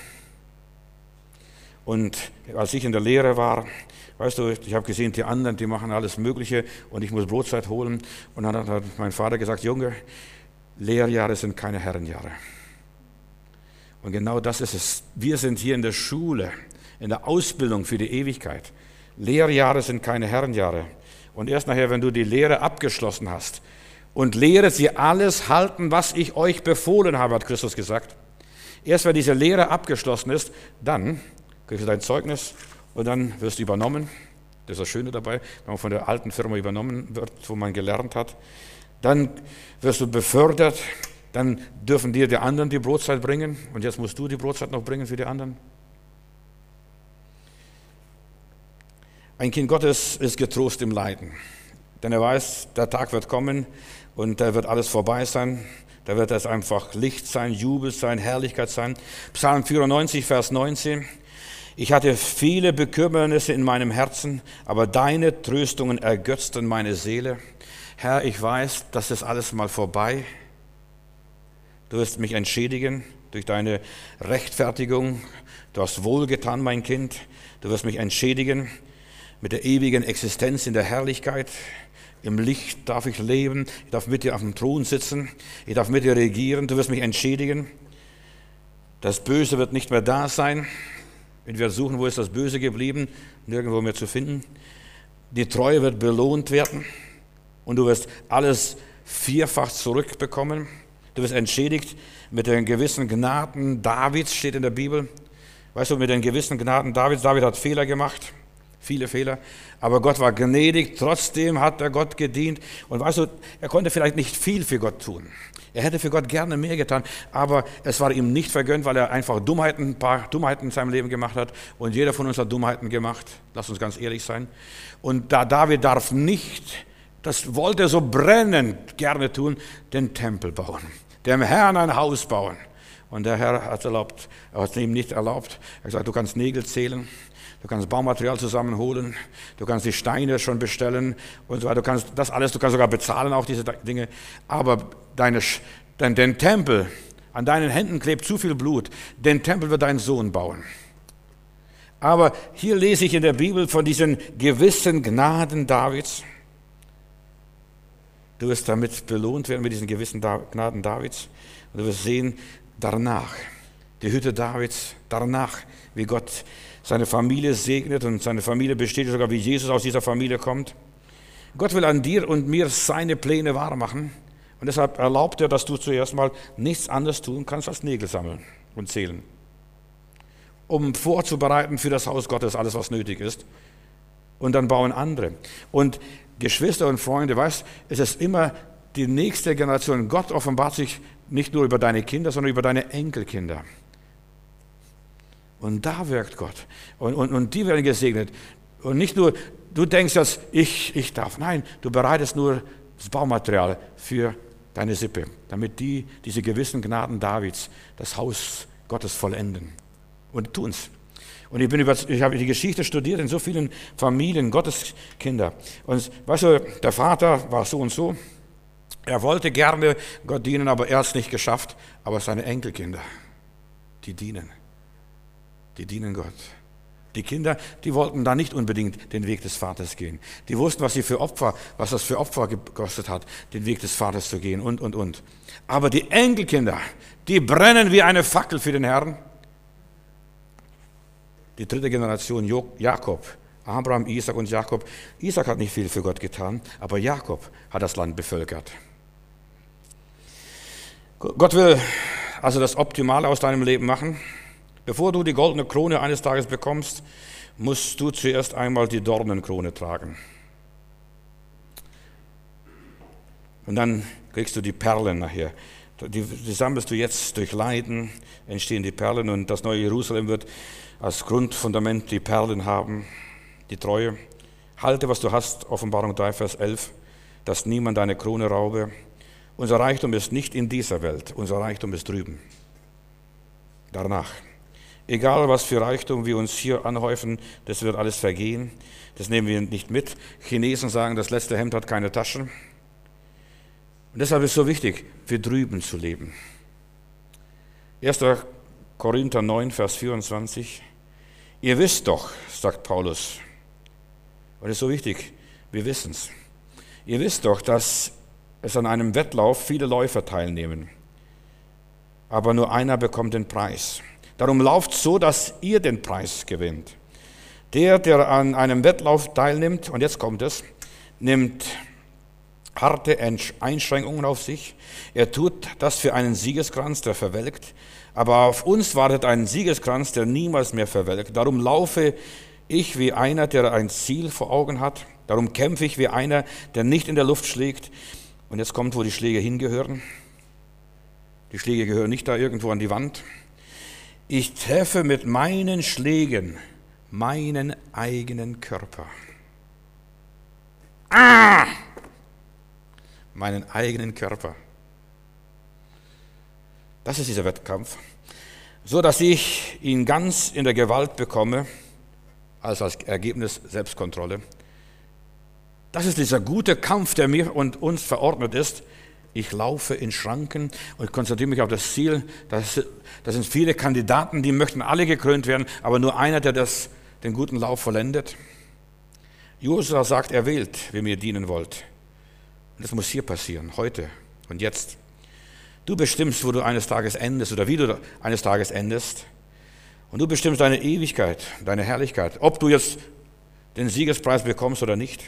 S1: Und als ich in der Lehre war, weißt du, ich habe gesehen, die anderen, die machen alles Mögliche und ich muss Brotzeit holen. Und dann hat mein Vater gesagt, Junge, Lehrjahre sind keine Herrenjahre. Und genau das ist es. Wir sind hier in der Schule, in der Ausbildung für die Ewigkeit. Lehrjahre sind keine Herrenjahre. Und erst nachher, wenn du die Lehre abgeschlossen hast und lehret sie alles halten, was ich euch befohlen habe, hat Christus gesagt. Erst wenn diese Lehre abgeschlossen ist, dann kriegst du dein Zeugnis und dann wirst du übernommen. Das ist das Schöne dabei, wenn man von der alten Firma übernommen wird, wo man gelernt hat. Dann wirst du befördert, dann dürfen dir die anderen die Brotzeit bringen und jetzt musst du die Brotzeit noch bringen für die anderen. Ein Kind Gottes ist getrost im Leiden, denn er weiß, der Tag wird kommen und da wird alles vorbei sein. Da wird es einfach Licht sein, Jubel sein, Herrlichkeit sein. Psalm vierundneunzig, Vers neunzehn. Ich hatte viele Bekümmernisse in meinem Herzen, aber deine Tröstungen ergötzten meine Seele. Herr, ich weiß, das ist alles mal vorbei. Du wirst mich entschädigen durch deine Rechtfertigung. Du hast wohlgetan, mein Kind. Du wirst mich entschädigen mit der ewigen Existenz in der Herrlichkeit. Im Licht darf ich leben. Ich darf mit dir auf dem Thron sitzen. Ich darf mit dir regieren. Du wirst mich entschädigen. Das Böse wird nicht mehr da sein. Wenn wir suchen, wo ist das Böse geblieben? Nirgendwo mehr zu finden. Die Treue wird belohnt werden. Und du wirst alles vierfach zurückbekommen. Du wirst entschädigt mit den gewissen Gnaden Davids, steht in der Bibel. Weißt du, mit den gewissen Gnaden Davids. David hat Fehler gemacht. Viele Fehler, aber Gott war gnädig, trotzdem hat er Gott gedient. Und weißt du, er konnte vielleicht nicht viel für Gott tun. Er hätte für Gott gerne mehr getan, aber es war ihm nicht vergönnt, weil er einfach Dummheiten, ein paar Dummheiten in seinem Leben gemacht hat. Und jeder von uns hat Dummheiten gemacht, lass uns ganz ehrlich sein. Und da David darf nicht, das wollte er so brennend gerne tun, den Tempel bauen, dem Herrn ein Haus bauen. Und der Herr hat es erlaubt, er hat es ihm nicht erlaubt. Er hat gesagt, du kannst Nägel zählen. Du kannst Baumaterial zusammenholen, du kannst die Steine schon bestellen und so weiter. Du kannst das alles, du kannst sogar bezahlen, auch diese Dinge. Aber deine, dein, den Tempel, an deinen Händen klebt zu viel Blut. Den Tempel wird dein Sohn bauen. Aber hier lese ich in der Bibel von diesen gewissen Gnaden Davids. Du wirst damit belohnt werden, mit diesen gewissen Gnaden Davids. Und du wirst sehen, danach, die Hütte Davids, danach, wie Gott seine Familie segnet und seine Familie bestätigt sogar, wie Jesus aus dieser Familie kommt. Gott will an dir und mir seine Pläne wahr machen und deshalb erlaubt er, dass du zuerst mal nichts anderes tun kannst als Nägel sammeln und zählen, um vorzubereiten für das Haus Gottes alles, was nötig ist. Und dann bauen andere. Und Geschwister und Freunde, weißt, es ist immer die nächste Generation. Gott offenbart sich nicht nur über deine Kinder, sondern über deine Enkelkinder. Und da wirkt Gott. Und, und, und die werden gesegnet. Und nicht nur, du denkst jetzt, ich, ich darf. Nein, du bereitest nur das Baumaterial für deine Sippe, damit die, diese gewissen Gnaden Davids, das Haus Gottes vollenden. Und tun's. Und ich, bin über, ich habe die Geschichte studiert in so vielen Familien, Gotteskinder. Und weißt du, der Vater war so und so. Er wollte gerne Gott dienen, aber er hat es nicht geschafft. Aber seine Enkelkinder, die dienen. Die dienen Gott. Die Kinder, die wollten da nicht unbedingt den Weg des Vaters gehen. Die wussten, was sie für Opfer, was das für Opfer gekostet hat, den Weg des Vaters zu gehen und, und, und. Aber die Enkelkinder, die brennen wie eine Fackel für den Herrn. Die dritte Generation Jakob, Abraham, Isaac und Jakob. Isaac hat nicht viel für Gott getan, aber Jakob hat das Land bevölkert. Gott will also das Optimale aus deinem Leben machen. Bevor du die goldene Krone eines Tages bekommst, musst du zuerst einmal die Dornenkrone tragen. Und dann kriegst du die Perlen nachher. Die, die sammelst du jetzt durch Leiden, entstehen die Perlen und das neue Jerusalem wird als Grundfundament die Perlen haben, die Treue. Halte, was du hast, Offenbarung drei, Vers elf, dass niemand deine Krone raube. Unser Reichtum ist nicht in dieser Welt, unser Reichtum ist drüben. Danach. Egal, was für Reichtum wir uns hier anhäufen, das wird alles vergehen. Das nehmen wir nicht mit. Chinesen sagen, das letzte Hemd hat keine Taschen. Und deshalb ist es so wichtig, für drüben zu leben. erster Korinther neun, Vers vierundzwanzig. Ihr wisst doch, sagt Paulus, und das ist so wichtig, wir wissen es. Ihr wisst doch, dass es an einem Wettlauf viele Läufer teilnehmen, aber nur einer bekommt den Preis. Darum lauft so, dass ihr den Preis gewinnt. Der, der an einem Wettlauf teilnimmt, und jetzt kommt es, nimmt harte Einschränkungen auf sich. Er tut das für einen Siegeskranz, der verwelkt. Aber auf uns wartet ein Siegeskranz, der niemals mehr verwelkt. Darum laufe ich wie einer, der ein Ziel vor Augen hat. Darum kämpfe ich wie einer, der nicht in der Luft schlägt. Und jetzt kommt, wo die Schläge hingehören. Die Schläge gehören nicht da irgendwo an die Wand. Ich treffe mit meinen Schlägen meinen eigenen Körper. Ah! Meinen eigenen Körper. Das ist dieser Wettkampf. So dass ich ihn ganz in der Gewalt bekomme, also als Ergebnis Selbstkontrolle. Das ist dieser gute Kampf, der mir und uns verordnet ist. Ich laufe in Schranken und konzentriere mich auf das Ziel. Das, das sind viele Kandidaten, die möchten alle gekrönt werden, aber nur einer, der das, den guten Lauf vollendet. Josua sagt, er wählt, wem ihr dienen wollt. Und das muss hier passieren, heute und jetzt. Du bestimmst, wo du eines Tages endest oder wie du eines Tages endest. Und du bestimmst deine Ewigkeit, deine Herrlichkeit, ob du jetzt den Siegespreis bekommst oder nicht.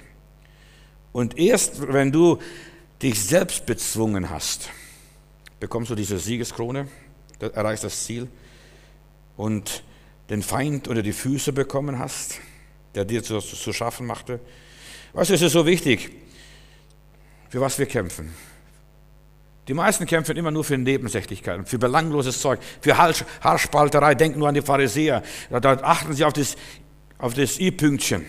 S1: Und erst wenn du dich selbst bezwungen hast, bekommst du diese Siegeskrone, erreichst das Ziel und den Feind unter die Füße bekommen hast, der dir zu, zu schaffen machte. Weißt du, es ist so wichtig, für was wir kämpfen. Die meisten kämpfen immer nur für Nebensächlichkeiten, für belangloses Zeug, für Haarspalterei. Denken nur an die Pharisäer. Da, da achten sie auf das, auf das I-Pünktchen,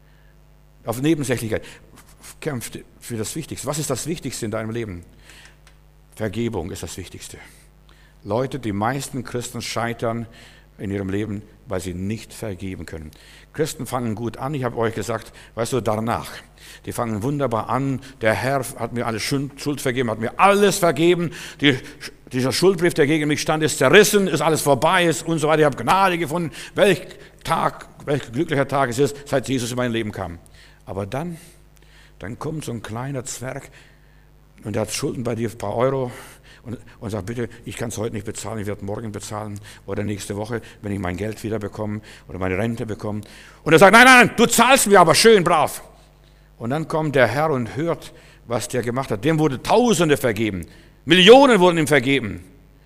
S1: auf Nebensächlichkeit. Kämpft für das Wichtigste. Was ist das Wichtigste in deinem Leben? Vergebung ist das Wichtigste. Leute, die meisten Christen scheitern in ihrem Leben, weil sie nicht vergeben können. Christen fangen gut an, ich habe euch gesagt, weißt du, danach. Die fangen wunderbar an, der Herr hat mir alle Schuld vergeben, hat mir alles vergeben, die, dieser Schuldbrief, der gegen mich stand, ist zerrissen, ist alles vorbei ist und so weiter. Ich habe Gnade gefunden, welch Tag, welch glücklicher Tag es ist, seit Jesus in mein Leben kam. Aber dann, dann kommt so ein kleiner Zwerg und der hat Schulden bei dir, ein paar Euro, und, und sagt, bitte, ich kann es heute nicht bezahlen, ich werde morgen bezahlen oder nächste Woche, wenn ich mein Geld wieder bekomme oder meine Rente bekomme. Und er sagt, nein, nein, du zahlst mir aber schön brav. Und dann kommt der Herr und hört, was der gemacht hat. Dem wurde Tausende vergeben, Millionen wurden ihm vergeben.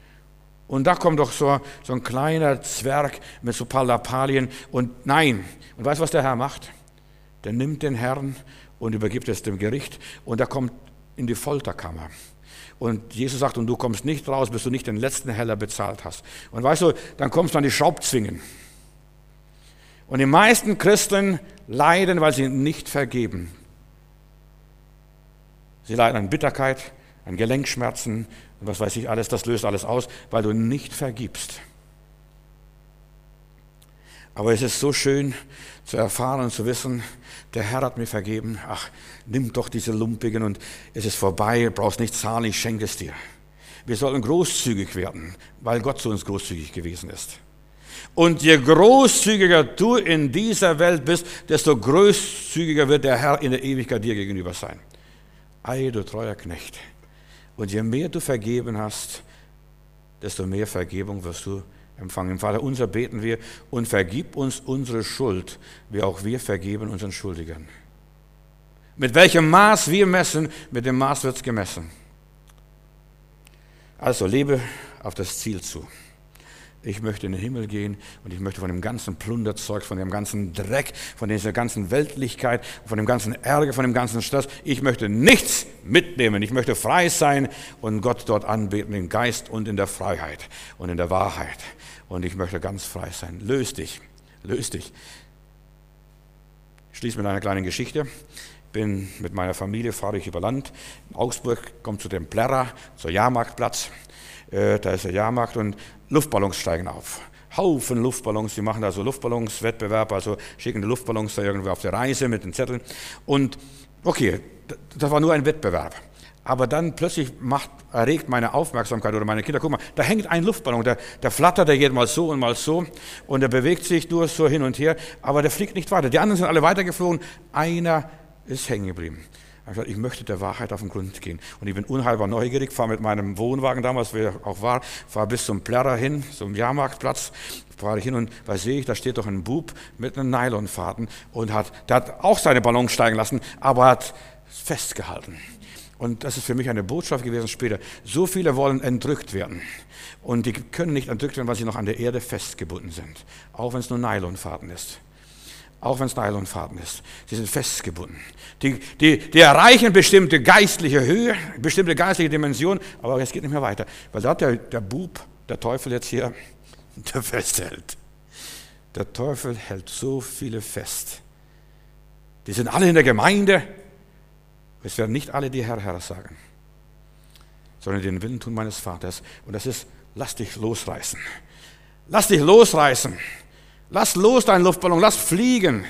S1: Und da kommt doch so, so ein kleiner Zwerg mit so ein paar Lappalien und nein. Und weißt du, was der Herr macht? Der nimmt den Herrn und übergibt es dem Gericht und er kommt in die Folterkammer. Und Jesus sagt, und du kommst nicht raus, bis du nicht den letzten Heller bezahlt hast. Und weißt du, dann kommst du an die Schraubzwingen. Und die meisten Christen leiden, weil sie nicht vergeben. Sie leiden an Bitterkeit, an Gelenkschmerzen und was weiß ich alles, das löst alles aus, weil du nicht vergibst. Aber es ist so schön zu erfahren und zu wissen, der Herr hat mir vergeben. Ach, nimm doch diese Lumpigen und es ist vorbei, brauchst nicht zahlen, ich schenke es dir. Wir sollen großzügig werden, weil Gott zu uns großzügig gewesen ist. Und je großzügiger du in dieser Welt bist, desto großzügiger wird der Herr in der Ewigkeit dir gegenüber sein. Ei, du treuer Knecht. Und je mehr du vergeben hast, desto mehr Vergebung wirst du empfangen. Im Vater unser beten wir: und vergib uns unsere Schuld, wie auch wir vergeben unseren Schuldigern. Mit welchem Maß wir messen, mit dem Maß wird es gemessen. Also lebe auf das Ziel zu. Ich möchte in den Himmel gehen und ich möchte von dem ganzen Plunderzeug, von dem ganzen Dreck, von dieser ganzen Weltlichkeit, von dem ganzen Ärger, von dem ganzen Stress, ich möchte nichts mitnehmen. Ich möchte frei sein und Gott dort anbeten, im Geist und in der Freiheit und in der Wahrheit. Und ich möchte ganz frei sein. Löse dich, löse dich. Ich schließe mit einer kleinen Geschichte. Bin mit meiner Familie, fahre ich über Land. In Augsburg, komme zu dem Plärrer, zur Jahrmarktplatz. Äh, da ist der Jahrmarkt und Luftballons steigen auf. Haufen Luftballons, die machen da so Luftballonswettbewerb, also schicken die Luftballons da irgendwo auf der Reise mit den Zetteln. Und okay, das war nur ein Wettbewerb. Aber dann plötzlich macht, erregt meine Aufmerksamkeit oder meine Kinder, guck mal, da hängt ein Luftballon, der, der flattert, der geht mal so und mal so und der bewegt sich nur so hin und her, aber der fliegt nicht weiter. Die anderen sind alle weitergeflogen, einer ist hängen geblieben. Ich habe gesagt, ich möchte der Wahrheit auf den Grund gehen. Und ich bin unheilbar neugierig, fahre mit meinem Wohnwagen damals, wie er auch war, fahre bis zum Plärrer hin, zum Jahrmarktplatz, fahre ich hin und da sehe ich, da steht doch ein Bub mit einem Nylonfaden und hat, der hat auch seine Ballons steigen lassen, aber hat festgehalten. Und das ist für mich eine Botschaft gewesen später. So viele wollen entrückt werden. Und die können nicht entrückt werden, weil sie noch an der Erde festgebunden sind. Auch wenn es nur Nylonfaden ist. Auch wenn es Nylonfaden ist. Sie sind festgebunden. Die, die, die erreichen bestimmte geistliche Höhe, bestimmte geistliche Dimension, aber es geht nicht mehr weiter. Weil da hat der, der Bub, der Teufel jetzt hier, der festhält. Der Teufel hält so viele fest. Die sind alle in der Gemeinde. Es werden nicht alle die Herr, Herr sagen, sondern den Willen tun meines Vaters. Und das ist, lass dich losreißen. Lass dich losreißen. Lass los deinen Luftballon, lass fliegen.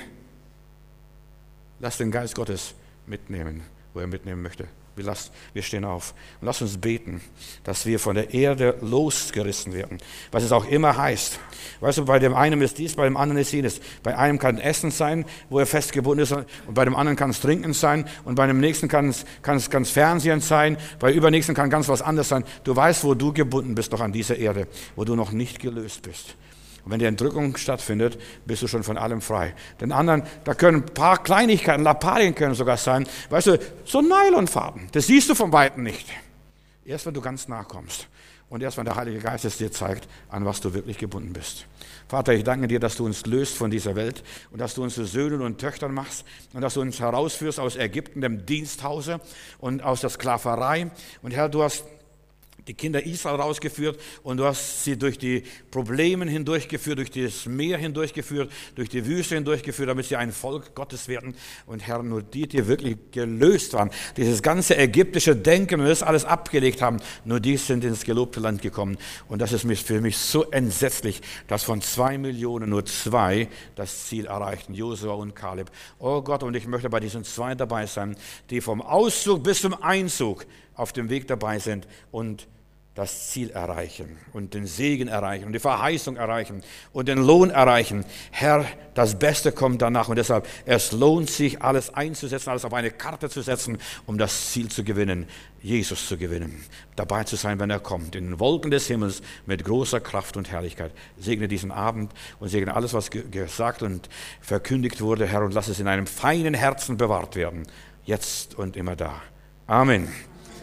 S1: Lass den Geist Gottes mitnehmen, wo er mitnehmen möchte. Wir, lass, wir stehen auf und lass uns beten, dass wir von der Erde losgerissen werden, was es auch immer heißt. Weißt du, bei dem einen ist dies, bei dem anderen ist jenes. Bei einem kann Essen sein, wo er festgebunden ist, und bei dem anderen kann es Trinken sein, und bei dem nächsten kann es, kann es, kann es Fernsehen sein, bei dem übernächsten kann ganz was anderes sein. Du weißt, wo du gebunden bist noch an dieser Erde, wo du noch nicht gelöst bist. Und wenn die Entrückung stattfindet, bist du schon von allem frei. Den anderen, da können ein paar Kleinigkeiten, Lappalien können sogar sein. Weißt du, so Nylonfaden, das siehst du von Weitem nicht. Erst wenn du ganz nah kommst und erst wenn der Heilige Geist es dir zeigt, an was du wirklich gebunden bist. Vater, ich danke dir, dass du uns löst von dieser Welt und dass du uns zu Söhnen und Töchtern machst und dass du uns herausführst aus Ägypten, dem Diensthause und aus der Sklaverei. Und Herr, du hast die Kinder Israel rausgeführt und du hast sie durch die Probleme hindurchgeführt, durch das Meer hindurchgeführt, durch die Wüste hindurchgeführt, damit sie ein Volk Gottes werden. Und Herr, nur die, die wirklich gelöst waren, dieses ganze ägyptische Denken und das alles abgelegt haben, nur die sind ins gelobte Land gekommen. Und das ist für mich so entsetzlich, dass von zwei Millionen nur zwei das Ziel erreichten, Josua und Kaleb. Oh Gott, und ich möchte bei diesen zwei dabei sein, die vom Auszug bis zum Einzug auf dem Weg dabei sind und das Ziel erreichen und den Segen erreichen und die Verheißung erreichen und den Lohn erreichen. Herr, das Beste kommt danach und deshalb, es lohnt sich, alles einzusetzen, alles auf eine Karte zu setzen, um das Ziel zu gewinnen, Jesus zu gewinnen, dabei zu sein, wenn er kommt, in den Wolken des Himmels mit großer Kraft und Herrlichkeit. Segne diesen Abend und segne alles, was ge- gesagt und verkündigt wurde, Herr, und lass es in einem feinen Herzen bewahrt werden, jetzt und immer da. Amen.